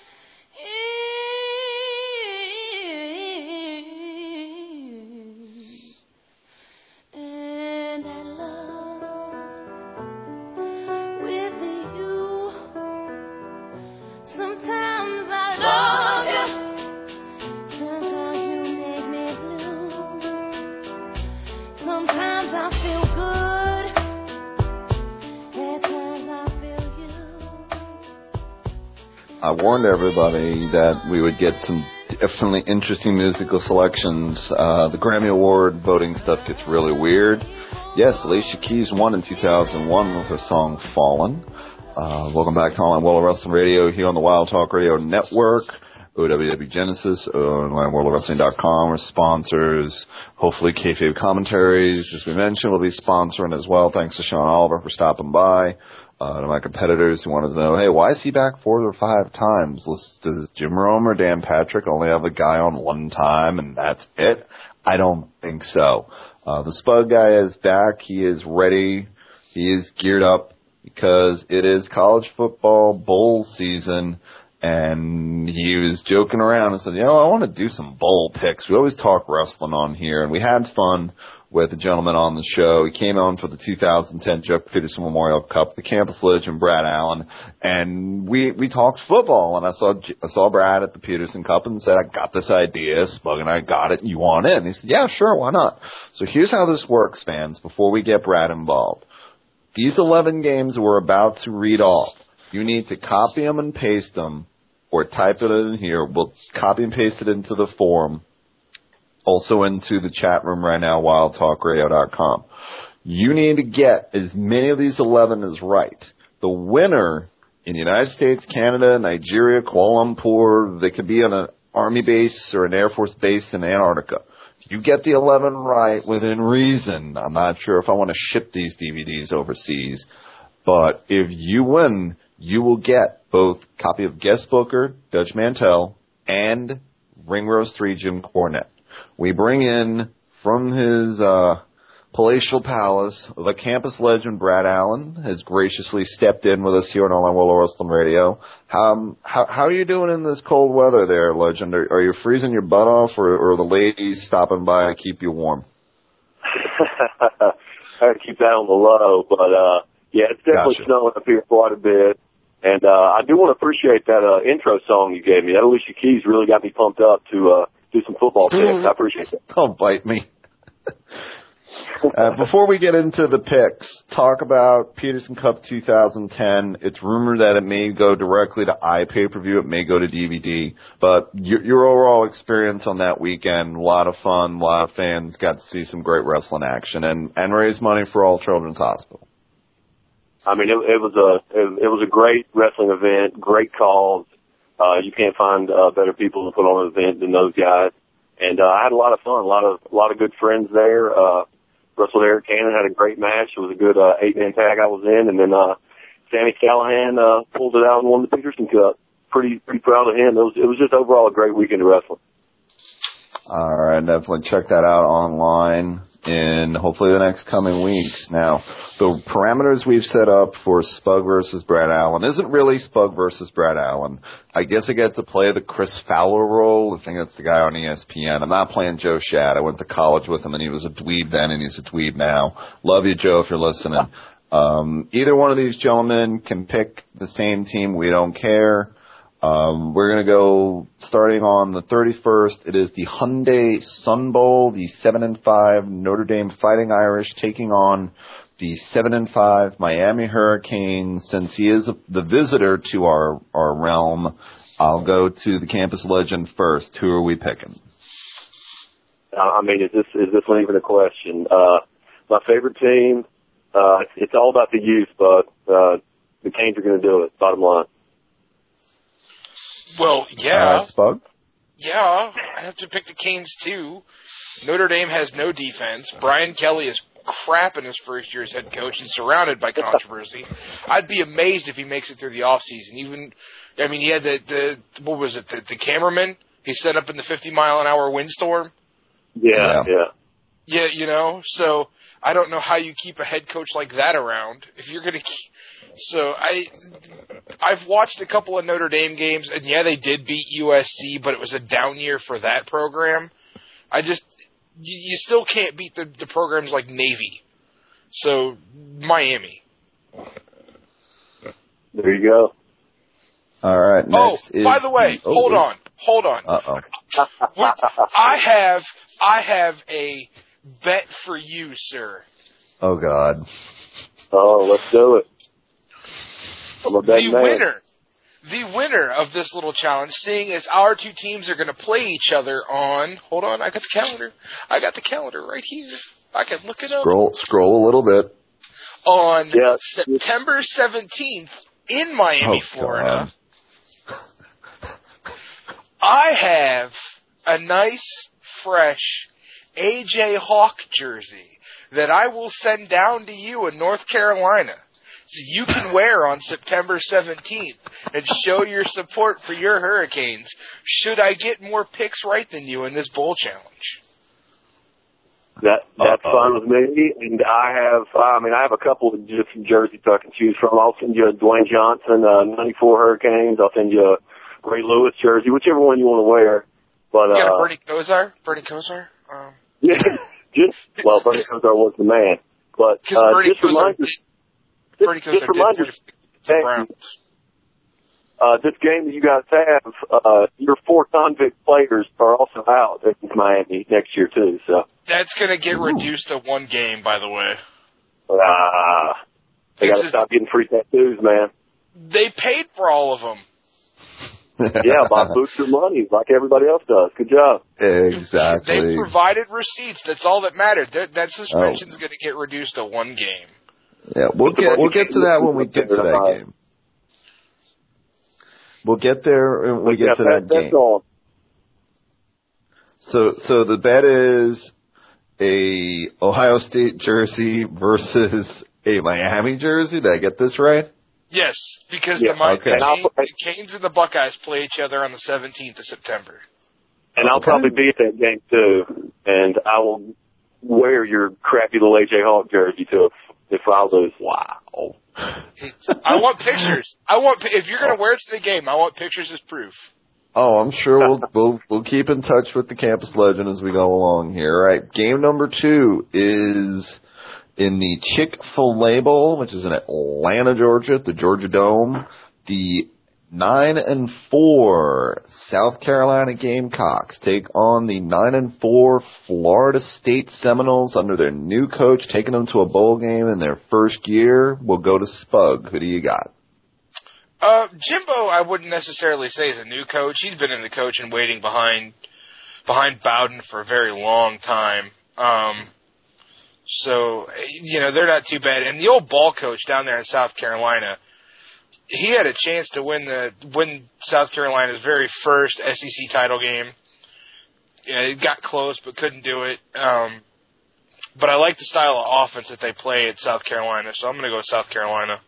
and I love with you. Sometimes I love you, sometimes you make me blue. Sometimes I I warned everybody that we would get some definitely interesting musical selections. The Grammy Award voting stuff gets really weird. Yes, Alicia Keys won in 2001 with her song Fallen. Welcome back to Online World of Wrestling Radio here on the Wild Talk Radio Network. OWW Genesis, OnlineWorldOfWrestling.com are sponsors. Hopefully Kayfabe Commentaries, as we mentioned, will be sponsoring as well. Thanks to Sean Oliver for stopping by. To my competitors who wanted to know, hey, why is he back 4 or 5 times? Does Jim Rome or Dan Patrick only have a guy on one time and that's it? I don't think so. The Spud guy is back. He is ready. He is geared up because it is college football bowl season. And he was joking around and said, I want to do some bowl picks. We always talk wrestling on here, and we had fun with a gentleman on the show. He came on for the 2010 Jeff Peterson Memorial Cup, the campus legend Brad Allen, and we talked football. And I saw Brad at the Peterson Cup and said, I got this idea, Spug and I got it. You want it? And he said, yeah, sure, why not? So here's how this works, fans, before we get Brad involved. These 11 games we're about to read off, you need to copy them and paste them or type it in here. We'll copy and paste it into the forum, also into the chat room right now, wildtalkradio.com. You need to get as many of these 11 as right. The winner in the United States, Canada, Nigeria, Kuala Lumpur, they could be on an Army base or an Air Force base in Antarctica. You get the 11 right within reason. I'm not sure if I want to ship these DVDs overseas, but if you win, you will get both copy of Guest Booker, Dutch Mantell, and Ring Rose 3, Jim Cornette. We bring in, from his palatial palace, the campus legend Brad Allen has graciously stepped in with us here on Online World of Wrestling Radio. How are you doing in this cold weather there, legend? Are you freezing your butt off, or are the ladies stopping by to keep you warm? I have to keep that on the low, but yeah, it's definitely snowing up here quite a bit. And I do want to appreciate that intro song you gave me. That Alicia Keys really got me pumped up to do some football picks. I appreciate that. Don't bite me. Before we get into the picks, talk about Peterson Cup 2010. It's rumored that it may go directly to iPay-per-view. It may go to DVD. But your overall experience on that weekend, a lot of fun, a lot of fans got to see some great wrestling action and raise money for All Children's Hospital. I mean, it was a great wrestling event, great calls. You can't find better people to put on an event than those guys. And I had a lot of fun, a lot of good friends there. Wrestled Eric Cannon, had a great match. It was a good 8-man tag I was in, and then Sammy Callahan pulled it out and won the Peterson Cup. Pretty proud of him. It was just overall a great weekend of wrestling. All right, definitely check that out online in hopefully the next coming weeks. Now, the parameters we've set up for Spug versus Brad Allen isn't really Spug versus Brad Allen. I guess I get to play the Chris Fowler role. I think that's the guy on ESPN. I'm not playing Joe Shad. I went to college with him, and he was a dweeb then, and he's a dweeb now. Love you, Joe, if you're listening. Either one of these gentlemen can pick the same team. We don't care. We're going to go starting on the 31st. It is the Hyundai Sun Bowl, the 7-5 Notre Dame Fighting Irish taking on the 7-5 Miami Hurricanes. Since he is the visitor to our realm, I'll go to the campus legend first. Who are we picking? I mean, is this one even a question? My favorite team, it's all about the youth, but the Canes are going to do it, bottom line. Well, yeah. Spug? Yeah, I have to pick the Canes, too. Notre Dame has no defense. Brian Kelly is crap in his first year as head coach and surrounded by controversy. I'd be amazed if he makes it through the offseason. He had the cameraman he set up in the 50-mile-an-hour windstorm. Yeah. Yeah, so I don't know how you keep a head coach like that around. If you're going to So I've watched a couple of Notre Dame games, and yeah, they did beat USC, but it was a down year for that program. You still can't beat the programs like Navy. So, Miami. There you go. All right. Next by the way, hold on. Uh-oh. I have a bet for you, sir. Oh, God. Oh, let's do it. I'm a bet man. the winner of this little challenge, seeing as our two teams are going to play each other on, hold on, I got the calendar. I got the calendar right here. I can look it up. Scroll a little bit. On September 17th in Miami, Florida, I have a nice, fresh AJ Hawk jersey that I will send down to you in North Carolina so you can wear on September 17th and show your support for your Hurricanes should I get more picks right than you in this bowl challenge. That's fine with me, and I have a couple of different jerseys I can choose from. I'll send you a Dwayne Johnson 94 Hurricanes. I'll send you a Ray Lewis jersey, whichever one you want to wear. But you got a Bernie Kosar? Bernie Kosar? Yeah, Bernie Kosar was the man. But just remind you, this game that you guys have, your 4 convict players are also out in Miami next year too. So that's going to get reduced to 1 game, by the way. They got to stop getting free tattoos, man. They paid for all of them. Yeah, by booster money, like everybody else does. Good job. Exactly. They provided receipts. That's all that mattered. That suspension is going to get reduced to 1 game. Yeah, we'll get to that when we get to that game. We'll get there when we get to that game. All. So the bet is a Ohio State jersey versus a Miami jersey. Did I get this right? Yes, because the Canes and the Buckeyes play each other on the 17th of September. And I'll probably be at that game too, and I will wear your crappy little AJ Hawk jersey too if I lose. Wow. I want pictures. If you're going to wear it to the game, I want pictures as proof. Oh, I'm sure we'll keep in touch with the campus legend as we go along here. All right, game number 2 is in the Chick-fil-A Bowl, which is in Atlanta, Georgia, at the Georgia Dome. The 9-4 South Carolina Gamecocks take on the 9-4 Florida State Seminoles under their new coach, taking them to a bowl game in their first year. We'll go to Spug. Who do you got? Jimbo, I wouldn't necessarily say is a new coach. He's been in the coach and waiting behind Bowden for a very long time. So, they're not too bad. And the old ball coach down there in South Carolina, he had a chance to win South Carolina's very first SEC title game. It got close, but couldn't do it. But I like the style of offense that they play at South Carolina, so I'm going to go with South Carolina.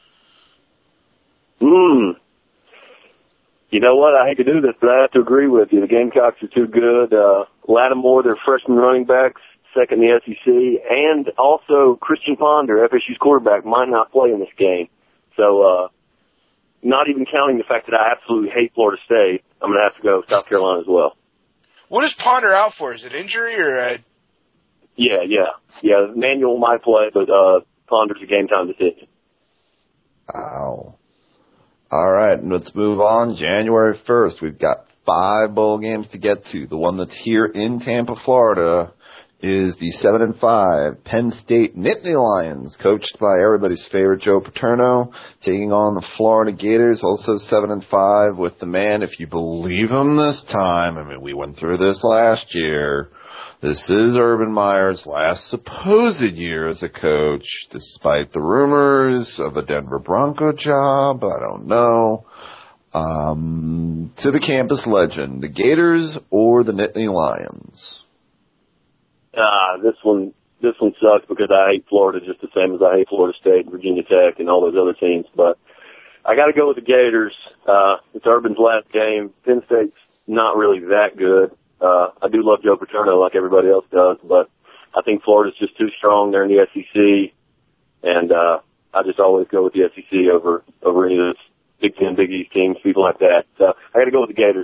You know what? I hate to do this, but I have to agree with you. The Gamecocks are too good. Lattimore, their freshman running backs, second in the SEC, and also Christian Ponder, FSU's quarterback, might not play in this game. So, not even counting the fact that I absolutely hate Florida State, I'm going to have to go South Carolina as well. What is Ponder out for? Is it injury or? Yeah. Manuel might play, but Ponder's a game-time decision. Wow. All right, let's move on. January 1st, we've got 5 bowl games to get to. The one that's here in Tampa, Florida, is the 7-5 Penn State Nittany Lions, coached by everybody's favorite Joe Paterno, taking on the Florida Gators, also 7-5 with the man, if you believe him this time. I mean, we went through this last year. This is Urban Meyer's last supposed year as a coach, despite the rumors of a Denver Bronco job. I don't know. To the campus legend, the Gators or the Nittany Lions? This one sucks because I hate Florida just the same as I hate Florida State, Virginia Tech, and all those other teams. But I got to go with the Gators. It's Urban's last game. Penn State's not really that good. I do love Joe Paterno like everybody else does, but I think Florida's just too strong. They're in the SEC, and I just always go with the SEC over any of those Big Ten, Big East teams, people like that. So I got to go with the Gators.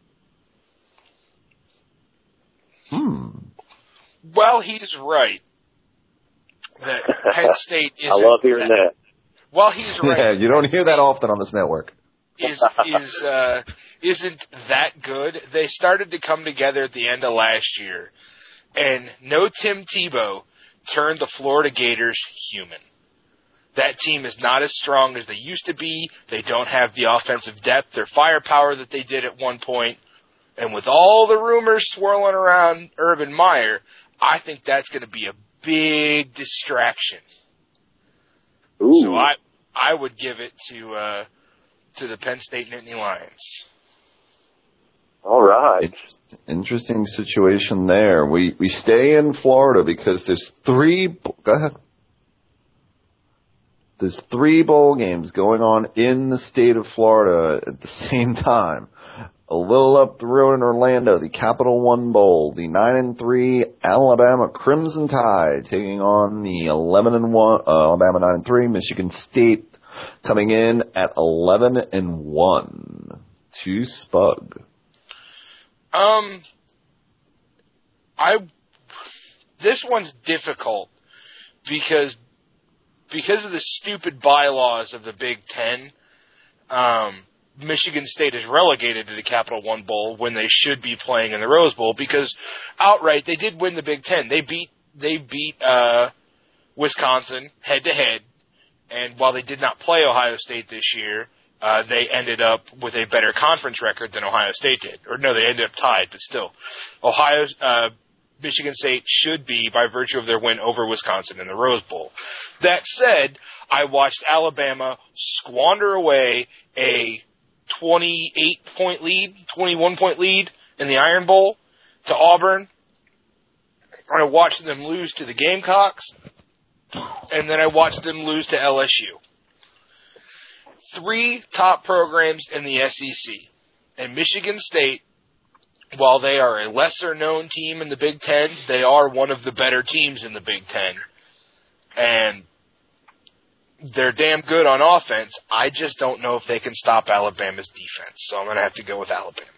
Well, he's right that Penn State is. I love hearing that. Well, he's right. Yeah, you don't hear that often on this network. Isn't that good? They started to come together at the end of last year, and no Tim Tebow turned the Florida Gators human. That team is not as strong as they used to be. They don't have the offensive depth or firepower that they did at one point. And with all the rumors swirling around Urban Meyer, I think that's going to be a big distraction. Ooh. So I would give it to the Penn State Nittany Lions. All right. Interesting situation there. We stay in Florida because there's go ahead. There's 3 bowl games going on in the state of Florida at the same time. A little up the road in Orlando, the Capital One Bowl, the 9-3 Alabama Crimson Tide taking on the 11-1 Alabama 9-3 Michigan State coming in at 11-1 to Spug. This one's difficult because of the stupid bylaws of the Big Ten. Michigan State is relegated to the Capital One Bowl when they should be playing in the Rose Bowl because outright they did win the Big Ten. They beat Wisconsin head to head, and while they did not play Ohio State this year, they ended up with a better conference record than Ohio State did. Or no, they ended up tied, but still, Michigan State should be by virtue of their win over Wisconsin in the Rose Bowl. That said, I watched Alabama squander away a 28-point lead, 21-point lead in the Iron Bowl to Auburn. I watched them lose to the Gamecocks, and then I watched them lose to LSU. 3 top programs in the SEC. And Michigan State, while they are a lesser-known team in the Big Ten, they are one of the better teams in the Big Ten. And they're damn good on offense. I just don't know if they can stop Alabama's defense. So I'm going to have to go with Alabama.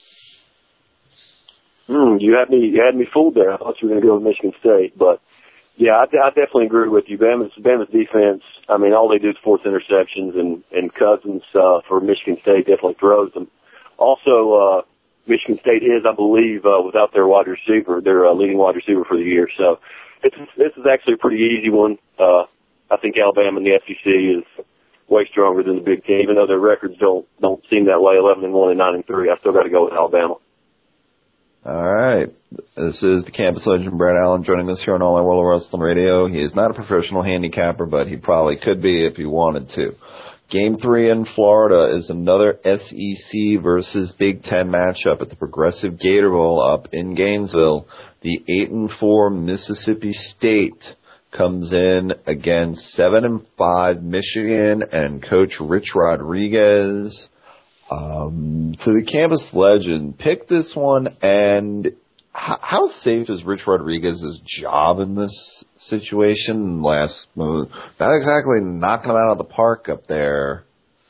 You had me fooled there. I thought you were going to go with Michigan State. But, yeah, I definitely agree with you. Bama's defense, I mean, all they do is force interceptions, and Cousins for Michigan State definitely throws them. Also, Michigan State is, I believe, without their wide receiver, their leading wide receiver for the year. So this is actually a pretty easy one. I think Alabama in the SEC is way stronger than the Big Ten, even though their records don't seem that way, 11-1 and 9-3. I still got to go with Alabama. All right. This is the campus legend, Brad Allen, joining us here on All Our World of Wrestling Radio. He is not a professional handicapper, but he probably could be if he wanted to. Game 3 in Florida is another SEC versus Big Ten matchup at the Progressive Gator Bowl up in Gainesville. The 8-4 Mississippi State comes in against 7-5 Michigan and Coach Rich Rodriguez. To the campus legend, pick this one, and how safe is Rich Rodriguez's job in this situation? Not exactly knocking him out of the park up there.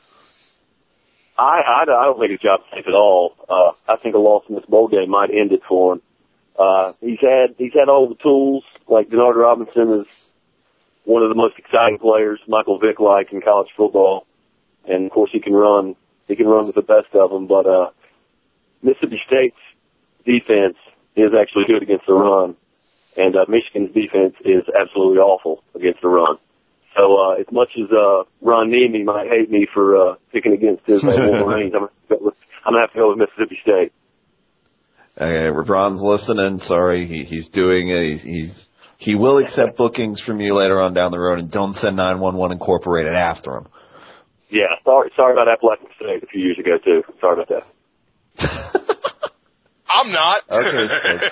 I don't think his job's safe at all. I think a loss in this bowl game might end it for him. He's had all the tools. Like Denard Robinson is one of the most exciting players, Michael Vick-like in college football, and of course he can run. He can run with the best of them. But Mississippi State's defense is actually good against the run, and Michigan's defense is absolutely awful against the run. So as much as Ron Nemi might hate me for picking against his Wolverines, I'm gonna have to go with Mississippi State. Okay, Ron's listening. Sorry, he will accept bookings from you later on down the road, and don't send 911 Incorporated after him. Yeah, sorry about Appalachian State a few years ago too. Sorry about that. I'm not. Okay.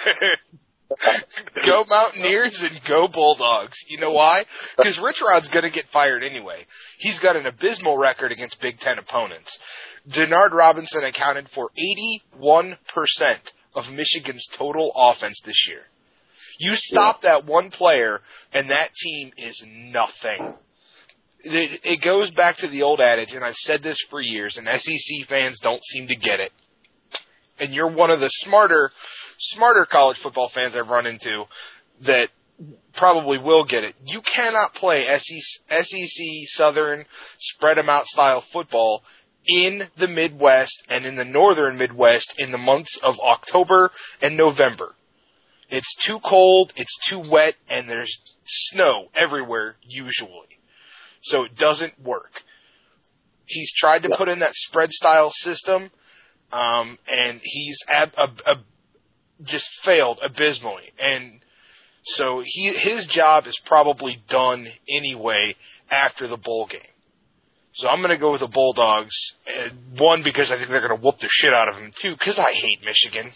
Go Mountaineers and go Bulldogs. You know why? Because Rich Rod's going to get fired anyway. He's got an abysmal record against Big Ten opponents. Denard Robinson accounted for 81% of Michigan's total offense this year. You stop that one player, and that team is nothing. It goes back to the old adage, and I've said this for years, and SEC fans don't seem to get it. And you're one of the smarter college football fans I've run into that probably will get it. You cannot play SEC Southern spread 'em out style football in the Midwest and in the Northern Midwest in the months of October and November. It's too cold, it's too wet, and there's snow everywhere usually. So it doesn't work. He's tried to put in that spread-style system, and he's just failed abysmally. And so his job is probably done anyway after the bowl game. So I'm going to go with the Bulldogs. One, because I think they're going to whoop the shit out of him. Two, because I hate Michigan.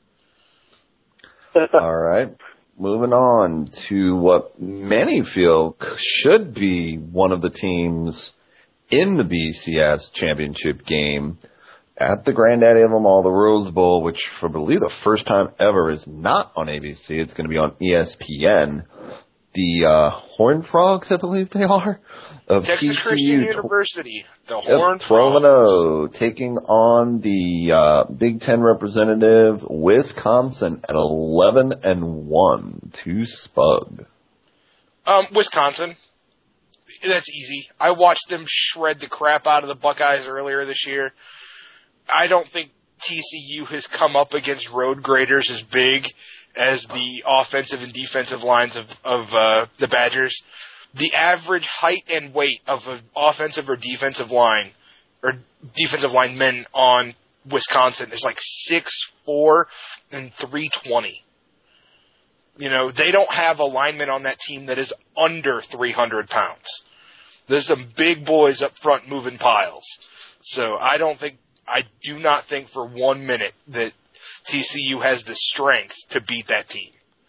All right. Moving on to what many feel should be one of the teams in the BCS championship game at the granddaddy of them all, the Rose Bowl, which for I believe the first time ever is not on ABC. It's going to be on ESPN. The Horned Frogs, I believe they are, of Texas TCU Christian University. The Horned Frogs. Frogs. Taking on the Big Ten representative, Wisconsin, at 11-1 to Spug. Wisconsin. That's easy. I watched them shred the crap out of the Buckeyes earlier this year. I don't think TCU has come up against road graders as big as the offensive and defensive lines of the Badgers. The average height and weight of an offensive or defensive line, or defensive linemen on Wisconsin is like 6'4" and 320. You know, they don't have a lineman on that team that is under 300 pounds. There's some big boys up front moving piles. So I do not think for 1 minute that TCU has the strength to beat that team.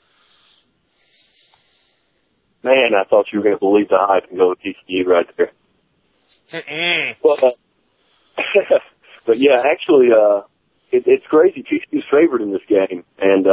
Man, I thought you were going to believe the hype and go with TCU right there. Well, but yeah, actually, it's crazy. TCU's favored in this game, and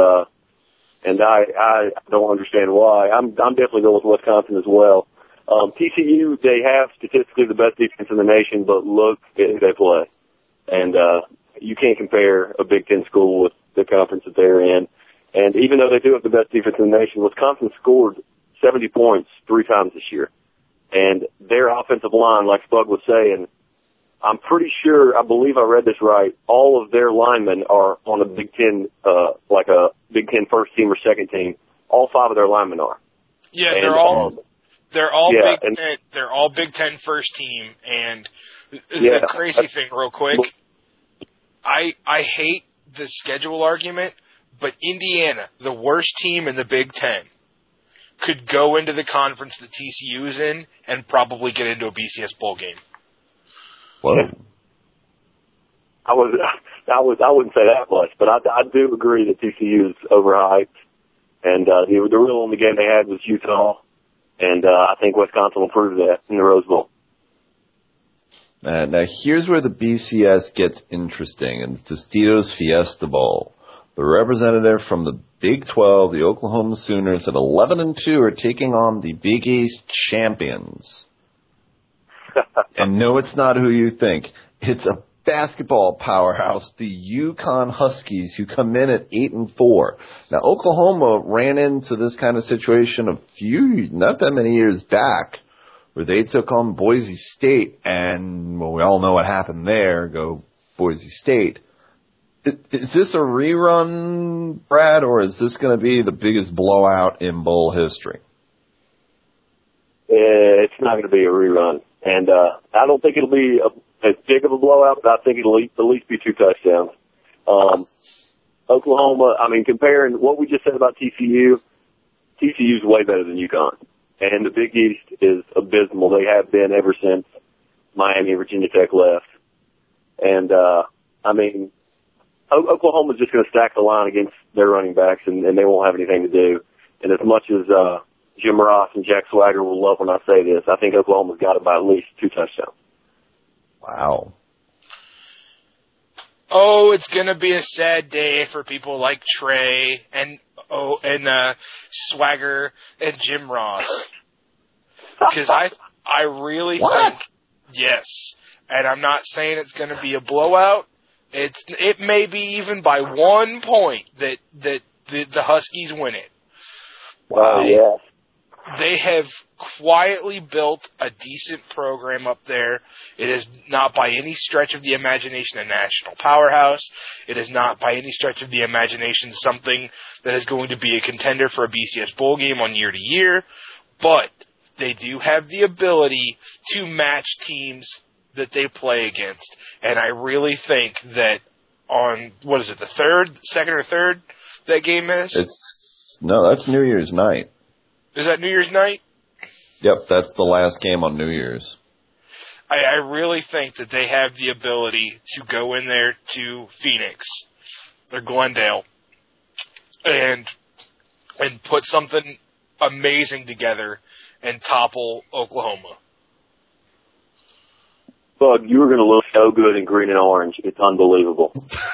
I don't understand why. I'm definitely going with Wisconsin as well. TCU, they have statistically the best defense in the nation, but look at who they play. And you can't compare a Big Ten school with the conference that they're in. And even though they do have the best defense in the nation, Wisconsin scored 70 points 3 times this year. And their offensive line, like Spug was saying, I'm pretty sure, I believe I read this right, all of their linemen are on a Big Ten, like a Big Ten first team or second team. All 5 of their linemen are. Yeah, and, they're all Big Ten first team. And the crazy thing, real quick, I hate the schedule argument, but Indiana, the worst team in the Big Ten, could go into the conference that TCU is in and probably get into a BCS bowl game. Whoa. I wouldn't say that much, but I do agree that TCU is overhyped, and the real only game they had was Utah, and I think Wisconsin will prove that in the Rose Bowl. Now here's where the BCS gets interesting, and it's Tostitos Fiesta Bowl. The representative from the Big 12, the Oklahoma Sooners, at 11-2 are taking on the Big East champions. And no, it's not who you think. It's a basketball powerhouse, the UConn Huskies, who come in at 8-4. Now, Oklahoma ran into this kind of situation not that many years back, where they took on Boise State, and well, we all know what happened there. Go Boise State. Is this a rerun, Brad, or is this going to be the biggest blowout in bowl history? It's not going to be a rerun. And I don't think it'll be as big of a blowout, but I think it'll at least be 2 touchdowns. Oklahoma, I mean, comparing what we just said about TCU's way better than UConn. And the Big East is abysmal. They have been ever since Miami and Virginia Tech left. And, I mean, Oklahoma's just going to stack the line against their running backs, and they won't have anything to do. And as much as Jim Ross and Jack Swagger will love when I say this, I think Oklahoma's got it by at least 2 touchdowns. Wow. Oh, it's going to be a sad day for people like Trey and Swagger and Jim Ross. Because I really think, yes, and I'm not saying it's going to be a blowout. It may be even by 1 point that the Huskies win it. Wow, yeah. They have quietly built a decent program up there. It is not by any stretch of the imagination a national powerhouse. It is not by any stretch of the imagination something that is going to be a contender for a BCS bowl game on year to year. But they do have the ability to match teams that they play against. And I really think that on, what is it, the second or third that game is? No, that's New Year's night. Is that New Year's night? Yep, that's the last game on New Year's. I really think that they have the ability to go in there to Phoenix or Glendale and put something amazing together and topple Oklahoma. Bug, you were going to look so good in green and orange. It's unbelievable.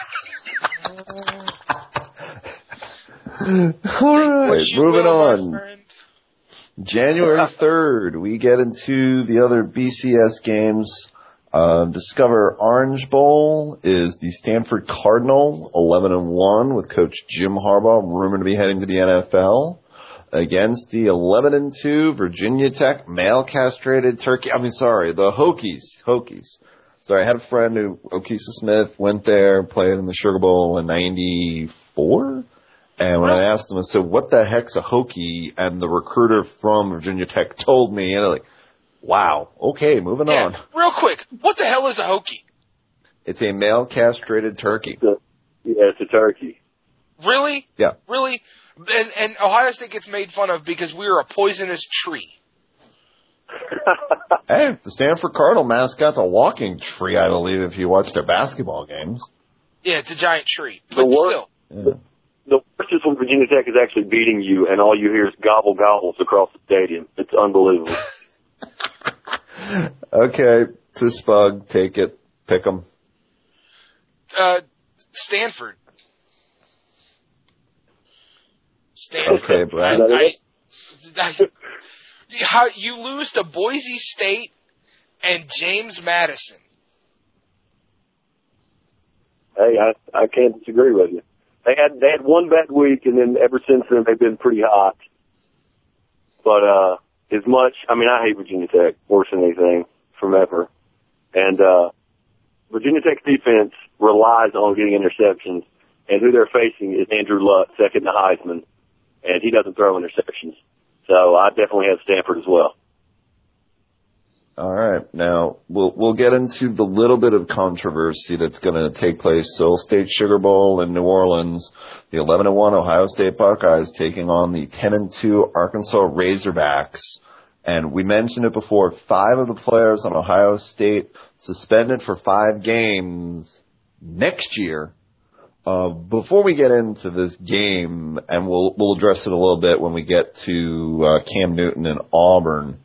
All right, moving on. January 3rd, we get into the other BCS games. Discover Orange Bowl is the Stanford Cardinal, 11-1, with Coach Jim Harbaugh, rumored to be heading to the NFL, against the 11-2 Virginia Tech male-castrated the Hokies. Sorry, I had a friend who, Okisa Smith, went there, played in the Sugar Bowl in 94. And when I asked him, I said, what the heck's a Hokie? And the recruiter from Virginia Tech told me, and I'm like, wow, okay, moving on. Real quick, what the hell is a Hokie? It's a male-castrated turkey. Yeah, it's a turkey. Really? Yeah. Really? And Ohio State gets made fun of because we are a poisonous tree. Hey, the Stanford Cardinal mascot's a walking tree, I believe, if you watch their basketball games. Yeah, it's a giant tree. But still. Yeah. The worst is when Virginia Tech is actually beating you and all you hear is gobble gobbles across the stadium. It's unbelievable. Okay, to Spug, take it. Pick 'em. Stanford. Okay, Brad. How you lose to Boise State and James Madison. Hey, I can't disagree with you. They had one bad week, and then ever since then they've been pretty hot. But I hate Virginia Tech worse than anything from ever. And Virginia Tech's defense relies on getting interceptions, and who they're facing is Andrew Luck, second to Heisman, and he doesn't throw interceptions. So I definitely have Stanford as well. All right. Now, we'll get into the little bit of controversy that's going to take place. Seoul State Sugar Bowl in New Orleans. The 11-1 Ohio State Buckeyes taking on the 10-2 Arkansas Razorbacks. And we mentioned it before, 5 of the players on Ohio State suspended for 5 games next year. Before we get into this game, and we'll address it a little bit when we get to Cam Newton and Auburn.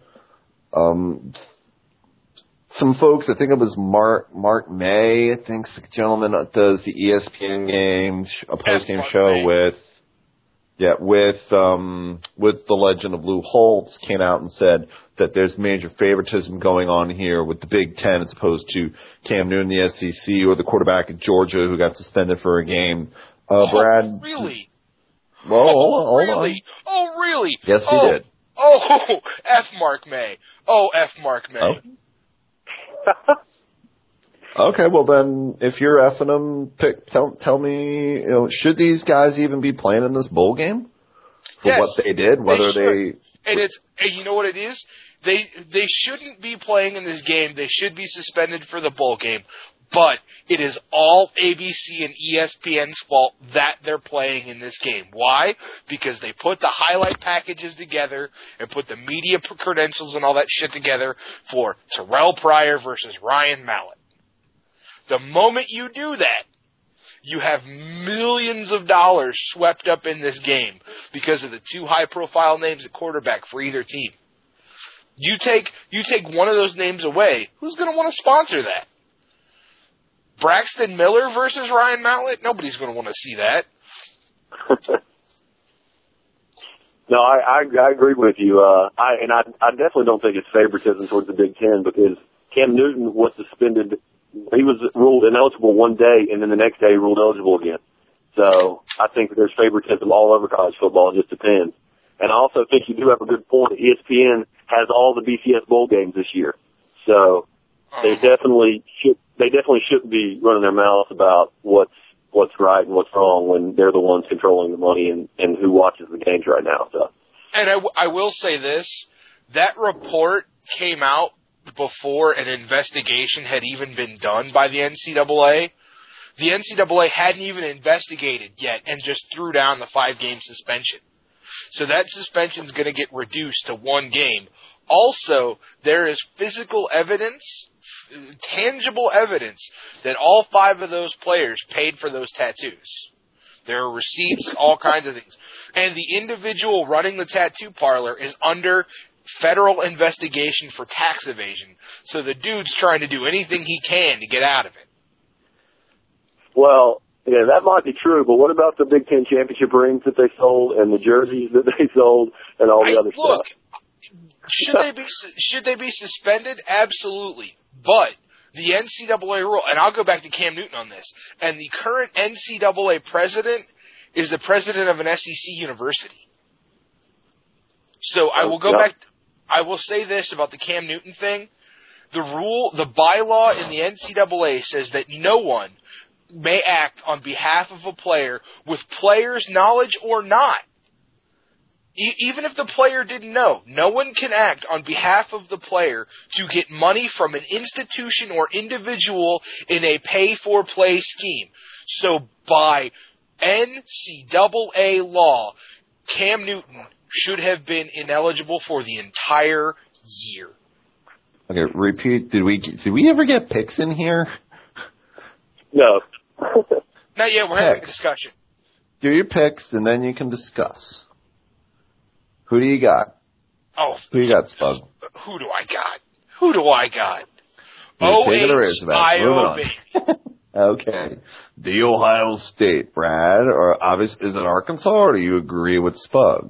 Some folks, I think it was Mark May, I think the gentleman that does the ESPN game, a post-game show with the legend of Lou Holtz, came out and said that there's major favoritism going on here with the Big Ten as opposed to Cam Newton, the SEC, or the quarterback at Georgia who got suspended for a game. Brad. Really? Well, hold on. Oh, really? Yes, he did. Oh, F. Mark May. Oh, F. Mark May. Oh. Okay, well then, if you're effing them, tell me, should these guys even be playing in this bowl game for what they did? And you know what it is? They shouldn't be playing in this game. They should be suspended for the bowl game. But it is all ABC and ESPN's fault that they're playing in this game. Why? Because they put the highlight packages together and put the media credentials and all that shit together for Terrell Pryor versus Ryan Mallett. The moment you do that, you have millions of dollars swept up in this game because of the 2 high-profile names at quarterback for either team. You take one of those names away, who's going to want to sponsor that? Braxton Miller versus Ryan Mallett? Nobody's going to want to see that. No, I agree with you. I definitely don't think it's favoritism towards the Big Ten because Cam Newton was suspended. He was ruled ineligible one day, and then the next day he ruled eligible again. So I think that there's favoritism all over college football. It just depends. And I also think you do have a good point. ESPN has all the BCS bowl games this year, so they definitely shouldn't be running their mouth about what's right and what's wrong when they're the ones controlling the money and who watches the games right now. So. And I will say this. That report came out before an investigation had even been done by the NCAA. The NCAA hadn't even investigated yet and just threw down the 5-game suspension. So that suspension is going to get reduced to 1 game. Also, there is physical evidence, tangible evidence, that all 5 of those players paid for those tattoos. There are receipts, all kinds of things. And the individual running the tattoo parlor is under federal investigation for tax evasion. So the dude's trying to do anything he can to get out of it. Well, yeah, that might be true, but what about the Big Ten championship rings that they sold and the jerseys that they sold and all the other stuff? Should they be suspended? Absolutely. But the NCAA rule, and I'll go back to Cam Newton on this, and the current NCAA president is the president of an SEC university. So I will go back. I will say this about the Cam Newton thing. The bylaw in the NCAA says that no one may act on behalf of a player with player's knowledge or not. Even if the player didn't know, no one can act on behalf of the player to get money from an institution or individual in a pay-for-play scheme. So by NCAA law, Cam Newton should have been ineligible for the entire year. Okay, repeat. Did we ever get picks in here? No. Not yet. We're having a discussion. Do your picks, and then you can discuss. Who do you got? Oh, who you got, Spug? Who do I got? Ohio. Okay. The Ohio State, Brad, or obviously is it Arkansas, or do you agree with Spug?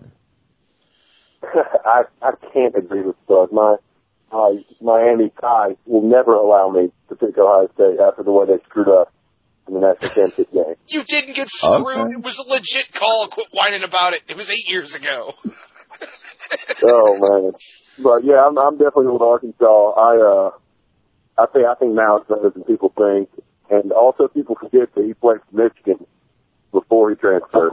I can't agree with Spug. My Miami tie will never allow me to pick Ohio State after the way they screwed up in the national championship game. You didn't get screwed. Okay. It was a legit call. Quit whining about it. It was 8 years ago. Oh man, but yeah, I'm definitely with Arkansas. I think now it's better than people think, and also people forget that he played for Michigan before he transferred.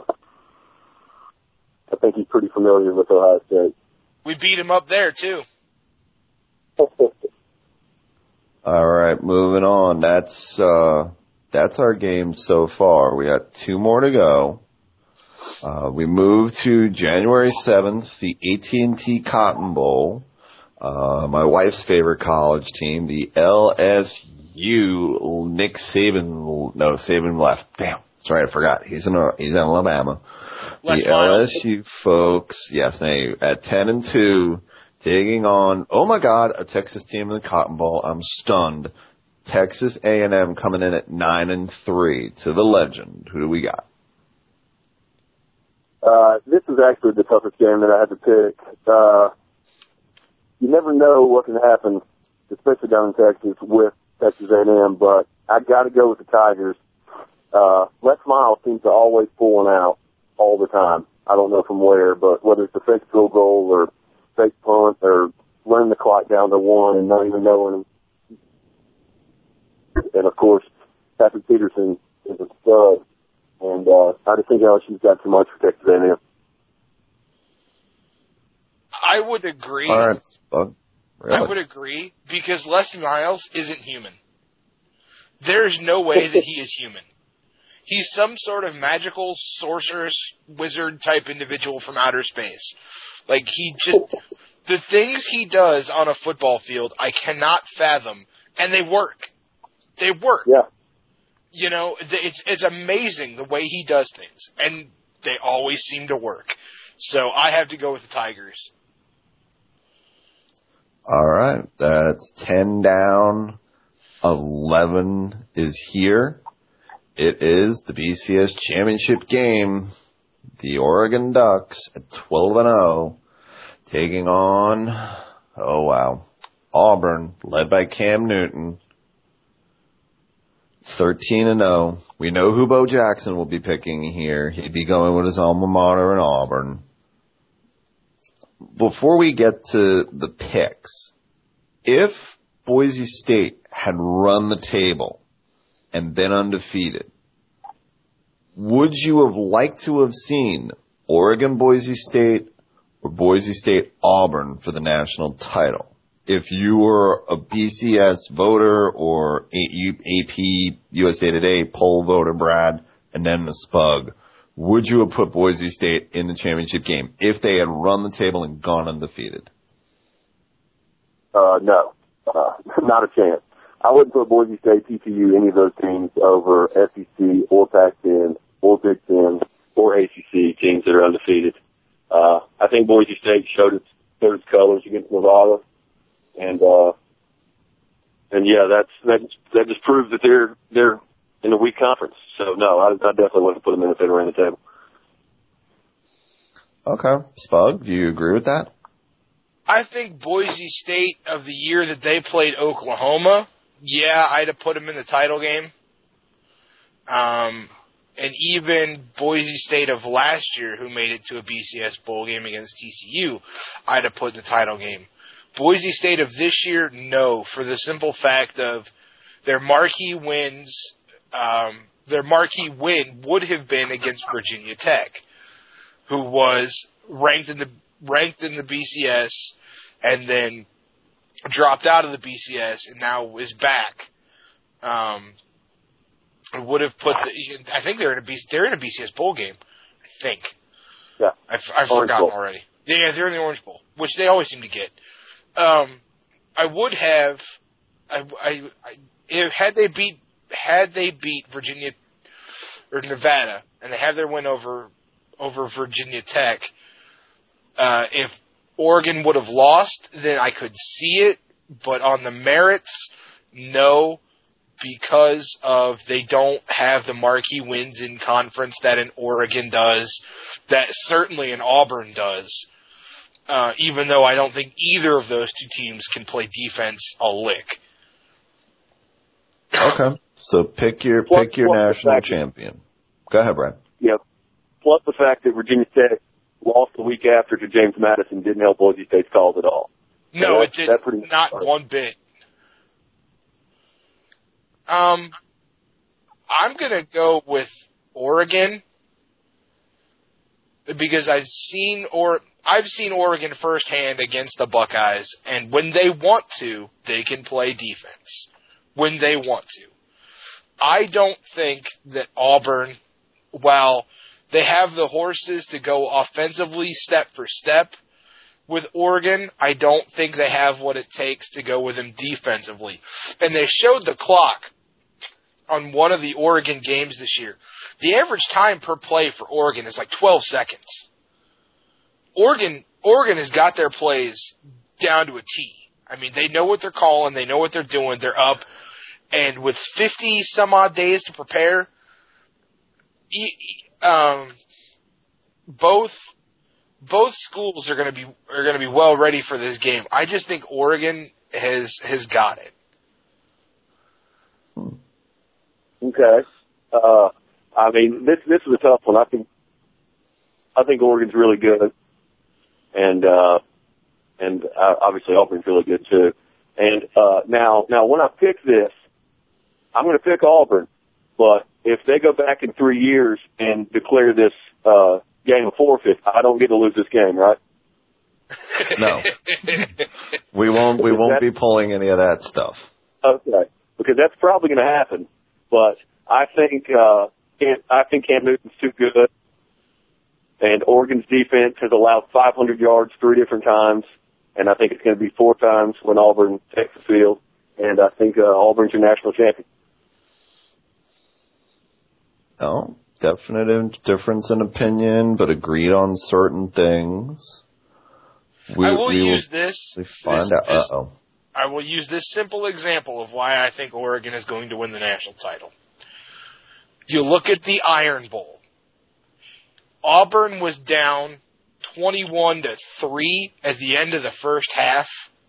I think he's pretty familiar with Ohio State. We beat him up there too. All right, moving on. That's our game so far. We got 2 more to go. We move to January 7th, the AT&T Cotton Bowl. My wife's favorite college team, the LSU. Nick Saban. No, Saban left. Damn. Sorry, I forgot. He's in Alabama. The LSU folks, yes, they at 10-2, taking on, oh my God, a Texas team in the Cotton Bowl. I'm stunned. Texas A&M coming in at 9-3 to the legend. Who do we got? This is actually the toughest game that I had to pick. You never know what can happen, especially down in Texas with Texas A&M, but I got to go with the Tigers. Les Miles seems to always pull one out all the time. I don't know from where, but whether it's a fake field goal or fake punt or running the clock down to 1 and not even knowing. And of course, Patrick Peterson is a stud. And I just think LSU's got too much for Texas A&M. I would agree. All right, Spug. Really? I would agree because Les Miles isn't human. There's no way that he is human. He's some sort of magical sorceress wizard type individual from outer space. Like the things he does on a football field, I cannot fathom, and they work. They work. Yeah. You know, it's amazing the way he does things, and they always seem to work. So I have to go with the Tigers. All right, that's 10 down, 11 is here. It is the BCS championship game. The Oregon Ducks at 12-0, taking on, oh wow, Auburn, led by Cam Newton. 13-0. We know who Bo Jackson will be picking here. He'd be going with his alma mater in Auburn. Before we get to the picks, if Boise State had run the table and been undefeated, would you have liked to have seen Oregon, Boise State, or Boise State Auburn for the national title. If you were a BCS voter or AP USA Today poll voter, Brad, and then the Spug, would you have put Boise State in the championship game if they had run the table and gone undefeated? No, not a chance. I wouldn't put Boise State, TCU, any of those teams over SEC or Pac-10 or Big Ten or ACC teams that are undefeated. I think Boise State showed its colors against Nevada, and yeah, that just proves that they're in a weak conference. So no, I definitely wouldn't put them in if they ran the table. Okay, Spug, do you agree with that? I think Boise State of the year that they played Oklahoma, yeah, I'd have put them in the title game. And even Boise State of last year, who made it to a BCS bowl game against TCU, I'd have put in the title game. Boise State of this year, no, for the simple fact of their marquee win would have been against Virginia Tech, who was ranked in the BCS and then dropped out of the BCS and now is back. Would have put I think they're in a BCS bowl game. I think. Yeah. I've forgotten already. Yeah, they're in the Orange Bowl, which they always seem to get. I would have. Had they beat Virginia or Nevada and they have their win over Virginia Tech. If Oregon would have lost, then I could see it, but on the merits, no, because of they don't have the marquee wins in conference that an Oregon does, that certainly an Auburn does, even though I don't think either of those two teams can play defense a lick. Okay, so pick your national champion. Go ahead, Brad. Yep. Plus the fact that Virginia Tech lost the week after to James Madison didn't help Boise State's cause at all. No, it did not one bit. I'm going to go with Oregon because I've seen Oregon firsthand against the Buckeyes, and when they want to, they can play defense. When they want to. I don't think that Auburn, while they have the horses to go offensively step for step with Oregon, I don't think they have what it takes to go with them defensively. And they showed the clock on one of the Oregon games this year. The average time per play for Oregon is like 12 seconds. Oregon has got their plays down to a T. I mean, they know what they're calling, they know what they're doing, they're up, and with 50 some odd days to prepare, both schools are going to be well ready for this game. I just think Oregon has got it. Okay. I mean, this is a tough one. I think Oregon's really good, and obviously Auburn's really good too. And now when I pick this, I'm going to pick Auburn. But if they go back in 3 years and declare this game a forfeit, I don't get to lose this game, right? No, we won't be pulling any of that stuff. Okay, because that's probably going to happen. But I think Cam Newton's too good, and Oregon's defense has allowed 500 yards 3 different times, and I think it's going to be 4 times when Auburn takes the field, and I think Auburn's your national champion. Oh, definite difference in opinion, but agreed on certain things. I will use this. Find out. I will use this simple example of why I think Oregon is going to win the national title. You look at the Iron Bowl. Auburn was down 21-3 at the end of the first half,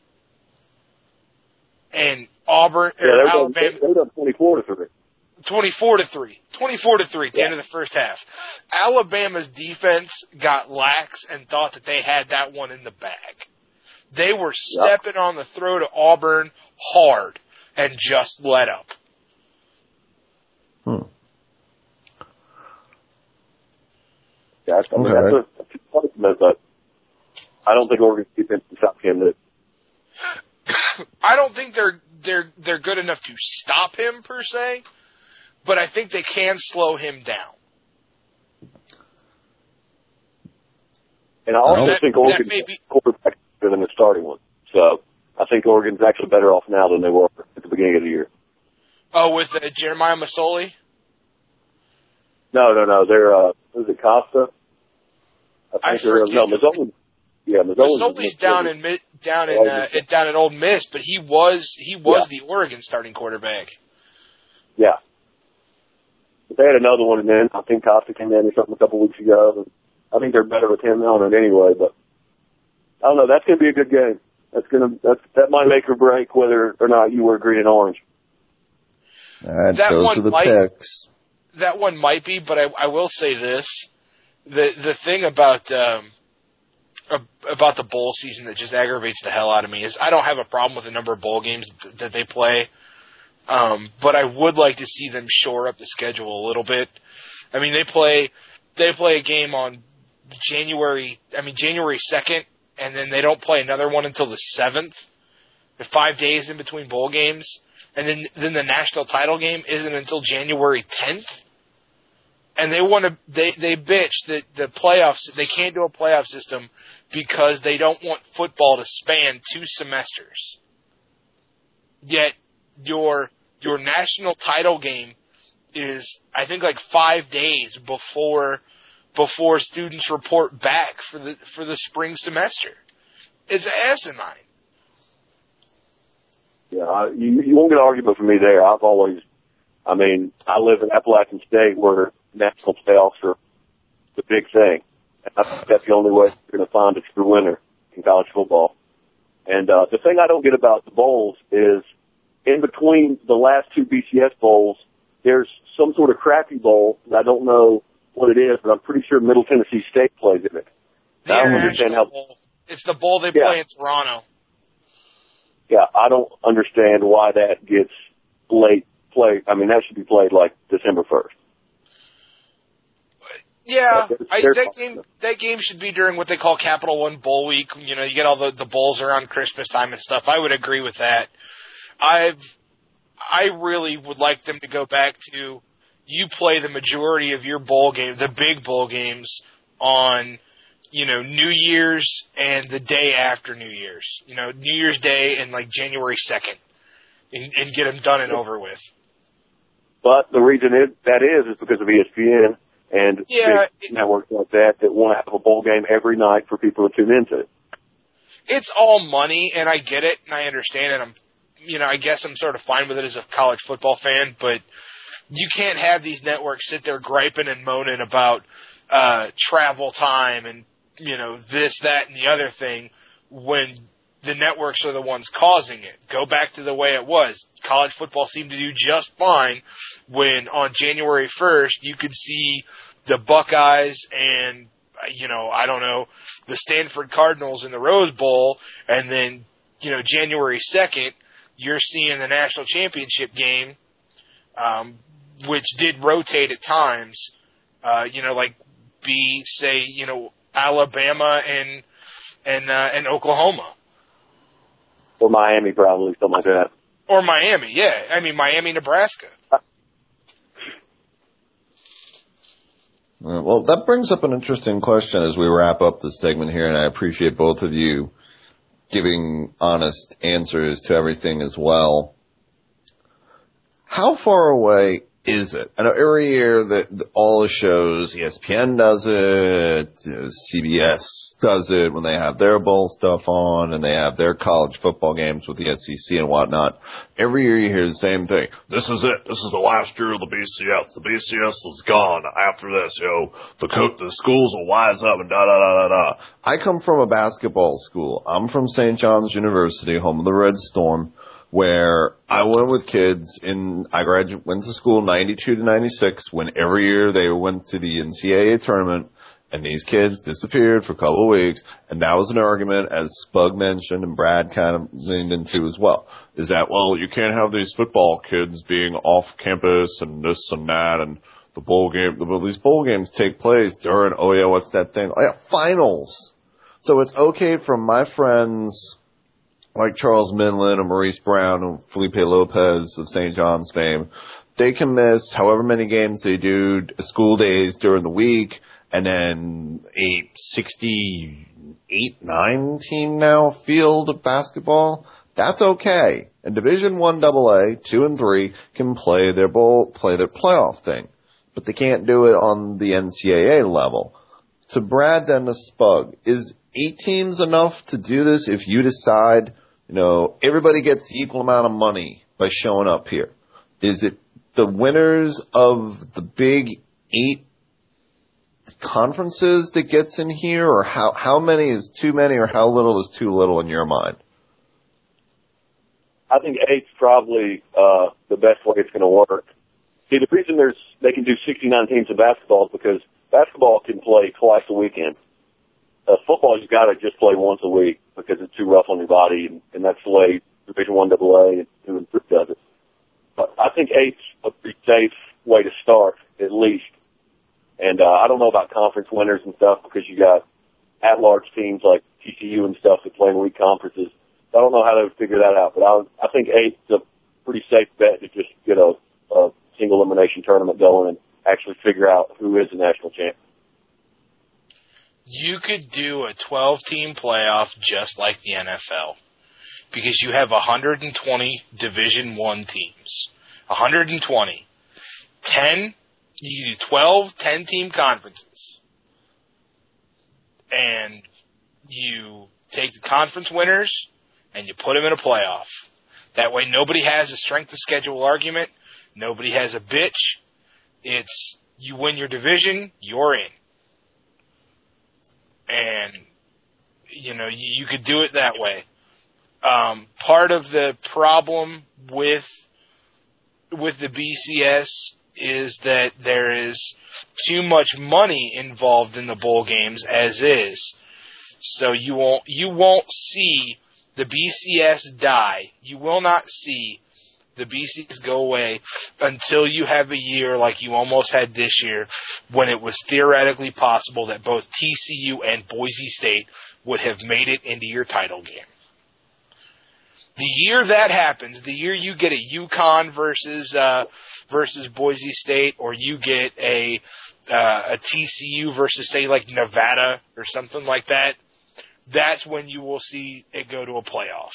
and Alabama. They were up 24-3. 24-3 at the end of the first half. Alabama's defense got lax and thought that they had that one in the bag. They were stepping on the throat of Auburn hard and just let up. Yeah, that's a I don't think Oregon's defense can stop Cam Newton. I don't think they're good enough to stop him per se, but I think they can slow him down. And I also think Oregon's quarterback is better than the starting one. So I think Oregon's actually better off now than they were at the beginning of the year. Oh, with Jeremiah Masoli? No. They're was it Costa? I think Mazzoli. Yeah, Mazzoli's down at Ole Miss, but he was the Oregon starting quarterback. Yeah. But they had another one, and then I think Costa came in or something a couple weeks ago. And I think they're better with him on it anyway. But I don't know. That's going to be a good game. That might make or break whether or not you wear green and orange. Those are the picks. That one might be, but I will say this: the thing about the bowl season that just aggravates the hell out of me is I don't have a problem with the number of bowl games that they play, but I would like to see them shore up the schedule a little bit. I mean, they play a game on January 2nd, and then they don't play another one until the 7th. There's 5 days in between bowl games, and then the national title game isn't until January 10th. And they bitch that the playoffs, they can't do a playoff system because they don't want football to span 2 semesters. Yet your national title game is, I think, like 5 days before students report back for the spring semester. It's asinine. Yeah, you won't get an argument from me there. I live in Appalachian State where national playoffs are the big thing. And I think that's the only way you're going to find a true winner in college football. And the thing I don't get about the bowls is in between the last 2 BCS bowls, there's some sort of crappy bowl that I don't know what it is, but I'm pretty sure Middle Tennessee State plays in it. I don't understand how. Bowl. It's the bowl they play in Toronto. Yeah, I don't understand why that gets late play. I mean, that should be played like December 1st. Yeah, that game should be during what they call Capital One Bowl Week. You know, you get all the bowls around Christmas time and stuff. I would agree with that. I really would like them to go back to you play the majority of your bowl games, the big bowl games, on New Year's and the day after New Year's. New Year's Day and like January 2nd, and get them done and over with. But the reason that is because of ESPN. And big networks like that want to have a bowl game every night for people to tune into. It's all money, and I get it, and I understand it. I guess I'm sort of fine with it as a college football fan, but you can't have these networks sit there griping and moaning about travel time and, this, that, and the other thing when the networks are the ones causing it. Go back to the way it was. College football seemed to do just fine when on January 1st you could see the Buckeyes and, the Stanford Cardinals in the Rose Bowl, and then, January 2nd you're seeing the national championship game, which did rotate at times, Alabama and Oklahoma. Or Miami, probably, something like that. Or Miami, yeah. I mean, Miami, Nebraska. Well, that brings up an interesting question as we wrap up this segment here, and I appreciate both of you giving honest answers to everything as well. How far away is it? I know every year that all the shows, ESPN does it, CBS does it when they have their bowl stuff on and they have their college football games with the SEC and whatnot. Every year you hear the same thing. This is it. This is the last year of the BCS. The BCS is gone after this. The schools will wise up and da-da-da-da-da. I come from a basketball school. I'm from St. John's University, home of the Red Storm, where I went with kids went to school 92 to 96 when every year they went to the NCAA tournament and these kids disappeared for a couple of weeks, and that was an argument, as Spug mentioned and Brad kind of leaned into as well, is that, well, you can't have these football kids being off campus and this and that, and the bowl game, these bowl games take place during, what's that thing? Oh, yeah, finals. So it's okay for my friends like Charles Minlin and Maurice Brown and Felipe Lopez of St. John's fame. They can miss however many games they do school days during the week, and then a 68-9 team now field of basketball. That's okay. And Division I AA, 2 and 3 can play their playoff thing, but they can't do it on the NCAA level. To Brad Dennis Spug, is 8 teams enough to do this if you decide, everybody gets the equal amount of money by showing up here? Is it the winners of the big 8 conferences that gets in here, or how many is too many, or how little is too little in your mind? I think 8's probably the best way it's going to work. See, the reason they can do 69 teams of basketball is because basketball can play twice a weekend. Football, you've got to just play once a week because it's too rough on your body, and that's the way Division I AA and 2 and 3 does it. But I think 8's a pretty safe way to start, at least. And I don't know about conference winners and stuff because you got at-large teams like TCU and stuff that play in weak conferences. I don't know how they would figure that out, but I think 8's a pretty safe bet to just get a single elimination tournament going and actually figure out who is the national champion. You could do a 12-team playoff just like the NFL because you have 120 Division I teams. 120. 10, you do 12 10-team conferences. And you take the conference winners and you put them in a playoff. That way nobody has a strength of schedule argument. Nobody has a bitch. It's you win your division, you're in. And, you could do it that way. Part of the problem with the BCS is that there is too much money involved in the bowl games as is. So you won't see the BCS die. You will not see the BCS go away until you have a year like you almost had this year when it was theoretically possible that both TCU and Boise State would have made it into your title game. The year that happens, the year you get a UConn versus Boise State, or you get a TCU versus, say, like Nevada or something like that, that's when you will see it go to a playoff.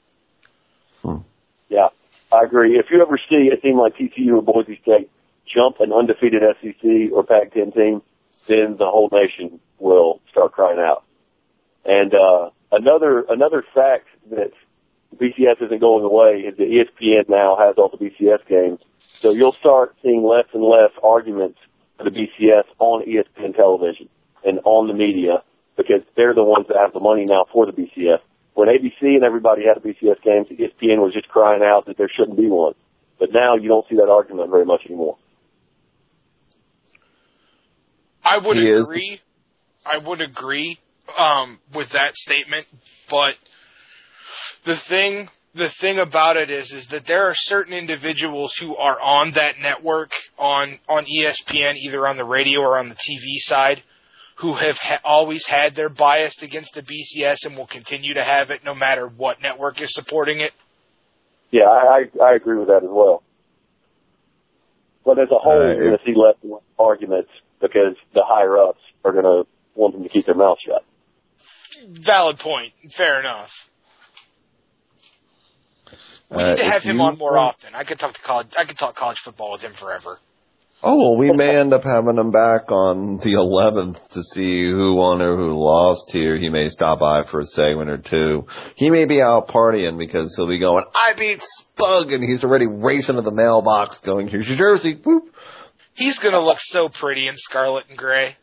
Yeah, I agree. If you ever see a team like TCU or Boise State jump an undefeated SEC or Pac-10 team, then the whole nation will start crying out. And another fact that BCS isn't going away is that ESPN now has all the BCS games. So you'll start seeing less and less arguments for the BCS on ESPN television and on the media because they're the ones that have the money now for the BCS. When ABC and everybody had the BCS games, ESPN was just crying out that there shouldn't be one. But now you don't see that argument very much anymore. I would agree. I would agree with that statement, but the thing about it is that there are certain individuals who are on that network on ESPN, either on the radio or on the TV side, who have always had their bias against the BCS and will continue to have it no matter what network is supporting it. Yeah, I agree with that as well. But as a whole, you're going to see less and less arguments because the higher-ups are going to want them to keep their mouth shut. Valid point. Fair enough. We need to have him on more often. I could talk college football with him forever. Oh, well, we may end up having him back on the 11th to see who won or who lost here. He may stop by for a segment or two. He may be out partying because he'll be going, I beat Spug, and he's already racing to the mailbox going, here's your jersey. Whoop. He's going to look so pretty in scarlet and gray.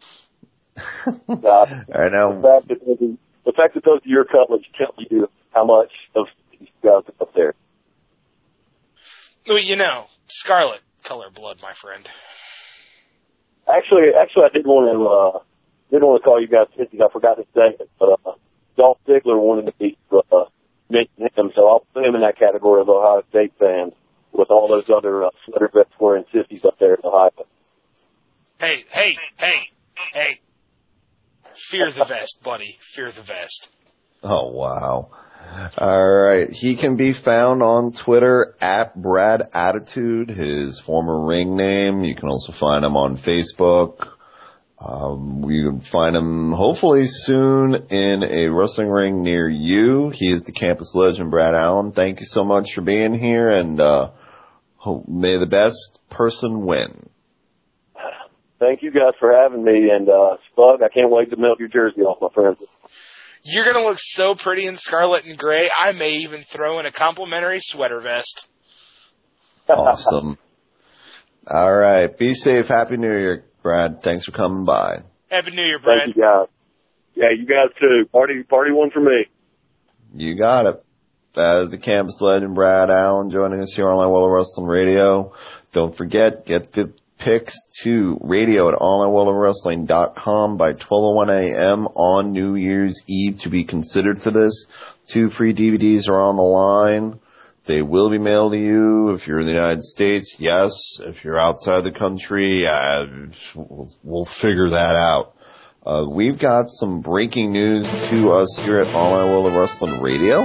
I know. The fact that those are your colors tells you how much of these guys up there. Well, scarlet color blood, my friend. Actually, I didn't want to call you guys 50. I forgot to say it, but Dolph Ziggler wanted to mention him, so I'll put him in that category of Ohio State fans with all those other sweater vets wearing 50s up there in Ohio. Hey. Fear the vest, buddy. Fear the vest. Oh, wow. All right. He can be found on Twitter at Brad Attitude, his former ring name. You can also find him on Facebook. You can find him hopefully soon in a wrestling ring near you. He is the campus legend, Brad Allen. Thank you so much for being here, and may the best person win. Thank you guys for having me, and Spug, I can't wait to melt your jersey off, my friend. You're going to look so pretty in scarlet and gray, I may even throw in a complimentary sweater vest. Awesome. All right. Be safe. Happy New Year, Brad. Thanks for coming by. Happy New Year, Brad. Thank you, guys. Yeah, you guys too. Party one for me. You got it. That is the campus legend, Brad Allen, joining us here on Online World of Wrestling Radio. Don't forget, get the picks to radio at onlineworldofwrestling.com by 12:01 a.m. on New Year's Eve to be considered for this. 2 free DVDs are on the line. They will be mailed to you if you're in the United States. Yes. If you're outside the country, we'll figure that out. We've got some breaking news to us here at Online World of Wrestling Radio.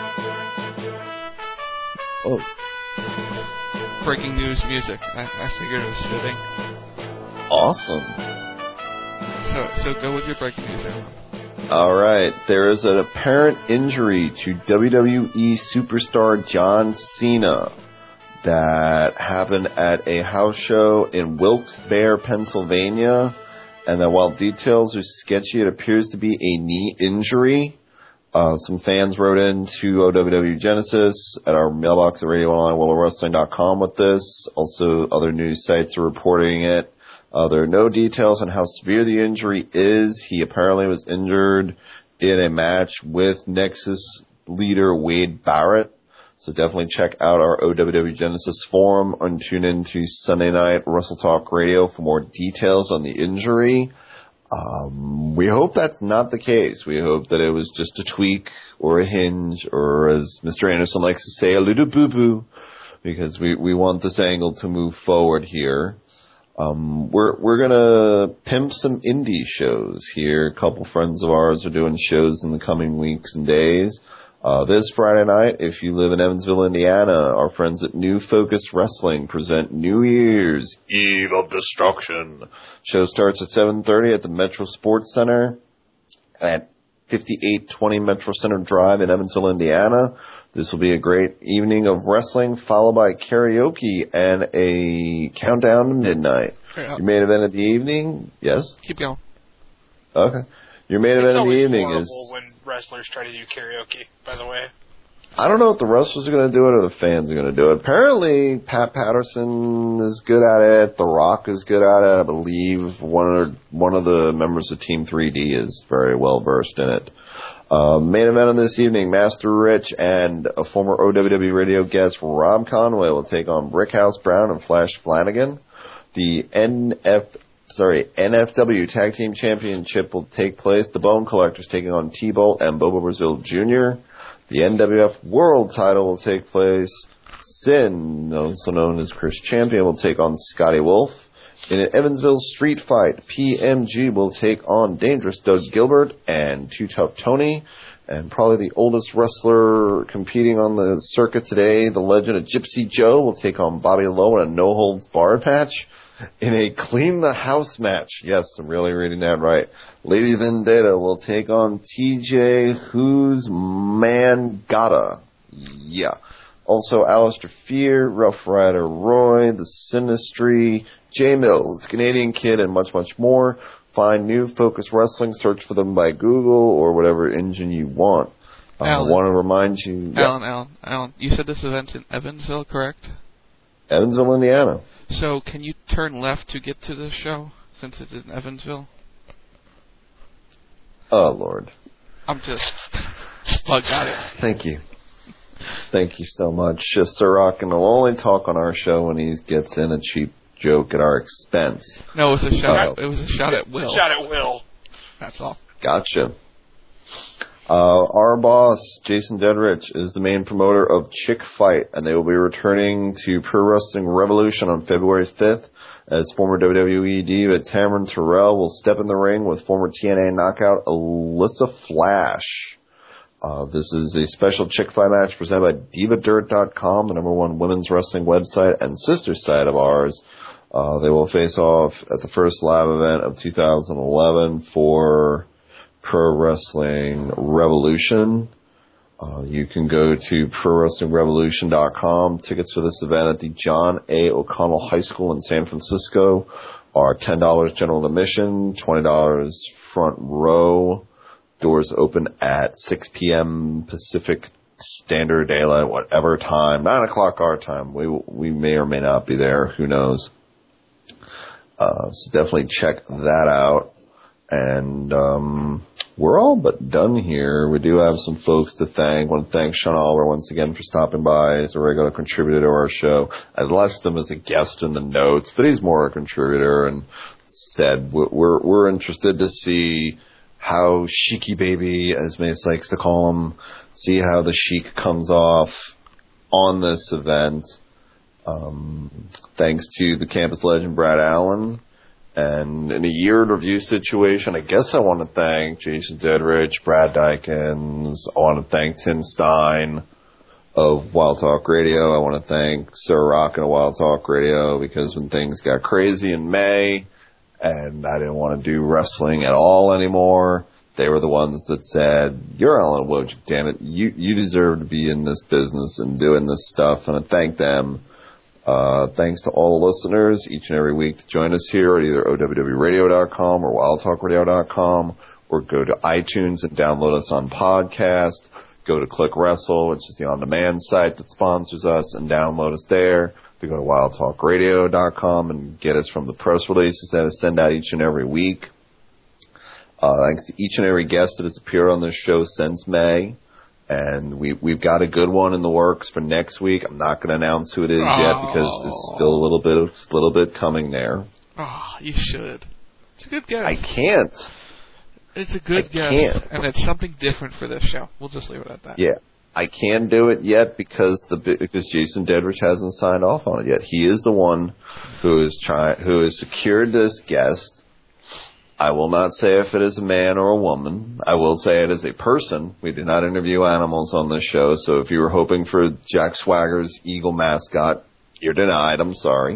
Oh. Breaking news music. I figured it was fitting. Awesome. So go with your breaking news, Alan. All right. There is an apparent injury to WWE superstar John Cena that happened at a house show in Wilkes-Barre, Pennsylvania, and that while details are sketchy, it appears to be a knee injury. Some fans wrote in to OWW Genesis at our mailbox at RadioOnlineWorldOfWrestling.com with this. Also, other news sites are reporting it. There are no details on how severe the injury is. He apparently was injured in a match with Nexus leader Wade Barrett. So definitely check out our OWW Genesis forum and tune in to Sunday Night Wrestle Talk Radio for more details on the injury. We hope that's not the case. We hope that it was just a tweak or a hinge or, as Mr. Anderson likes to say, a little boo-boo, because we want this angle to move forward here. We're gonna pimp some indie shows here. A couple friends of ours are doing shows in the coming weeks and days. This Friday night, if you live in Evansville, Indiana, our friends at New Focus Wrestling present New Year's Eve of Destruction. Show starts at 7:30 at the Metro Sports Center at 5820 Metro Center Drive in Evansville, Indiana. This will be a great evening of wrestling, followed by karaoke and a countdown to midnight. Your main event of the evening, yes? Keep going. Okay. Your main event of the evening is... when wrestlers try to do karaoke, by the way. I don't know if the wrestlers are going to do it or the fans are going to do it. Apparently, Pat Patterson is good at it. The Rock is good at it. I believe one of the members of Team 3D is very well versed in it. Main event of this evening, Master Rich and a former OWW radio guest, Rob Conway, will take on Brickhouse Brown and Flash Flanagan. The NFW Tag Team Championship will take place. The Bone Collectors taking on T-Bolt and Bobo Brazil Jr. The NWF World title will take place. Sin, also known as Chris Champion, will take on Scotty Wolf. In an Evansville street fight, PMG will take on Dangerous Doug Gilbert and Too Tough Tony. And probably the oldest wrestler competing on the circuit today, the legend of Gypsy Joe, will take on Bobby Lowe in a no-holds-barred match. In a Clean the House match, yes, I'm really reading that right, Lady Vendetta will take on TJ Who's Man Gotta. Yeah. Also, Alistair Fear, Rough Rider Roy, The Sinistry, Jay Mills, Canadian Kid, and much, much more. Find New Focus Wrestling, search for them by Google or whatever engine you want. I want to remind you... Alan, you said this event's in Evansville, correct? Evansville, Indiana. So, can you turn left to get to the show, since it's in Evansville? Oh, Lord. I'm just... Spug got it. Thank you. Thank you so much. Sir Rockin' will only talk on our show when he gets in a cheap joke at our expense. No, it was a shot. It was a shot at Will. A shot at Will. That's all. Gotcha. Our boss, Jason Dedrich, is the main promoter of Chick Fight, and they will be returning to Pro Wrestling Revolution on February 5th, as former WWE diva Tamron Terrell will step in the ring with former TNA knockout Alyssa Flash. This is a special Chick Fight match presented by DivaDirt.com, the #1 women's wrestling website and sister site of ours. They will face off at the first live event of 2011 for Pro Wrestling Revolution. You can go to ProWrestlingRevolution.com. Tickets for this event at the John A. O'Connell High School in San Francisco are $10 general admission, $20 front row. Doors open at 6 p.m. Pacific Standard Daylight, whatever time, 9 o'clock our time. We may or may not be there. Who knows? So definitely check that out. And we're all but done here. We do have some folks to thank. I want to thank Sean Oliver once again for stopping by as a regular contributor to our show. I listed him as a guest in the notes, but he's more a contributor. And said we're interested to see how Sheiky Baby, as Mace likes to call him, see how the Sheik comes off on this event. Thanks to the campus legend Brad Allen. And in a year review situation, I guess I want to thank Jason Dedrich, Brad Dykins. I want to thank Tim Stein of Wild Talk Radio. I want to thank Sir Rockin' of Wild Talk Radio, because when things got crazy in May and I didn't want to do wrestling at all anymore, they were the ones that said, "You're Alan Wojcik, damn it. You deserve to be in this business and doing this stuff." And I thank them. Thanks to all the listeners each and every week to join us here at either OWWRadio.com or WildTalkRadio.com, or go to iTunes and download us on podcast. Go to Click Wrestle, which is the on-demand site that sponsors us, and download us there. To go to WildTalkRadio.com and get us from the press releases that I send out each and every week. Thanks to each and every guest that has appeared on this show since May. And we've got a good one in the works for next week. I'm not going to announce who it is yet, because there's still a little bit coming there. Oh, you should. It's a good guess. I can't. It's a good guess, and it's something different for this show. We'll just leave it at that. Yeah, I can't do it yet because Jason Dedrich hasn't signed off on it yet. He is the one who has secured this guest. I will not say if it is a man or a woman. I will say it is a person. We do not interview animals on this show, so if you were hoping for Jack Swagger's eagle mascot, you're denied. I'm sorry.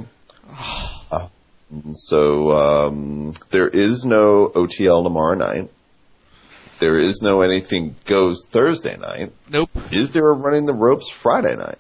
There is no OTL tomorrow night. There is no Anything Goes Thursday night. Nope. Is there a Running the Ropes Friday night?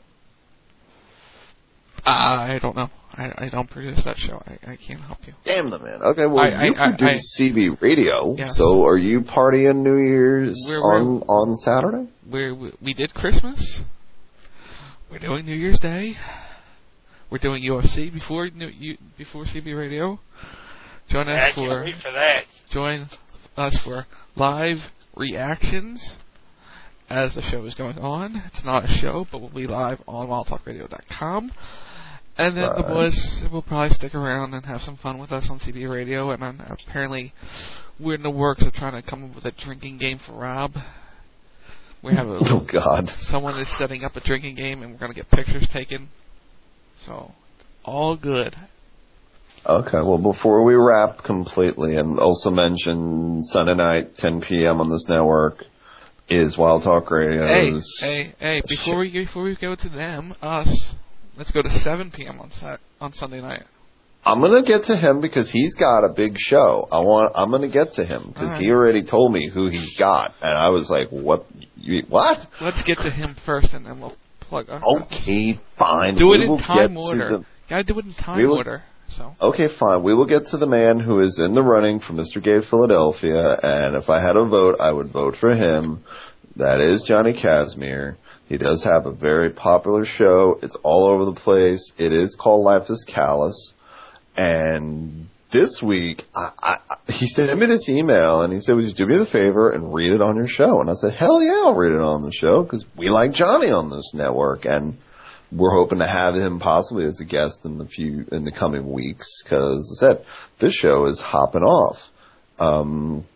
I don't know. I don't produce that show. I can't help you. Damn the man. Okay, well, you produce CB Radio, yes. So are you partying New Year's on Saturday? We did Christmas. We're doing New Year's Day. We're doing UFC before CB Radio. Join us Join us for live reactions as the show is going on. It's not a show, but we'll be live on WildTalkRadio.com. And then the boys will probably stick around and have some fun with us on CB Radio. And apparently, we're in the works of trying to come up with a drinking game for Rob. We have someone is setting up a drinking game, and we're going to get pictures taken. So, all good. Okay, well, before we wrap completely, and also mention Sunday night, 10 p.m. on this network, is Wild Talk Radio's... Hey, before we go to them, us... Let's go to 7 p.m. on Sunday night. I'm going to get to him because he's got a big show. I'm going to get to him because he already told me who he's got. And I was like, what? Let's get to him first and then we'll plug our Okay, fine. Do it in time order. Got to do it in time order. So. Okay, fine. We will get to the man who is in the running for Mr. Gay Philadelphia. And if I had a vote, I would vote for him. That is Johnny Casimir. He does have a very popular show. It's all over the place. It is called Life is Callous. And this week, he sent me this email, and he said, would you do me the favor and read it on your show? And I said, hell yeah, I'll read it on the show, because we like Johnny on this network. And we're hoping to have him possibly as a guest in the coming weeks, because, as I said, this show is hopping off.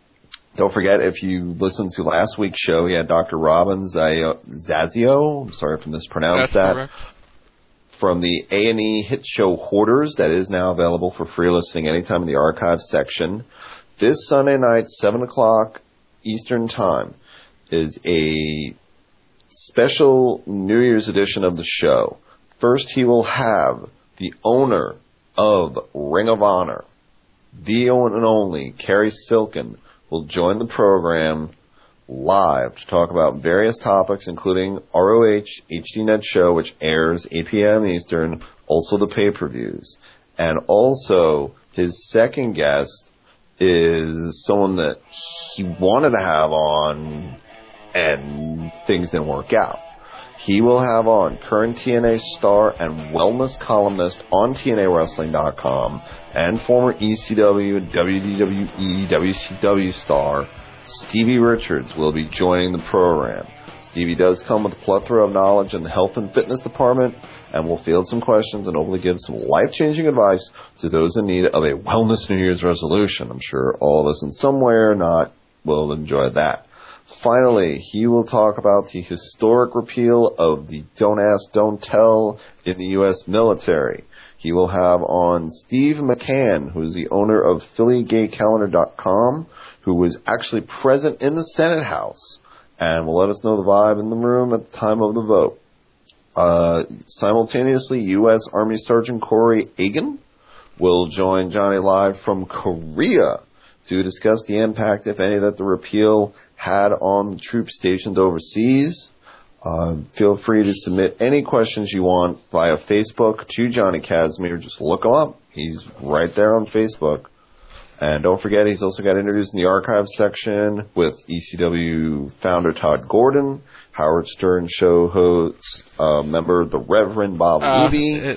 Don't forget, if you listened to last week's show, he had Dr. Robin Zazio. I'm sorry if I mispronounced that. Correct. From the A&E hit show Hoarders, that is now available for free listening anytime in the archives section. This Sunday night, 7 o'clock Eastern Time, is a special New Year's edition of the show. First, he will have the owner of Ring of Honor, the one and only Carrie Silken, will join the program live to talk about various topics, including ROH HDNet show, which airs 8 p.m. Eastern, also the pay-per-views. And also, his second guest is someone that he wanted to have on, and things didn't work out. He will have on current TNA star and wellness columnist on TNAWrestling.com and former ECW, WWE, WCW star Stevie Richards will be joining the program. Stevie does come with a plethora of knowledge in the health and fitness department and will field some questions and hopefully give some life-changing advice to those in need of a wellness New Year's resolution. I'm sure all of us in some way or not will enjoy that. Finally, he will talk about the historic repeal of the Don't Ask, Don't Tell in the U.S. military. He will have on Steve McCann, who is the owner of PhillyGayCalendar.com, who was actually present in the Senate House, and will let us know the vibe in the room at the time of the vote. Simultaneously, U.S. Army Sergeant Corey Agan will join Johnny live from Korea to discuss the impact, if any, that the repeal had on the troops stationed overseas. Feel free to submit any questions you want via Facebook to Johnny Casimir. Just look him up. He's right there on Facebook. And don't forget, he's also got interviews in the archives section with ECW founder Todd Gordon, Howard Stern show host, member the Reverend Bob Levy.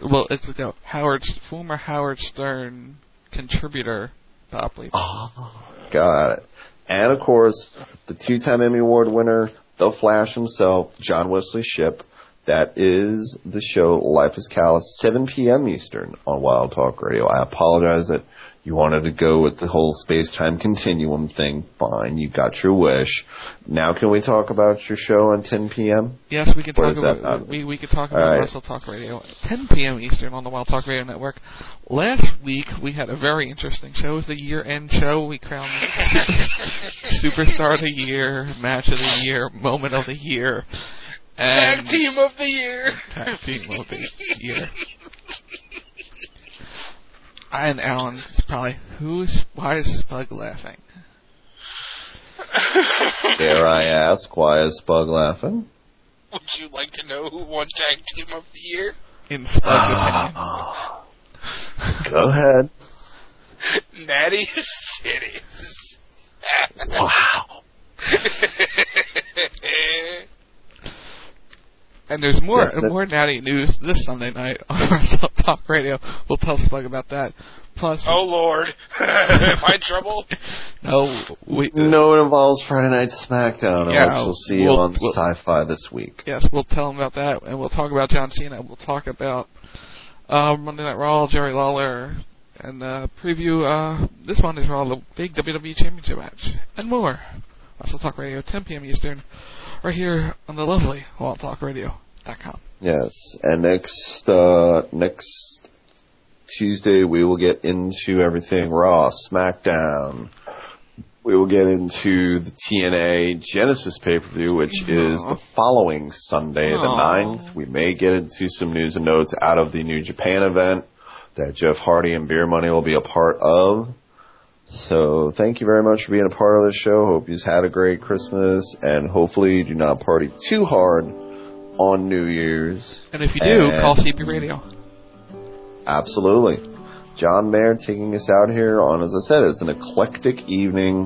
Former Howard Stern contributor Bob Levy. Got it. And, of course, the two-time Emmy Award winner, The Flash himself, John Wesley Shipp. That is the show Life is Callous, 7 p.m. Eastern on Wild Talk Radio. I apologize that you wanted to go with the whole space-time continuum thing. Fine, you got your wish. Now can we talk about your show on 10 p.m.? Yes, we can talk about we can talk about Wrestle Talk Radio at 10 p.m. Eastern on the Wild Talk Radio Network. Last week we had a very interesting show. It was the year-end show. We crowned Superstar of the Year, Match of the Year, Moment of the Year. And Tag Team of the Year. Tag Team of the Year. And Alan's probably, why is Spug laughing? Dare I ask, why is Spug laughing? Would you like to know who won Tag Team of the Year? In Spug's opinion. Go ahead. Natty Cities. Wow. And there's more natty news this Sunday night on Wrestle Talk Radio. We'll tell Spug about that. Plus, oh Lord, am I in trouble? No, it involves Friday Night SmackDown, which we'll see on Sci-Fi this week. Yes, we'll tell him about that, and we'll talk about John Cena. We'll talk about Monday Night Raw, Jerry Lawler, and preview this Monday's Raw, the big WWE Championship match, and more. Wrestle Talk Radio, 10 p.m. Eastern. Right here on the lovely WildTalkRadio.com. Yes, and next Tuesday we will get into everything Raw, SmackDown. We will get into the TNA Genesis pay-per-view, which is the following Sunday, the 9th. We may get into some news and notes out of the New Japan event that Jeff Hardy and Beer Money will be a part of. So thank you very much for being a part of the show. Hope you've had a great Christmas, and hopefully you do not party too hard on New Year's. And if you do, call CB Radio. Absolutely. John Mayer taking us out here on, as I said, it's an eclectic evening.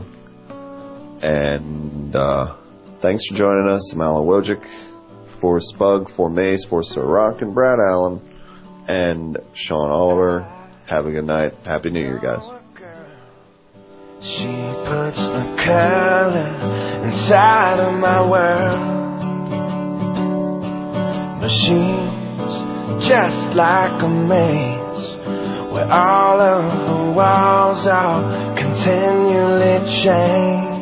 And thanks for joining us. I'm Alan Wojcik, for Spug, for Mace, for Sir Rock and Brad Allen, and Sean Oliver. Have a good night. Happy New Year, guys. She puts the color inside of my world. Machines just like a maze, where all of the walls are continually changed.